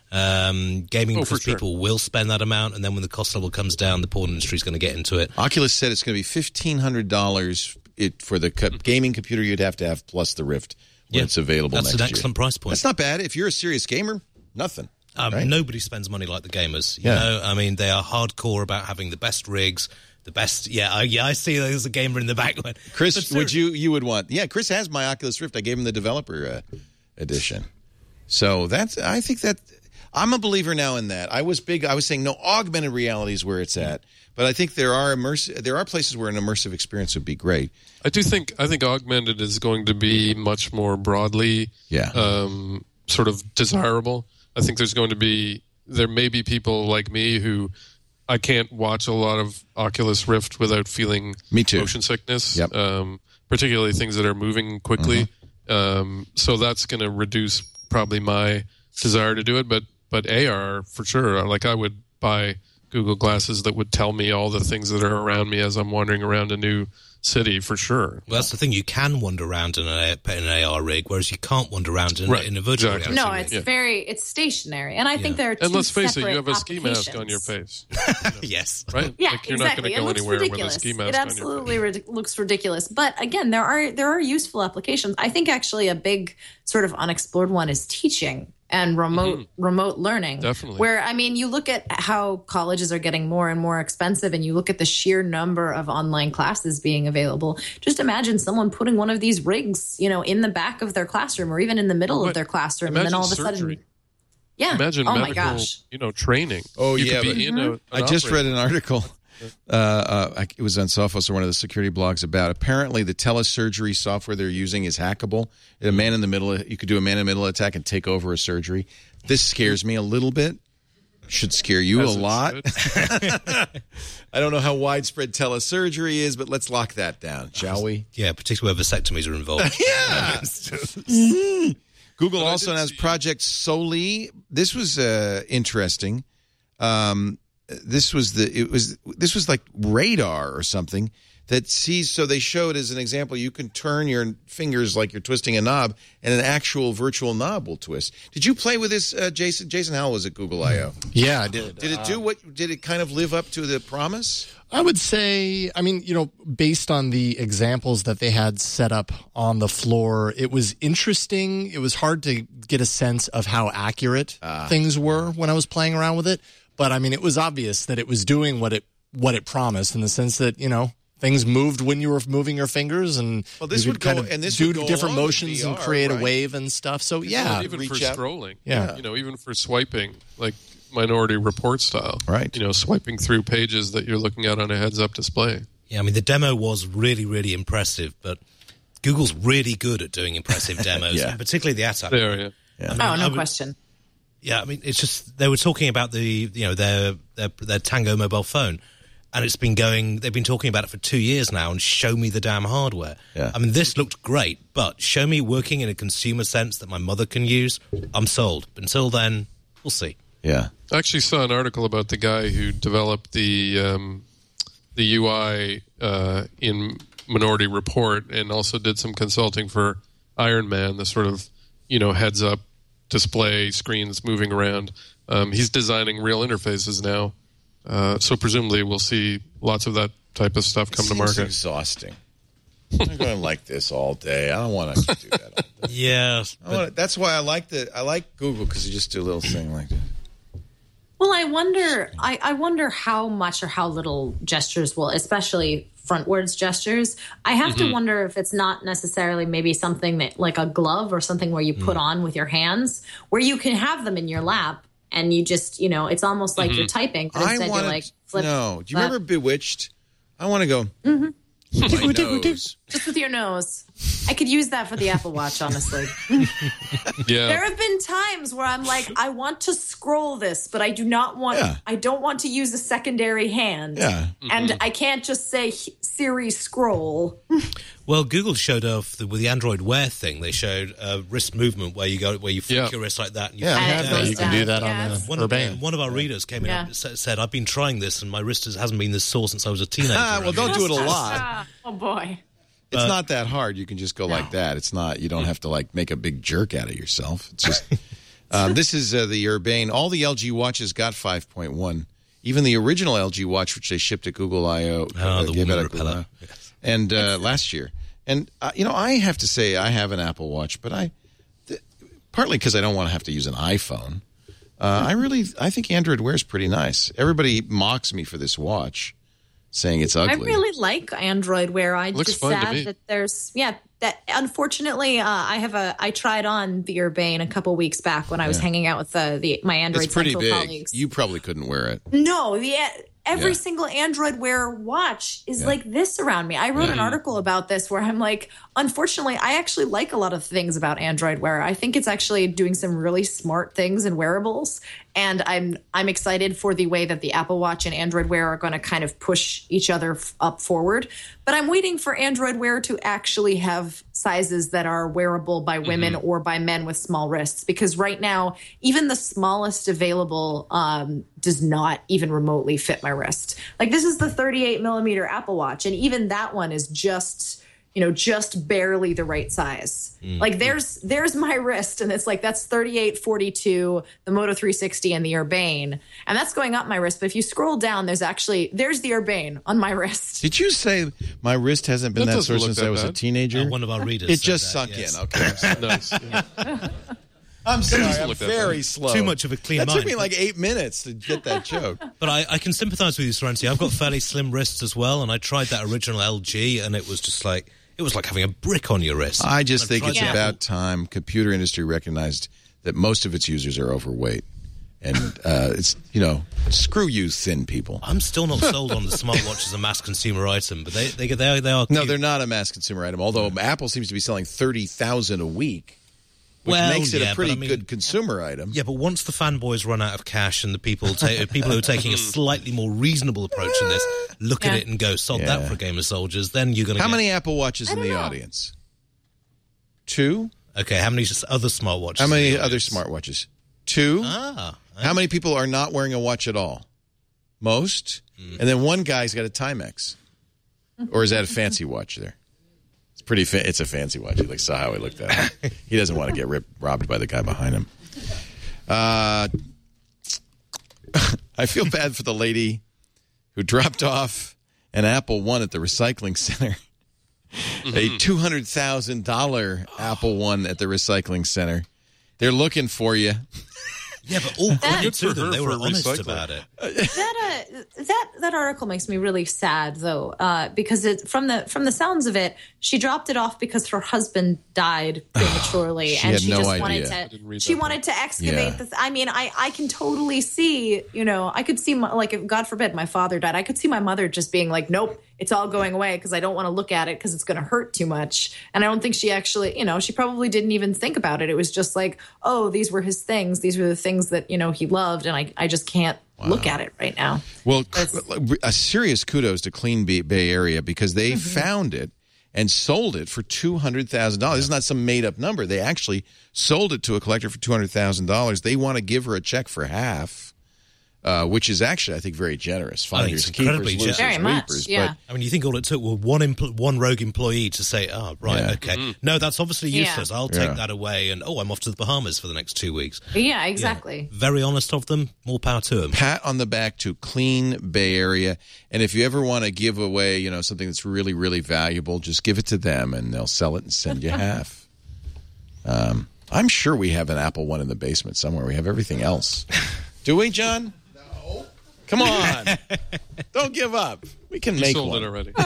Um, gaming Oh, because for sure. people will spend that amount, and then when the cost level comes down, the porn industry is going to get into it. Oculus said it's going to be fifteen hundred dollars it for the co- gaming computer you'd have to have plus the Rift when Yeah. it's available That's next an year. excellent price point. That's not bad. If you're a serious gamer, nothing. Um, right? Nobody spends money like the gamers. You Yeah. know, I mean, they are hardcore about having the best rigs, the best. Yeah, I, yeah, I see there's a gamer in the back. But Chris, but would ser- you you would want? Yeah, Chris has my Oculus Rift. I gave him the developer uh, edition. So that's I think that I'm a believer now in that. I was big. I was saying no, augmented reality is where it's at. But I think there are immersive. There are places where an immersive experience would be great. I do think I think augmented is going to be much more broadly Yeah. um, sort of desirable. I think there's going to be there may be people like me who I can't watch a lot of Oculus Rift without feeling Me too. motion sickness. Yep. Um, particularly things that are moving quickly. Um, so that's going to reduce probably my desire to do it. But but A R for sure. Like I would buy Google glasses that would tell me all the things that are around me as I'm wandering around a new city for sure. Well, that's the thing. You can wander around in an, A- in an A R rig, whereas you can't wander around in, Right, in a virtual exactly. reality No, rig. it's Yeah. very it's stationary, and I think there are two And let's face it, separate you have a ski mask on your applications. face, yes. right? Yeah, like you're exactly. not going It to go looks anywhere ridiculous. with a ski mask It on your absolutely ridic- looks ridiculous. But again, there are there are useful applications. I think actually a big sort of unexplored one is teaching and remote remote learning. Definitely. Where I mean, you look at how colleges are getting more and more expensive, and you look at the sheer number of online classes being available. Just imagine someone putting one of these rigs, you know, in the back of their classroom or even in the middle What? of their classroom, Imagine and then all of a surgery. sudden, yeah. Imagine oh my medical, gosh. you know, training. Oh, you yeah, could be but- in a, an I just read operating an article. Uh, uh, I- it was on Sophos or one of the security blogs about apparently the telesurgery software they're using is hackable. A man in the middle, you could do a man in the middle attack and take over a surgery. This scares me a little bit. Should scare you As a it lot. should. I don't know how widespread telesurgery is, but let's lock that down, shall we? Yeah, particularly where vasectomies are involved. Yeah. Mhm. Google But I also did has see- Project Soli. This was uh, interesting. Um, this was the it was this was like radar or something that sees. So they showed as an example, you can turn your fingers like you're twisting a knob, and an actual virtual knob will twist. Did you play with this, uh, Jason? Jason Howell was at Google I O. Yeah, I did. Did it do what? Did it kind of live up to the promise? I would say, I mean, you know, based on the examples that they had set up on the floor, it was interesting. It was hard to get a sense of how accurate Ah. things were when I was playing around with it. But I mean, it was obvious that it was doing what it what it promised in the sense that, you know, things moved when you were moving your fingers, and Well, this you would could kind go- of and this do would go different along with motions V R, and create right? a wave and stuff. So Well, yeah, even reach for out. scrolling. Yeah. You know, even for swiping. Like Minority Report style. Right. You know, swiping through pages that you're looking at on a heads-up display. Yeah, I mean, the demo was really, really impressive, but Google's really good at doing impressive demos, Yeah. and particularly the app. They are, yeah. Yeah. I mean, Oh, no I would- question. Yeah, I mean, it's just they were talking about the you know their their their Tango mobile phone, and it's been going. They've been talking about it for two years now, and show me the damn hardware. Yeah. I mean, this looked great, but show me working in a consumer sense that my mother can use. I'm sold. But until then, we'll see. Yeah. I actually saw an article about the guy who developed the um, the U I uh, in Minority Report, and also did some consulting for Iron Man, the sort of you know heads up display screens moving around. Um, he's designing real interfaces now, uh, so presumably we'll see lots of that type of stuff come It to seems market. exhausting. I'm going like this all day. I don't want to do that all day. Yeah, I wanna, that's why I like the I like Google, because you just do a little thing like that. Well, I wonder. I, I wonder how much or how little gestures will, especially frontwards gestures. I have Mm-hmm. to wonder if it's not necessarily maybe something that, like a glove or something where you put on with your hands, where you can have them in your lap and you just, you know, it's almost like you're typing, but I instead want you're like flip. No. Do you that. remember Bewitched? I want to go. Mm-hmm. My nose. Just with your nose. I could use that for the Apple Watch, honestly. Yeah. There have been times where I'm like, I want to scroll this, but I do not want. Yeah. I don't want to use a secondary hand. Yeah. And I can't just say Siri scroll. Well, Google showed off the, with the Android Wear thing. They showed uh, wrist movement where you go where you flick Yeah. your wrist like that. And you Yeah, I flick have it that. down. You can do that on Yeah. the One of, Urbane. one of our readers came in Yeah. and sa- said, "I've been trying this, and my wrist has- hasn't been this sore since I was a teenager." Ah, well, don't do it a lot. Ah, oh boy. It's not that hard. You can just go like that. It's not. You don't have to like make a big jerk out of yourself. It's just. um, this is uh, the Urbane. All the L G watches got five point one. Even the original L G watch, which they shipped at Google I O, Oh, the gave woman out at Google repeller. I O, and uh, last year. And uh, you know, I have to say, I have an Apple Watch, but I th- partly because I don't want to have to use an iPhone. Uh, I really, I think Android Wear is pretty nice. Everybody mocks me for this watch, saying it's ugly. I really like Android Wear. I Looks just fun to sad me. that there's yeah that unfortunately uh, I have a I tried on the Urbane a couple weeks back when I was hanging out with the, the my Android It's pretty Central big. colleagues. You probably couldn't wear it. No, the every Yeah. single Android Wear watch is Yeah. like this around me. I wrote an Yeah. article about this where I'm like, unfortunately, I actually like a lot of things about Android Wear. I think it's actually doing some really smart things in wearables, and I'm I'm excited for the way that the Apple Watch and Android Wear are going to kind of push each other f- up forward. But I'm waiting for Android Wear to actually have sizes that are wearable by women Mm-hmm. or by men with small wrists, because right now, even the smallest available um, does not even remotely fit my wrist. Like this is the thirty-eight millimeter Apple Watch, and even that one is just, you know, just barely the right size. Mm-hmm. Like there's there's my wrist, and it's like that's thirty-eight forty-two, the Moto three sixty and the Urbane, and that's going up my wrist. But if you scroll down, there's actually there's the Urbane on my wrist. Did you say my wrist hasn't been That that, doesn't sore look since that I was a bad. teenager? Uh, one of our readers It said just that, sunk yes. in. Okay. I'm sorry. Nice. Yeah. I'm sorry. doesn't I'm look that very bad. slow. Too much of a clean That mind. took me like eight minutes to get that joke. But I, I can sympathise with you, Serenity. I've got fairly slim wrists as well, and I tried that original L G, and it was just like it was like having a brick on your wrist. I just I've think tried it's the about Apple- time computer industry recognized that most of its users are overweight. And uh, it's, you know, screw you, thin people. I'm still not sold on the smartwatch as a mass consumer item, but they they they are, they are No, cute. they're not a mass consumer item, although Apple seems to be selling thirty thousand a week, which Well, makes it yeah, a pretty but I mean- good consumer item. Yeah, but once the fanboys run out of cash and the people ta- people who are taking a slightly more reasonable approach in this look at Yeah. it and go, sod Yeah. that for Game of Soldiers, then you're going to How get... many Apple Watches in don't the know. audience? Two? Okay, how many s- other smartwatches? How many in the other audience? smartwatches? Two? Ah. How many people are not wearing a watch at all? Most? Hmm. And then one guy's got a Timex. Or is that a fancy watch there? It's pretty. Fa- it's a fancy watch. He like saw how he looked at it. He doesn't want to get ripped, robbed by the guy behind him. Uh, I feel bad for the lady who dropped off an Apple One at the recycling center. A two hundred thousand dollars Apple One at the recycling center. They're looking for you. Yeah, but all That- credit to them. her They for were honest recycling. about it. that uh, that that article makes me really sad though, uh, because it, from the from the sounds of it, she dropped it off because her husband died prematurely, She and had she no just idea. wanted I to. didn't read She that wanted to excavate Yeah. the. Th- I mean, I I can totally see. You know, I could see my, like if God forbid my father died, I could see my mother just being like, nope, it's all going away because I don't want to look at it because it's going to hurt too much. And I don't think she actually, you know, she probably didn't even think about it. It was just like, oh, these were his things. These were the things that, you know, he loved. And I, I just can't look at it right now. Well, a serious kudos to Clean Bay Bay Area because they Mm-hmm. found it and sold it for two hundred thousand dollars. This is not some made-up number. They actually sold it to a collector for two hundred thousand dollars. They want to give her a check for half, uh, which is actually, I think, very generous. I think Finders, it's incredibly keepers, losers, generous. Very much, reapers. yeah. But I mean, you think all it took was one empl- one rogue employee to say, oh, right, Yeah. okay. No, that's obviously Yeah. useless. I'll take Yeah. that away. And, oh, I'm off to the Bahamas for the next two weeks. Yeah, exactly. Very honest of them. More power to them. pat on the back to Clean Bay Area. And if you ever want to give away, you know, something that's really, really valuable, just give it to them and they'll sell it and send you half. Um, I'm sure we have an Apple One in the basement somewhere. We have everything else. Do we, John? No. Come on. Don't give up. We can You make sold one. it already.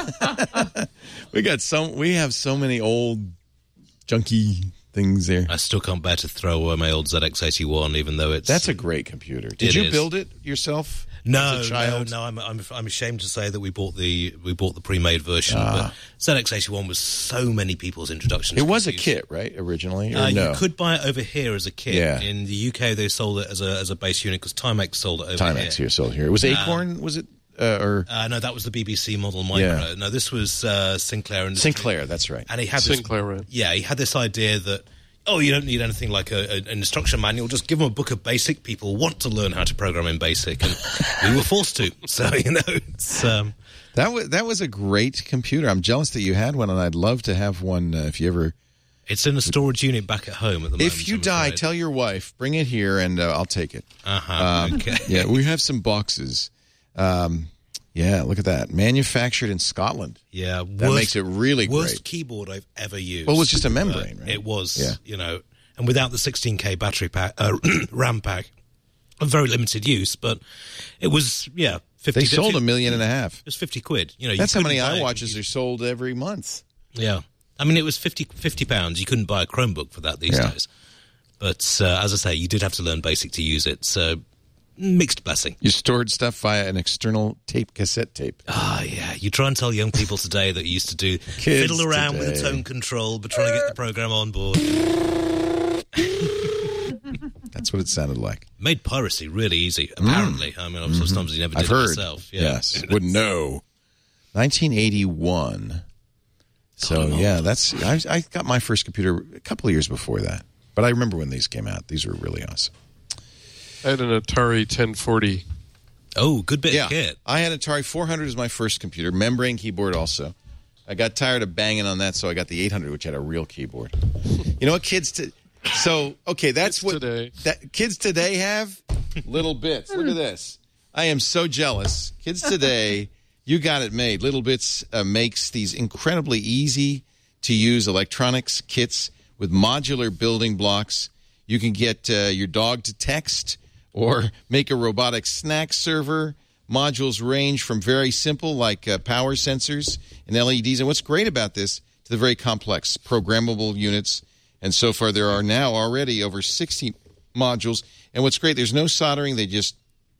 We got some. We have so many old junky things there. I still can't bear to throw away my old Z X eighty-one, even though it's... That's a great computer. Did It you is. build it yourself? No, as a no, child? no. I'm, I'm I'm ashamed to say that we bought the we bought the pre-made version, but Z X eighty-one was so many people's introduction. It to was a computers. kit, right? Originally, or Uh, no? You could buy it over here as a kit. Yeah. In the U K, they sold it as a as a base unit because Timex sold it over Timex here. here, sold here. Was Acorn? was it uh, or Uh, no, that was the B B C model micro. Yeah. No, this was uh, Sinclair Industries. Sinclair? That's right. And he had this, Sinclair, right. Yeah, he had this idea that, oh, you don't need anything like a, a, an instruction manual. Just give them a book of BASIC. People want to learn how to program in BASIC, and we were forced to. So, you know, it's... Um, That was that was a great computer. I'm jealous that you had one, and I'd love to have one uh, if you ever. it's in a storage unit back at home at the moment. If you I'm die, afraid. tell your wife, bring it here, and uh, I'll take it. Uh-huh, Um, okay. Yeah, we have some boxes. Um, yeah, look at that. Manufactured in Scotland. Yeah, That makes it really worst great. keyboard I've ever used. Well, it was just a membrane, Uh, right? It was, Yeah. you know, and without the sixteen K battery pack, uh, RAM pack, a very limited use, but it was, yeah, fifty. They sold a million and a half. It was fifty quid. You know, That's you how many couldn't buy a iWatches are sold every month. Yeah. I mean, it was fifty, fifty pounds. You couldn't buy a Chromebook for that these Yeah. days. But uh, as I say, you did have to learn BASIC to use it. So, mixed blessing. You stored stuff via an external tape, cassette tape. Ah, yeah. You try and tell young people today that you used to do Kids fiddle around with today. the tone control, but trying to get the program on board. That's what it sounded like. Made piracy really easy, apparently. I mean, sometimes you never did Mm. I've heard. it myself. Yeah. Yes. Wouldn't know. nineteen eighty-one. So, yeah, that's. I, I got my first computer a couple of years before that. But I remember when these came out. These were really awesome. I had an Atari ten forty. Oh, good bit Yeah. of kit. I had Atari four hundred as my first computer. Membrane keyboard also. I got tired of banging on that, so I got the eight hundred, which had a real keyboard. You know what kids... To, so, okay, that's Kids what... today. That, kids today have little bits. Look at this. I am so jealous. Kids today, you got it made. Little Bits uh, makes these incredibly easy to use electronics kits with modular building blocks. You can get uh, your dog to text or make a robotic snack server. Modules range from very simple, like uh, power sensors and L E Ds. And what's great about this, to the very complex programmable units. And so far, there are now already over sixty modules. And what's great, there's no soldering. They just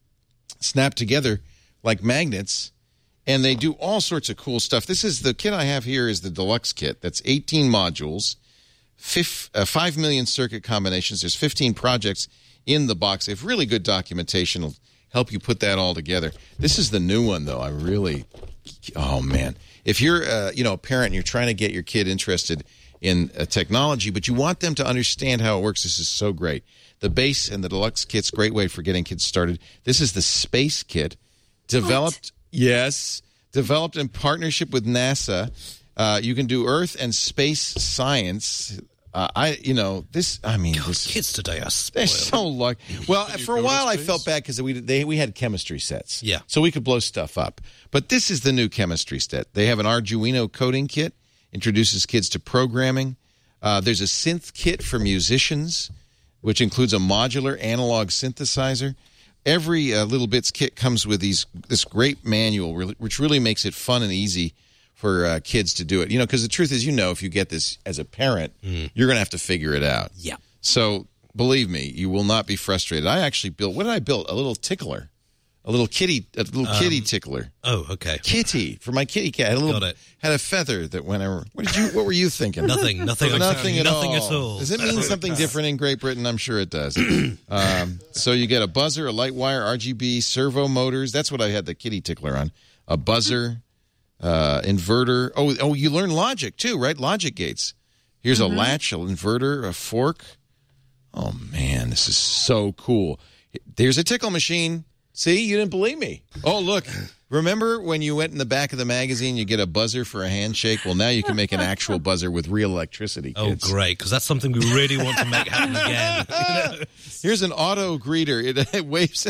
snap together like magnets. And they do all sorts of cool stuff. This is the kit I have here is the deluxe kit. That's eighteen modules, fif, uh, five million circuit combinations. There's fifteen projects in the box. They have really good documentation. Will help you put that all together. This is the new one, though. I really, oh, man. If you're, uh, you know, a parent and you're trying to get your kid interested in uh, technology, but you want them to understand how it works, this is so great. The base and the deluxe kit's great way for getting kids started. This is the Space Kit, developed, what? yes, developed in partnership with NASA. Uh, you can do Earth and space science. Uh, I, you know, this. I mean, God, this, kids today are spoiled. they're so lucky. Well, Can you for a go to while I space? felt bad because we they we had chemistry sets, Yeah. so we could blow stuff up. But this is the new chemistry set. They have an Arduino coding kit, introduces kids to programming. Uh, there's a synth kit for musicians. which includes a modular analog synthesizer. Every uh, Little Bits kit comes with these this great manual, really, which really makes it fun and easy for uh, kids to do it. You know, because the truth is, you know, if you get this as a parent, mm. you're going to have to figure it out. Yeah. So believe me, you will not be frustrated. I actually built, what did I build? A little tickler. A little kitty, a little um, kitty tickler. Oh, okay. Kitty for my kitty cat. Had a little, Got it. Had a feather that went over. What did you? What were you thinking? Nothing. Nothing. Nothing at nothing all. at all. Does it mean something different in Great Britain? I'm sure it does. um, so you get a buzzer, a light wire, R G B, servo motors. That's what I had the kitty tickler on. A buzzer, uh, inverter. Oh, oh, you learn logic too, right? Logic gates. Here's mm-hmm. a latch, an inverter, a fork. Oh man, this is so cool. There's a tickle machine. See, you didn't believe me. Oh, look. Remember when you went in the back of the magazine, you get a buzzer for a handshake? Well, now you can make an actual buzzer with real electricity, kids. Oh, great, because that's something we really want to make happen again. You know? Here's an auto greeter. It, it waves.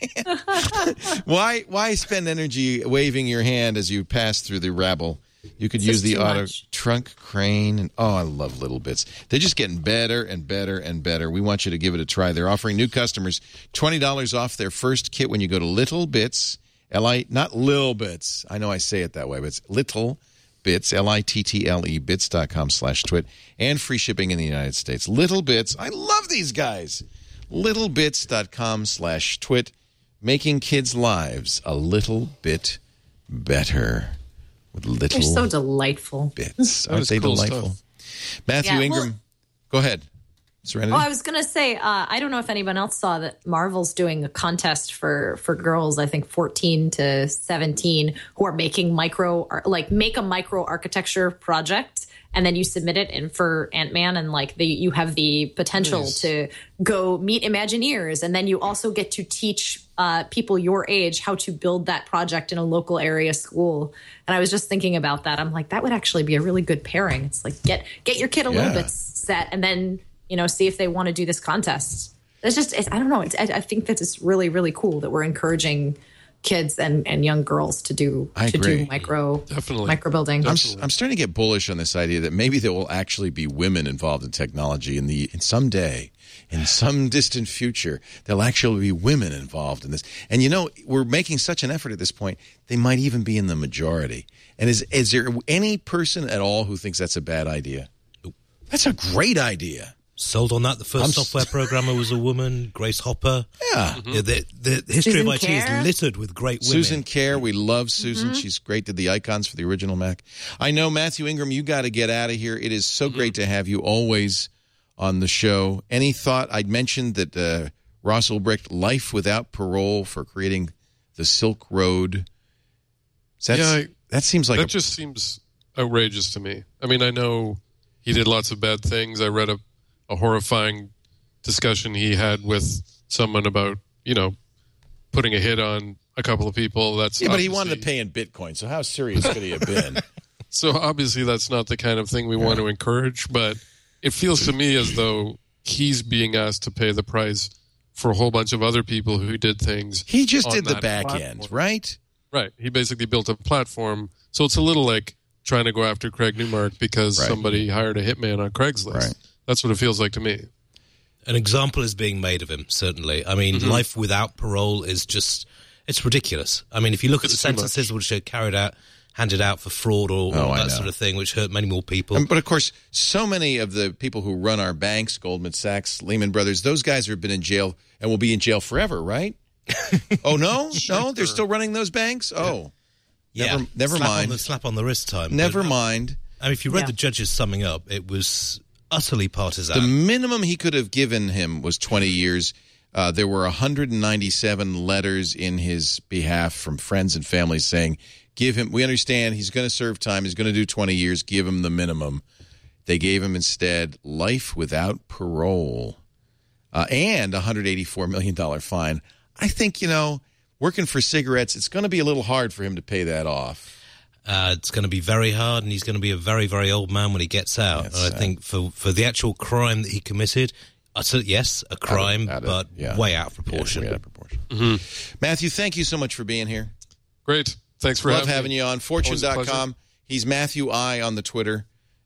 why, why spend energy waving your hand as you pass through the rabble? You could it's use the auto much. trunk crane. And oh, I love Little Bits. They're just getting better and better and better. We want you to give it a try. They're offering new customers twenty dollars off their first kit when you go to Little Bits, L I, not Lil Bits. I know I say it that way, but it's Little Bits, L I T T L E, bits.com slash twit, and free shipping in the United States. Little Bits. I love these guys. Littlebits.com slash twit, making kids' lives a little bit better. With little They're so delightful. Bits. Aren't they cool delightful? Stuff. Matthew Yeah, Ingram, well, go ahead. Serenity? Oh, I was going to say, uh, I don't know if anyone else saw that Marvel's doing a contest for, for girls, I think fourteen to seventeen, who are making micro, like make a micro architecture project. And then you submit it in for Ant-Man, and like the, you have the potential nice. to go meet Imagineers. And then you also get to teach uh, people your age how to build that project in a local area school. And I was just thinking about that. I'm like, that would actually be a really good pairing. It's like, get get your kid a yeah. little bit set, and then, you know, see if they want to do this contest. It's just, it's, I don't know. It's, I, I think that it's really, really cool that we're encouraging kids and, and young girls to do I to agree. do micro Definitely. micro building. I'm, I'm starting to get bullish on this idea that maybe there will actually be women involved in technology in the in someday, in some distant future, there'll actually be women involved in this. And you know, we're making such an effort at this point; they might even be in the majority. And is is there any person at all who thinks that's a bad idea? That's a great idea. Sold on that. The first I'm software programmer was a woman, Grace Hopper. Yeah. Mm-hmm. yeah the, the, the history Susan of I T Kerr. is littered with great women. Susan Kerr, we love Susan. Mm-hmm. She's great. Did the icons for the original Mac. I know, Matthew Ingram, you got to get out of here. It is so mm-hmm. great to have you always on the show. Any thought? I'd mentioned that uh, Ross Ulbricht, Life Without Parole, for creating the Silk Road. That's, yeah, I, that seems like that a, just seems outrageous to me. I mean, I know he did lots of bad things. I read a a horrifying discussion he had with someone about, you know, putting a hit on a couple of people. That's yeah, but he wanted to pay in Bitcoin, so how serious could he have been? So obviously that's not the kind of thing we yeah. want to encourage, but it feels to me as though he's being asked to pay the price for a whole bunch of other people who did things. He just did the back platform. end, right? Right. He basically built a platform. So it's a little like trying to go after Craig Newmark because right. somebody hired a hitman on Craigslist. Right. That's what it feels like to me. An example is being made of him, certainly. I mean, mm-hmm. Life Without Parole is just, it's ridiculous. I mean, if you look it's at the sentences which are carried out, handed out for fraud or, oh, or that sort of thing, which hurt many more people. Um, but of course, so many of the people who run our banks, Goldman Sachs, Lehman Brothers, those guys have been in jail and will be in jail forever, right? Oh, no? Sure. No? They're still running those banks? Oh. Yeah. Never, never slap mind. On the, slap on the wrist time. Never but, mind. I mean, if you read yeah. the judge's summing up, it was utterly partisan. The minimum he could have given him was twenty years. Uh, there were one hundred ninety-seven letters in his behalf from friends and family saying, give him, we understand he's going to serve time, he's going to do twenty years, give him the minimum. They gave him instead life without parole uh, and a one hundred eighty-four million dollars fine. I think, you know, working for cigarettes, it's going to be a little hard for him to pay that off. Uh, it's going to be very hard, and he's going to be a very, very old man when he gets out. That's and I sad. think for, for the actual crime that he committed, I said, yes, a crime, out of, out of, but yeah. way out of proportion. Yeah, way out of proportion. Mm-hmm. Matthew, thank you so much for being here. Great. Thanks for Love having, having me. you on. Fortune dot com. He's Matthew I on the Twitter.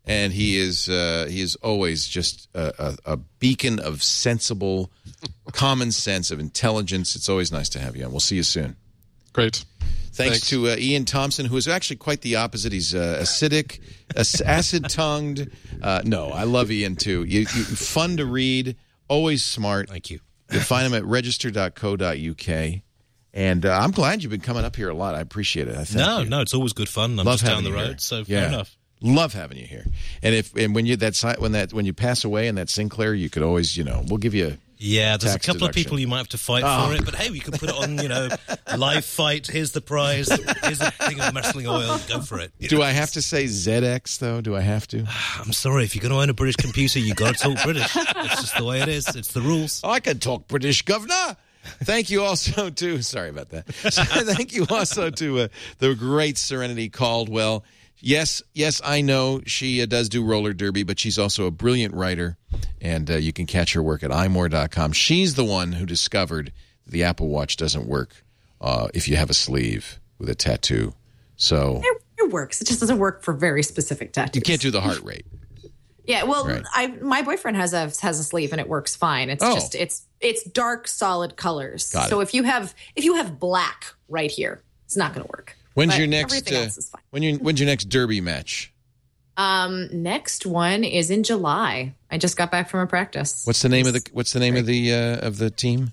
And he is uh, he is always just a, a, a beacon of sensible, common sense, of intelligence. It's always nice to have you on. We'll see you soon. Great. Thanks, Thanks. to uh, Ian Thompson, who is actually quite the opposite. He's uh, acidic, acid-tongued. Uh, no, I love Ian, too. You, you, fun to read, always smart. Thank you. You'll find him at register dot co dot U K. And uh, I'm glad you've been coming up here a lot. I appreciate it. I thank No, you. no, it's always good fun. I'm Love just down having the you road, here. so Yeah. fair enough. Love having you here. And if and when you that si- when that when you pass away in that Sinclair, you could always, you know, we'll give you a Yeah, there's a tax couple of deduction. people you might have to fight Oh. for it, but hey, we can put it on, you know, live fight. Here's the prize. Here's a thing of wrestling oil. Go for it. You Do know, I have to say Z X though? Do I have to? I'm sorry, if you're going to own a British computer, you got to talk British. It's just the way it is. It's the rules. I can talk British, governor. Thank you also to, sorry about that. Thank you also to uh, the great Serenity Caldwell. Yes, yes, I know she uh, does do roller derby, but she's also a brilliant writer, and uh, you can catch her work at i more dot com. She's the one who discovered that the Apple Watch doesn't work uh, if you have a sleeve with a tattoo. So It, it works. It just doesn't work for very specific tattoos. you can't do the heart rate. Yeah, well, Right. I my boyfriend has a has a sleeve and it works fine. It's Oh. just it's it's dark solid colors. Got so it. if you have if you have black right here, it's not going to work. When's But your next? Everything Uh, else is fine. when your when's your next derby match? Um, next one is in July. I just got back from a practice. What's the name of the What's the name of the uh, of the team?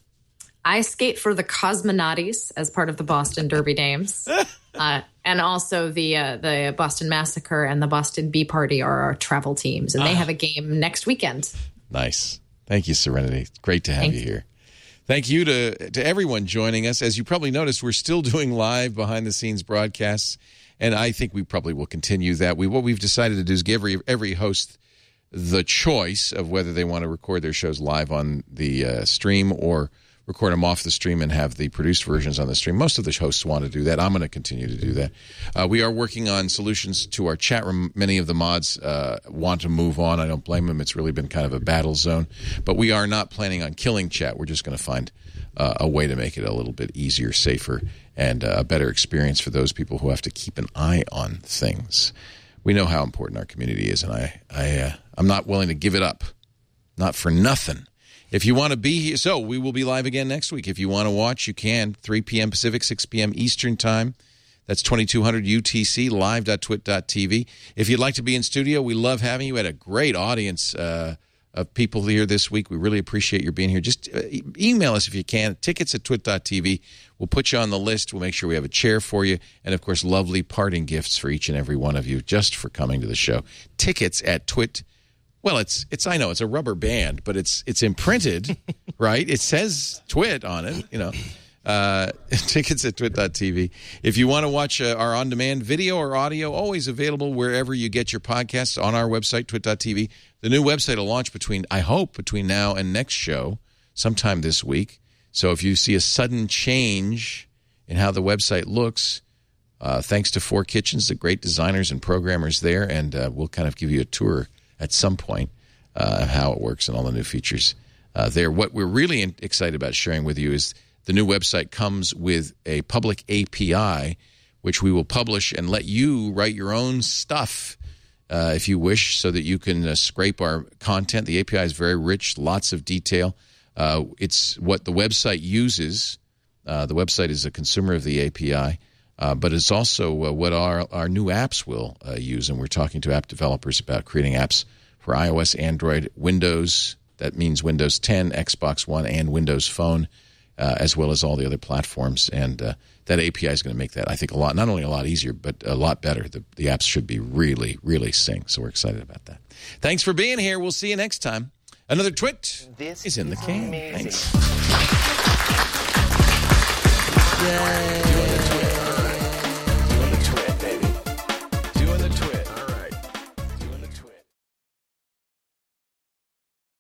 I skate for the Cosmonauts as part of the Boston Derby Dames, uh, and also the uh, the Boston Massacre and the Boston Bee Party are our travel teams, and they have a game next weekend. Nice. Thank you, Serenity. It's great to have Thank you you. here. Thank you to to everyone joining us. As you probably noticed, we're still doing live behind-the-scenes broadcasts, and I think we probably will continue that. We What we've decided to do is give every, every host the choice of whether they want to record their shows live on the uh, stream or record them off the stream and have the produced versions on the stream. Most of the hosts want to do that. I'm going to continue to do that. Uh, we are working on solutions to our chat room. Many of the mods uh, want to move on. I don't blame them. It's really been kind of a battle zone. But we are not planning on killing chat. We're just going to find uh, a way to make it a little bit easier, safer, and uh, a better experience for those people who have to keep an eye on things. We know how important our community is, and I, I, uh, I'm not willing to give it up. Not for nothing. If you want to be here, so we will be live again next week. If you want to watch, you can. three p.m. Pacific, six p.m. Eastern Time. That's twenty-two hundred U T C, live dot twit dot t v. If you'd like to be in studio, we love having you. We had a great audience uh, of people here this week. We really appreciate your being here. Just uh, e- email us if you can. Tickets at twit dot t v. We'll put you on the list. We'll make sure we have a chair for you. And, of course, lovely parting gifts for each and every one of you just for coming to the show. Tickets at twit. Well, it's it's I know it's a rubber band, but it's it's imprinted, right? It says Twit on it, you know. Uh, tickets at twit dot t v. If you want to watch uh, our on-demand video or audio, always available wherever you get your podcasts on our website, twit dot t v. The new website will launch between, I hope, between now and next show, sometime this week. So if you see a sudden change in how the website looks, uh, thanks to Four Kitchens, the great designers and programmers there, and uh, we'll kind of give you a tour at some point uh, how it works and all the new features uh, there. What we're really in- excited about sharing with you is the new website comes with a public A P I, which we will publish and let you write your own stuff uh, if you wish, so that you can uh, scrape our content. The A P I is very rich, lots of detail. Uh, it's what the website uses. Uh, the website is a consumer of the A P I. Uh, but it's also uh, what our, our new apps will uh, use, and we're talking to app developers about creating apps for iOS, Android, Windows. That means Windows ten, Xbox One, and Windows Phone, uh, as well as all the other platforms. And uh, that A P I is going to make that, I think, a lot, not only a lot easier, but a lot better. The, the apps should be really, really synced, so we're excited about that. Thanks for being here. We'll see you next time. Another Twit this is in the can. Amazing. Thanks. Yay.